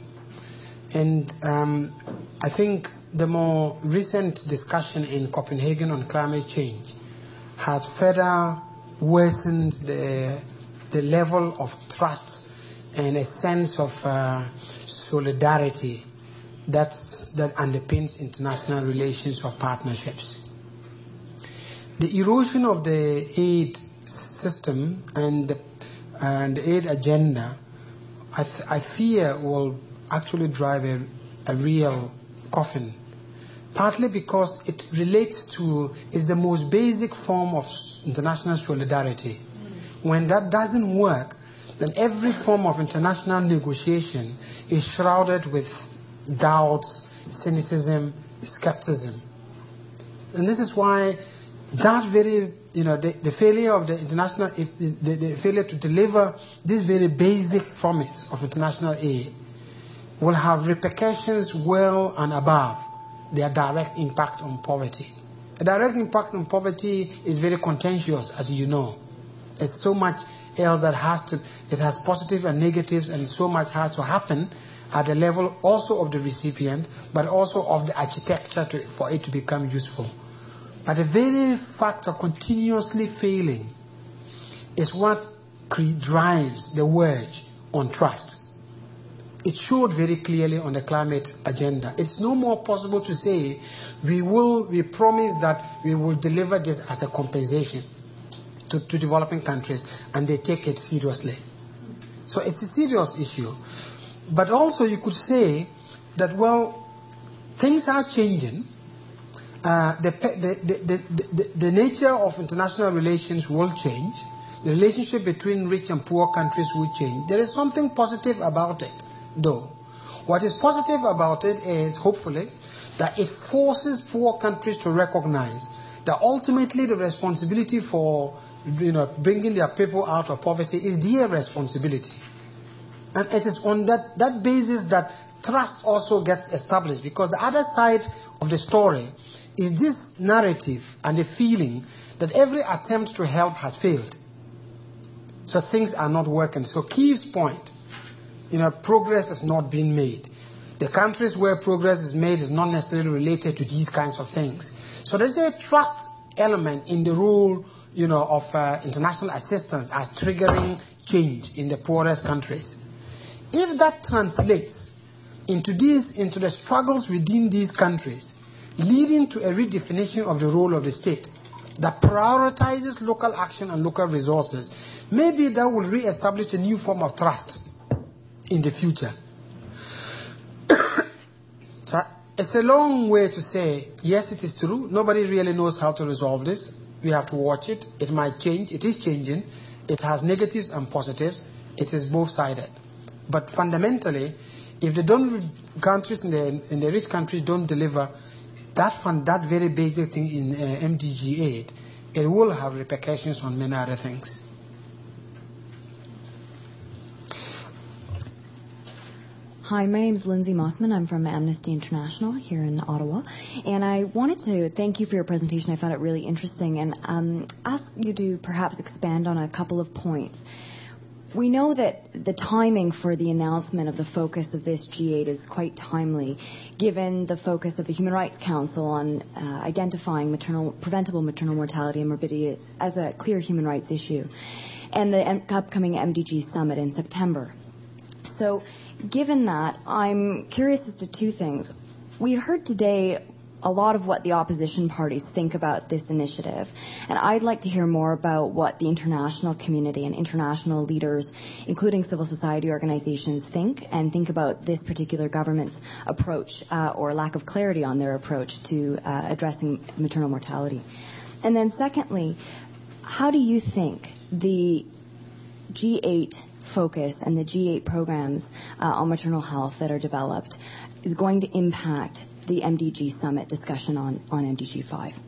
And um, I think the more recent discussion in Copenhagen on climate change has further worsened the, the level of trust and a sense of uh, solidarity that's, that underpins international relations or partnerships. The erosion of the aid system and the, and the aid agenda, I, th- I fear will actually drive a, a real coffin, partly because it relates to, is the most basic form of international solidarity. When that doesn't work, then every form of international negotiation is shrouded with doubts, cynicism, skepticism. And this is why that very, you know, the, the failure of the international, if the, the, the failure to deliver this very basic promise of international aid will have repercussions well and above their direct impact on poverty. A direct impact on poverty is very contentious, as you know. There's so much else that has to, it has positive and negatives, and so much has to happen at the level also of the recipient, but also of the architecture to, for it to become useful. But the very fact of continuously failing is what drives the wedge on trust. It showed very clearly on the climate agenda. It's no more possible to say we will, we promise that we will deliver this as a compensation. to, to developing countries, and they take it seriously. So it's a serious issue. But also you could say that, well, things are changing. Uh, the, the, the, the, the nature of international relations will change. The relationship between rich and poor countries will change. There is something positive about it, though. What is positive about it is, hopefully, that it forces poor countries to recognize that ultimately the responsibility for, you know, bringing their people out of poverty is their responsibility. And it is on that, that basis that trust also gets established, because the other side of the story is this narrative and the feeling that every attempt to help has failed. So things are not working. So Keith's point, you know, progress has not been made. The countries where progress is made is not necessarily related to these kinds of things. So there's a trust element in the role, you know, of uh, international assistance as triggering change in the poorest countries. If that translates into these, into the struggles within these countries, leading to a redefinition of the role of the state that prioritizes local action and local resources, maybe that will re-establish a new form of trust in the future. So it's a long way to say, yes, it is true. Nobody really knows how to resolve this. We have to watch it. It might change. It is changing. It has negatives and positives. It is both-sided. But fundamentally, if the don't countries in the in the rich countries don't deliver that fund, that very basic thing in uh, M D G aid, it will have repercussions on many other things. Hi, my name is Lindsay Mossman. I'm from Amnesty International here in Ottawa. And I wanted to thank you for your presentation. I found it really interesting, and um, ask you to perhaps expand on a couple of points. We know that the timing for the announcement of the focus of this G eight is quite timely, given the focus of the Human Rights Council on uh, identifying maternal, preventable maternal mortality and morbidity as a clear human rights issue, and the M- upcoming M D G summit in September. So, given that, I'm curious as to two things. We heard today a lot of what the opposition parties think about this initiative, and I'd like to hear more about what the international community and international leaders, including civil society organizations, think and think about this particular government's approach uh, or lack of clarity on their approach to uh, addressing maternal mortality. And then secondly, how do you think the G eight focus and the G eight programs uh, on maternal health that are developed is going to impact the M D G summit discussion on, on M D G five?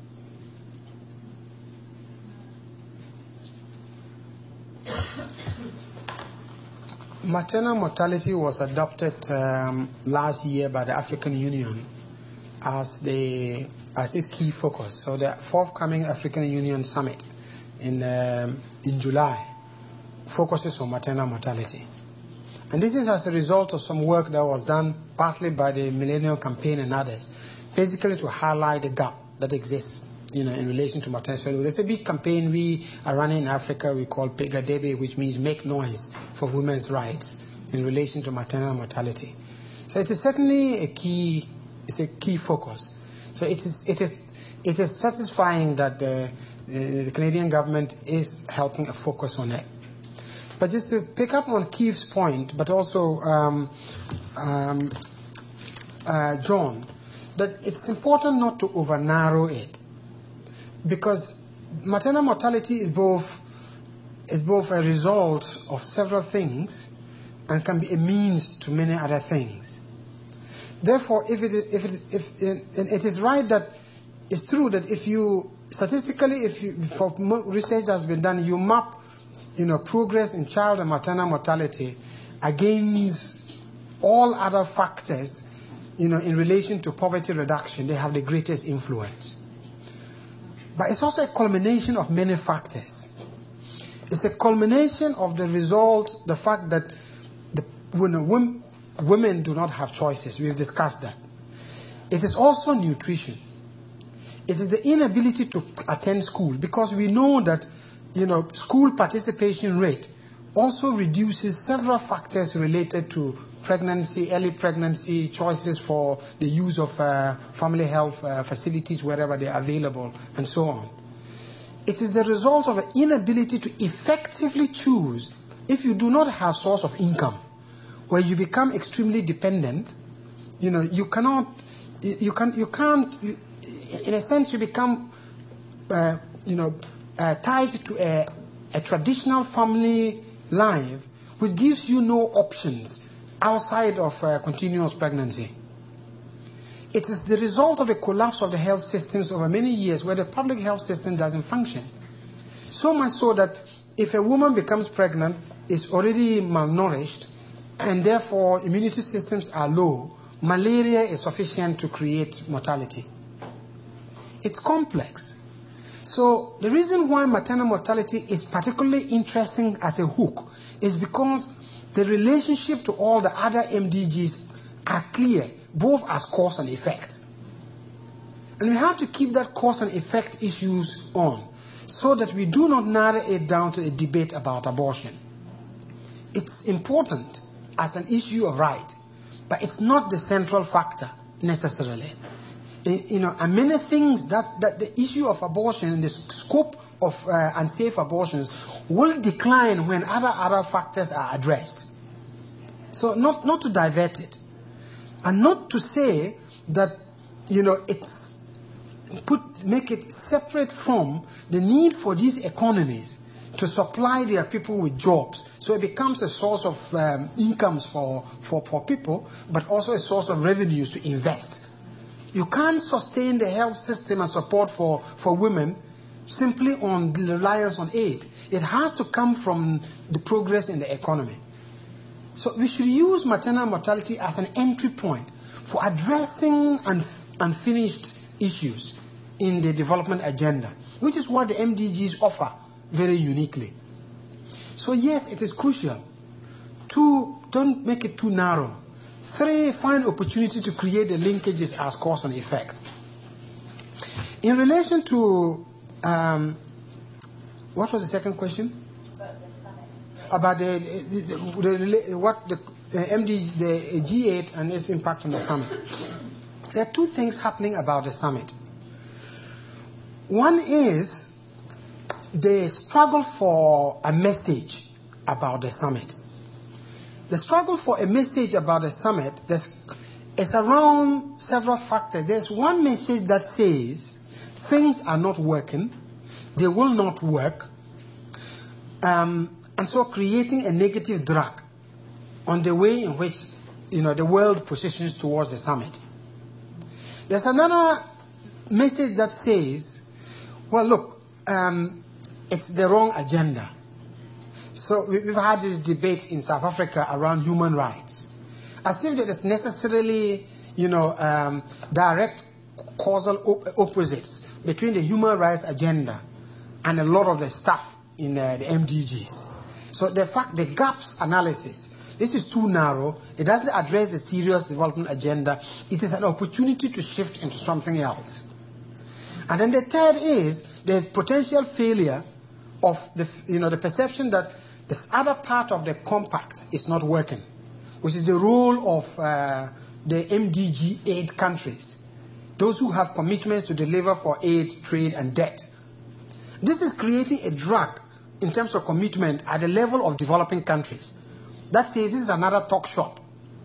Maternal mortality was adopted um, last year by the African Union as the as its key focus. So the forthcoming African Union summit in um, in July focuses on maternal mortality. And this is as a result of some work that was done partly by the Millennium Campaign and others, basically to highlight the gap that exists, you know, in relation to maternal mortality. There's a big campaign we are running in Africa we call Pegadebe, which means make noise for women's rights in relation to maternal mortality. So it is certainly a key, it's a key focus. So it is, it is, it is satisfying that the, the, the Canadian government is helping a focus on it. But just to pick up on Keith's point, but also um, um, uh, John, that it's important not to over-narrow it, because maternal mortality is both is both a result of several things and can be a means to many other things. Therefore, if it is, if it is, if it, it is right that it's true that if you statistically, if you for research that's been done, you map, you know, progress in child and maternal mortality against all other factors, you know, in relation to poverty reduction, they have the greatest influence. But it's also a culmination of many factors. It's a culmination of the result, the fact that the, when women, women do not have choices. We've discussed that. It is also nutrition. It is the inability to attend school, because we know that, you know, school participation rate also reduces several factors related to pregnancy, early pregnancy, choices for the use of uh, family health uh, facilities wherever they are available, and so on. It is the result of an inability to effectively choose if you do not have source of income, where you become extremely dependent. You know, you cannot, you can, you can't, you, in a sense, you become, uh, you know, uh, tied to a, a traditional family life, which gives you no options outside of uh, continuous pregnancy. It is the result of a collapse of the health systems over many years, where the public health system doesn't function. So much so that if a woman becomes pregnant, is already malnourished, and therefore immunity systems are low, malaria is sufficient to create mortality. It's complex. So the reason why maternal mortality is particularly interesting as a hook is because the relationship to all the other M D Gs are clear, both as cause and effect. And we have to keep that cause and effect issues on, so that we do not narrow it down to a debate about abortion. It's important as an issue of right, but it's not the central factor necessarily. You know, and many things that, that the issue of abortion, the scope of uh, unsafe abortions, will decline when other other factors are addressed. So not not to divert it, and not to say that, you know, it's put make it separate from the need for these economies to supply their people with jobs, so it becomes a source of um, incomes for, for for people, but also a source of revenues to invest. You can't sustain the health system and support for, for women simply on the reliance on aid. It has to come from the progress in the economy. So we should use maternal mortality as an entry point for addressing un- unfinished issues in the development agenda, which is what the M D Gs offer very uniquely. So yes, it is crucial. Two, don't make it too narrow. Three, find opportunity to create the linkages as cause and effect. In relation to, um, what was the second question? About the summit. About the, the, the, the what the uh, M D, the G eight and its impact on the summit. There are two things happening about the summit. One is the struggle for a message about the summit. The struggle for a message about the summit is around several factors. There's one message that says things are not working, they will not work, um, and so creating a negative drag on the way in which, you know, the world positions towards the summit. There's another message that says, well, look, um, it's the wrong agenda. So we've had this debate in South Africa around human rights, as if there is necessarily, you know, um, direct causal op- opposites between the human rights agenda and a lot of the stuff in uh, the M D Gs. So the fact, the gaps analysis, this is too narrow. It doesn't address the serious development agenda. It is an opportunity to shift into something else. And then the third is the potential failure of the, you know, the perception that this other part of the compact is not working, which is the role of uh, the M D G aid countries, those who have commitments to deliver for aid, trade, and debt. This is creating a drag in terms of commitment at the level of developing countries. That says this is another talk shop.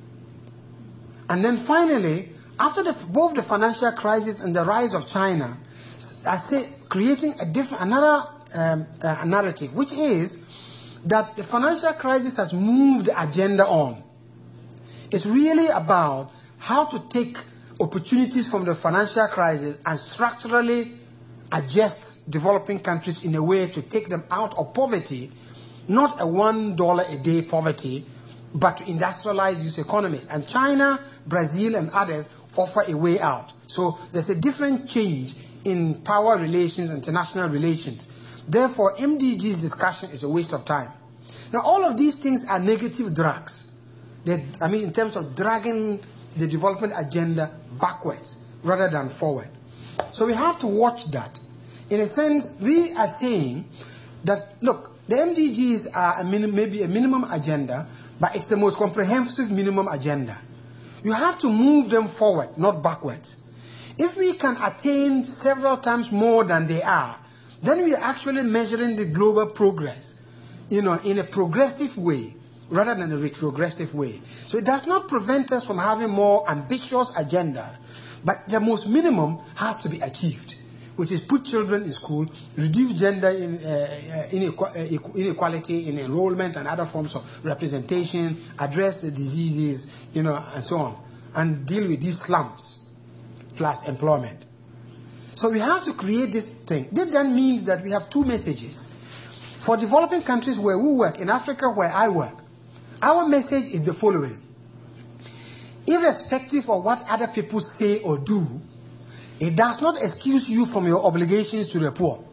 And then finally, after the, both the financial crisis and the rise of China, I say creating a different, another um, uh, narrative, which is that the financial crisis has moved the agenda on. It's really about how to take opportunities from the financial crisis and structurally adjust developing countries in a way to take them out of poverty, not a one dollar a day poverty, but to industrialize these economies. And China, Brazil, and others offer a way out. So there's a different change in power relations, international relations. Therefore, M D G's discussion is a waste of time. Now, all of these things are negative drags. They, I mean, in terms of dragging the development agenda backwards rather than forward. So we have to watch that. In a sense, we are saying that, look, the M D Gs are a minim, maybe a minimum agenda, but it's the most comprehensive minimum agenda. You have to move them forward, not backwards. If we can attain several times more than they are, then we are actually measuring the global progress, you know, in a progressive way rather than a retrogressive way. So it does not prevent us from having more ambitious agenda, but the most minimum has to be achieved, which is put children in school, reduce gender in, uh, inequality in enrollment and other forms of representation, address the diseases, you know, and so on, and deal with these slums, plus employment. So we have to create this thing. This then means that we have two messages. For developing countries where we work, in Africa where I work, our message is the following. Irrespective of what other people say or do, it does not excuse you from your obligations to the poor.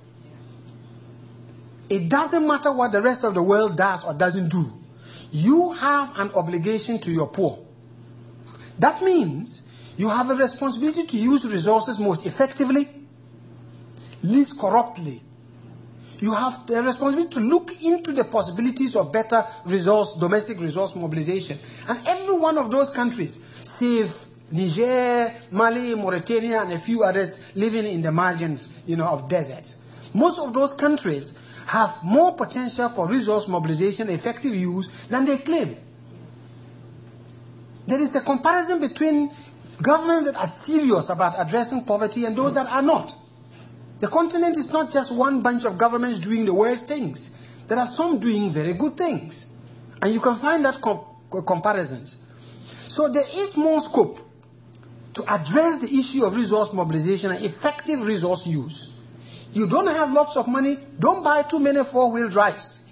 It doesn't matter what the rest of the world does or doesn't do. You have an obligation to your poor. That means you have a responsibility to use resources most effectively, least corruptly. You have the responsibility to look into the possibilities of better resource, domestic resource mobilization. And every one of those countries, save Niger, Mali, Mauritania, and a few others living in the margins, you know, of deserts. Most of those countries have more potential for resource mobilization, effective use, than they claim. There is a comparison between governments that are serious about addressing poverty and those that are not. The continent is not just one bunch of governments doing the worst things. There are some doing very good things. And you can find that com- comparisons. So there is more scope to address the issue of resource mobilization and effective resource use. You don't have lots of money, don't buy too many four-wheel drives.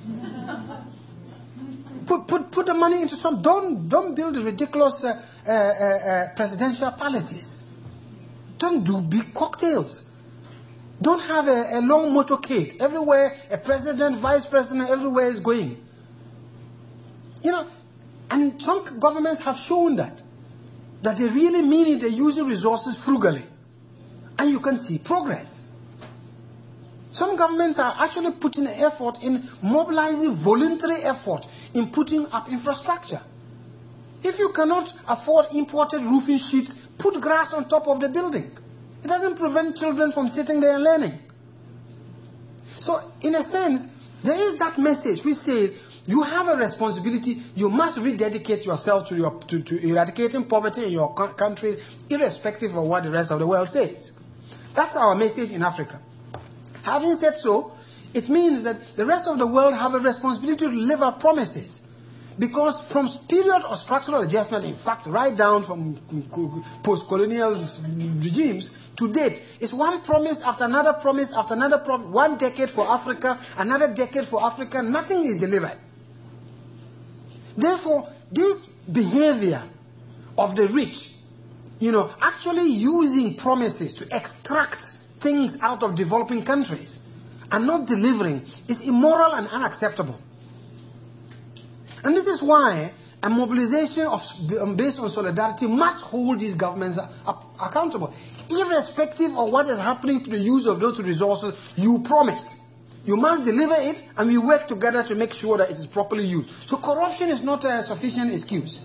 Put, put, put the money into some, don't, don't build ridiculous uh, uh, uh, presidential palaces. Don't do big cocktails. Don't have a, a long motorcade. Everywhere, a president, vice president, everywhere is going. You know, and some governments have shown that. That they really mean it, they're using resources frugally. And you can see progress. Some governments are actually putting effort in mobilizing voluntary effort in putting up infrastructure. If you cannot afford imported roofing sheets, put grass on top of the building. It doesn't prevent children from sitting there and learning. So, in a sense, there is that message which says you have a responsibility. You must rededicate yourself to, your, to, to eradicating poverty in your co- countries, irrespective of what the rest of the world says. That's our message in Africa. Having said so, it means that the rest of the world have a responsibility to deliver promises. Because from period of structural adjustment, in fact, right down from post-colonial regimes to date, it's one promise after another promise after another promise. One decade for Africa, another decade for Africa, nothing is delivered. Therefore, this behavior of the rich, you know, actually using promises to extract things out of developing countries and not delivering is immoral and unacceptable. And this is why a mobilization of, based on solidarity must hold these governments up, accountable. Irrespective of what is happening to the use of those resources you promised. You must deliver it, and we work together to make sure that it is properly used. So corruption is not a sufficient excuse.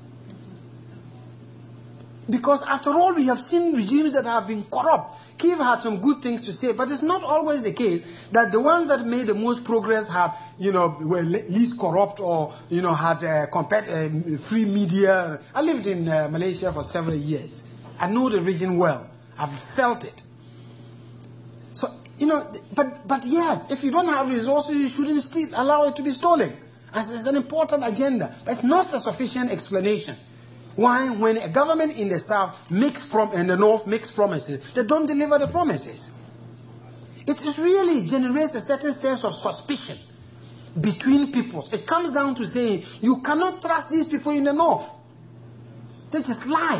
Because after all, we have seen regimes that have been corrupt. Kiev had some good things to say, but it's not always the case that the ones that made the most progress had, you know, were least corrupt or, you know, had uh, compared, uh, free media. I lived in uh, Malaysia for several years. I know the region well. I've felt it. So, you know, but but yes, if you don't have resources, you shouldn't still allow it to be stolen. As it's an important agenda. But it's not a sufficient explanation. Why, when a government in the south makes prom- in the north makes promises, they don't deliver the promises. It really generates a certain sense of suspicion between peoples. It comes down to saying you cannot trust these people in the north. They just lie.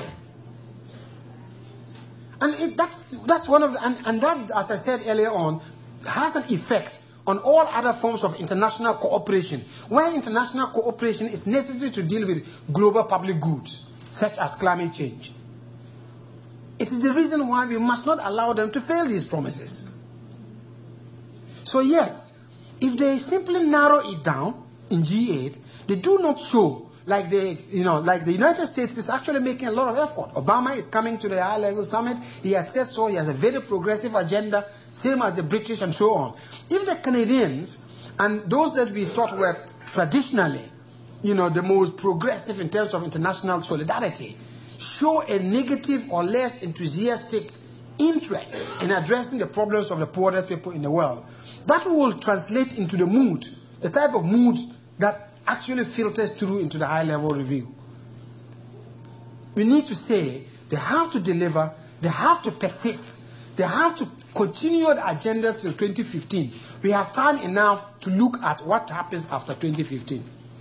And it, that's that's one of the, and, and that, as I said earlier on, has an effect on all other forms of international cooperation, where international cooperation is necessary to deal with global public goods, such as climate change. It is the reason why we must not allow them to fail these promises. So yes, if they simply narrow it down in G eight, they do not show like the, you know, like the United States is actually making a lot of effort. Obama is coming to the high-level summit. He has said so. He has a very progressive agenda. same as the British and so on. If the Canadians and those that we thought were traditionally, you know, the most progressive in terms of international solidarity, show a negative or less enthusiastic interest in addressing the problems of the poorest people in the world, that will translate into the mood, the type of mood that actually filters through into the high-level review. We need to say they have to deliver, they have to persist, they have to continue the agenda till twenty fifteen. We have time enough to look at what happens after twenty fifteen.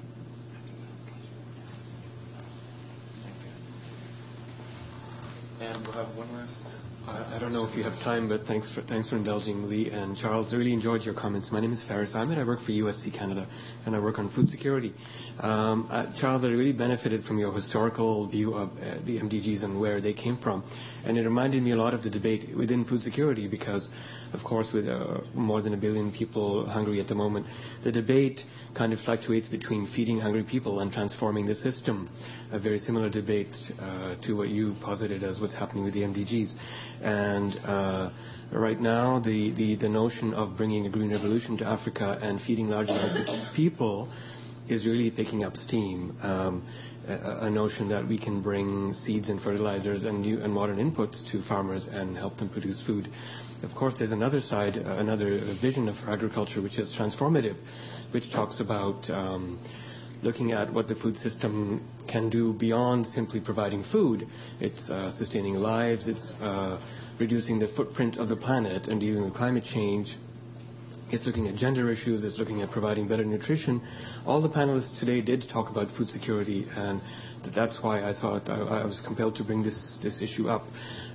And we'll have one last. I don't know if you have time, but thanks for thanks for indulging, Lee and Charles. I really enjoyed your comments. My name is Faris Ahmed. I work for U S C Canada, and I work on food security. Um, uh, Charles, I really benefited from your historical view of uh, the M D Gs and where they came from, and it reminded me a lot of the debate within food security because, of course, with uh, more than a billion people hungry at the moment, the debate kind of fluctuates between feeding hungry people and transforming the system. A very similar debate uh, to what you posited as what's happening with the M D Gs. And uh, right now, the, the, the notion of bringing a green revolution to Africa and feeding large amounts of people is really picking up steam. Um, a, a notion that we can bring seeds and fertilizers and new and modern inputs to farmers and help them produce food. Of course, there's another side, uh, another vision of agriculture, which is transformative, which talks about um, looking at what the food system can do beyond simply providing food. It's uh, sustaining lives, it's uh, reducing the footprint of the planet and dealing with climate change. It's looking at gender issues, it's looking at providing better nutrition. All the panelists today did talk about food security, and that's why I thought I, I was compelled to bring this, this issue up.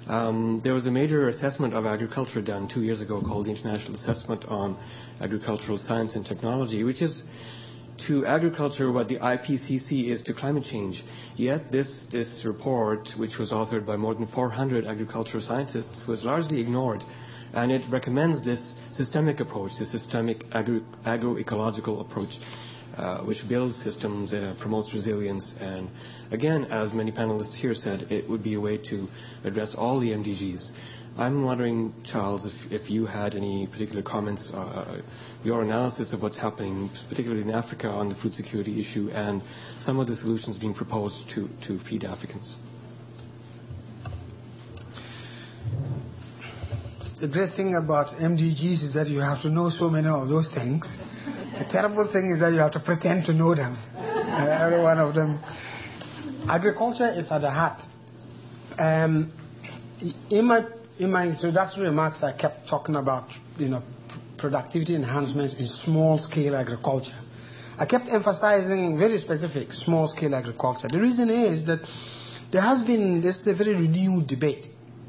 Um, there was a major assessment of agriculture done two years ago called the International Assessment on Agricultural Science and Technology, which is to agriculture what the I P C C is to climate change. Yet this, this report, which was authored by more than four hundred agricultural scientists, was largely ignored. And it recommends this systemic approach, this systemic agro- agroecological approach, uh, which builds systems, uh, promotes resilience. And again, as many panelists here said, it would be a way to address all the M D Gs. I'm wondering, Charles, if, if you had any particular comments, uh, your analysis of what's happening, particularly in Africa, on the food security issue and some of the solutions being proposed to, to feed Africans. The great thing about M D Gs is that you have to know so many of those things. The terrible thing is that you have to pretend to know them, uh, every one of them. Agriculture is at the heart. Um, in my in my introductory remarks, I kept talking about you know productivity enhancements in small-scale agriculture. I kept emphasizing very specific small-scale agriculture. The reason is that there has been this a very renewed debate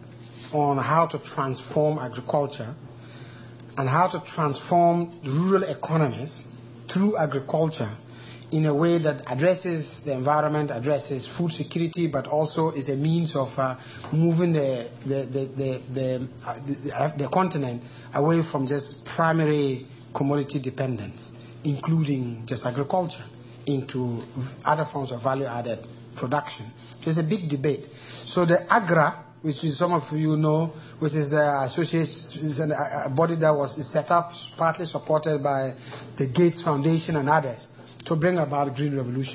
on how to transform agriculture and how to transform rural economies through agriculture in a way that addresses the environment, addresses food security, but also is a means of uh, moving the the the the, the, uh, the, the continent away from just primary commodity dependence, including just agriculture, into other forms of value-added production. There's a big debate. So the AGRA, which is some of you know, which is the association, is a body that was set up, partly supported by the Gates Foundation and others, to bring about green revolution.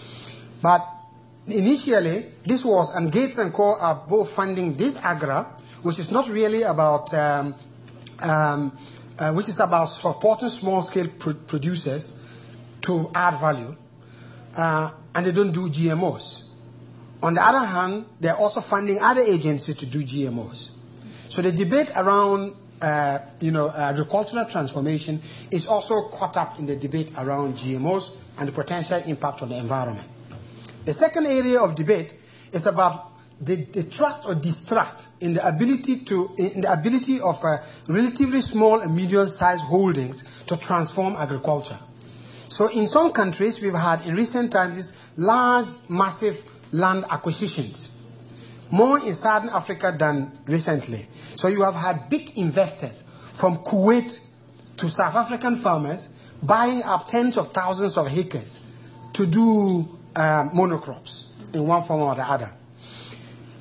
But initially, this was, and Gates and Co. are both funding this AGRA, which is not really about, um, um, uh, which is about supporting small-scale pro- producers to add value, uh, and they don't do G M Os. On the other hand, they're also funding other agencies to do G M Os. So the debate around, uh, you know, agricultural transformation is also caught up in the debate around G M Os and the potential impact on the environment. The second area of debate is about the, the trust or distrust in the ability to, in the ability of uh, relatively small and medium-sized holdings to transform agriculture. So in some countries, we've had in recent times these large, massive land acquisitions, more in Southern Africa than recently. So you have had big investors from Kuwait to South African farmers buying up tens of thousands of acres to do uh, monocrops in one form or the other.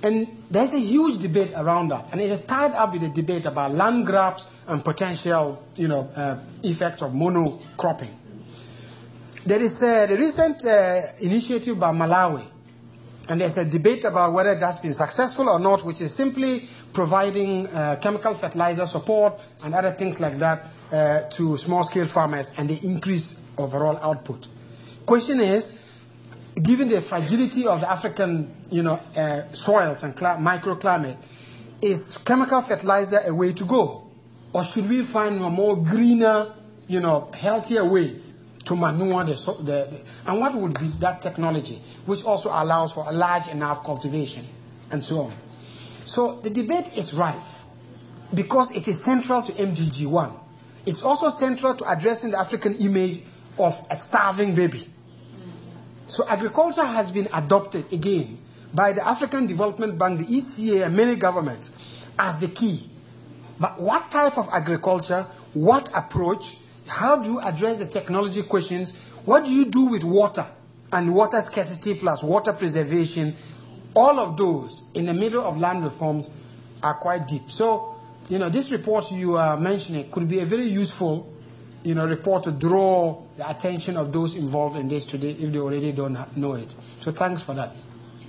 And there's a huge debate around that. And it is tied up with a debate about land grabs and potential, you know, uh, effects of monocropping. There is a, the recent uh, initiative by Malawi. And there's a debate about whether that's been successful or not, which is simply providing uh, chemical fertilizer support and other things like that uh, to small-scale farmers, and they increase overall output. Question is, given the fragility of the African, you know, uh, soils and microclimate, is chemical fertilizer a way to go, or should we find more greener, you know, healthier ways to manure the, the, the and what would be that technology, which also allows for a large enough cultivation and so on. So the debate is rife because it is central to M D G one. It's also central to addressing the African image of a starving baby. So agriculture has been adopted again by the African Development Bank, the E C A, and many governments as the key. But what type of agriculture, what approach, how do you address the technology questions, what do you do with water and water scarcity plus water preservation, all of those in the middle of land reforms are quite deep. So, you know, this report you are mentioning could be a very useful, you know, report to draw the attention of those involved in this today if they already don't know it. So thanks for that.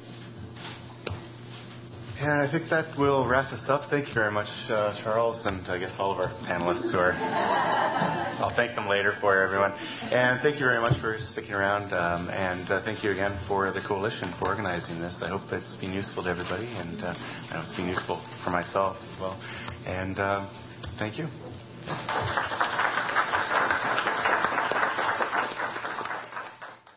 And I think that will wrap us up. Thank you very much, uh, Charles, and I guess all of our panelists who are, I'll thank them later for everyone. And thank you very much for sticking around, um, and uh, thank you again for the coalition for organizing this. I hope it's been useful to everybody, and uh, I know it's been useful for myself as well. And uh, thank you.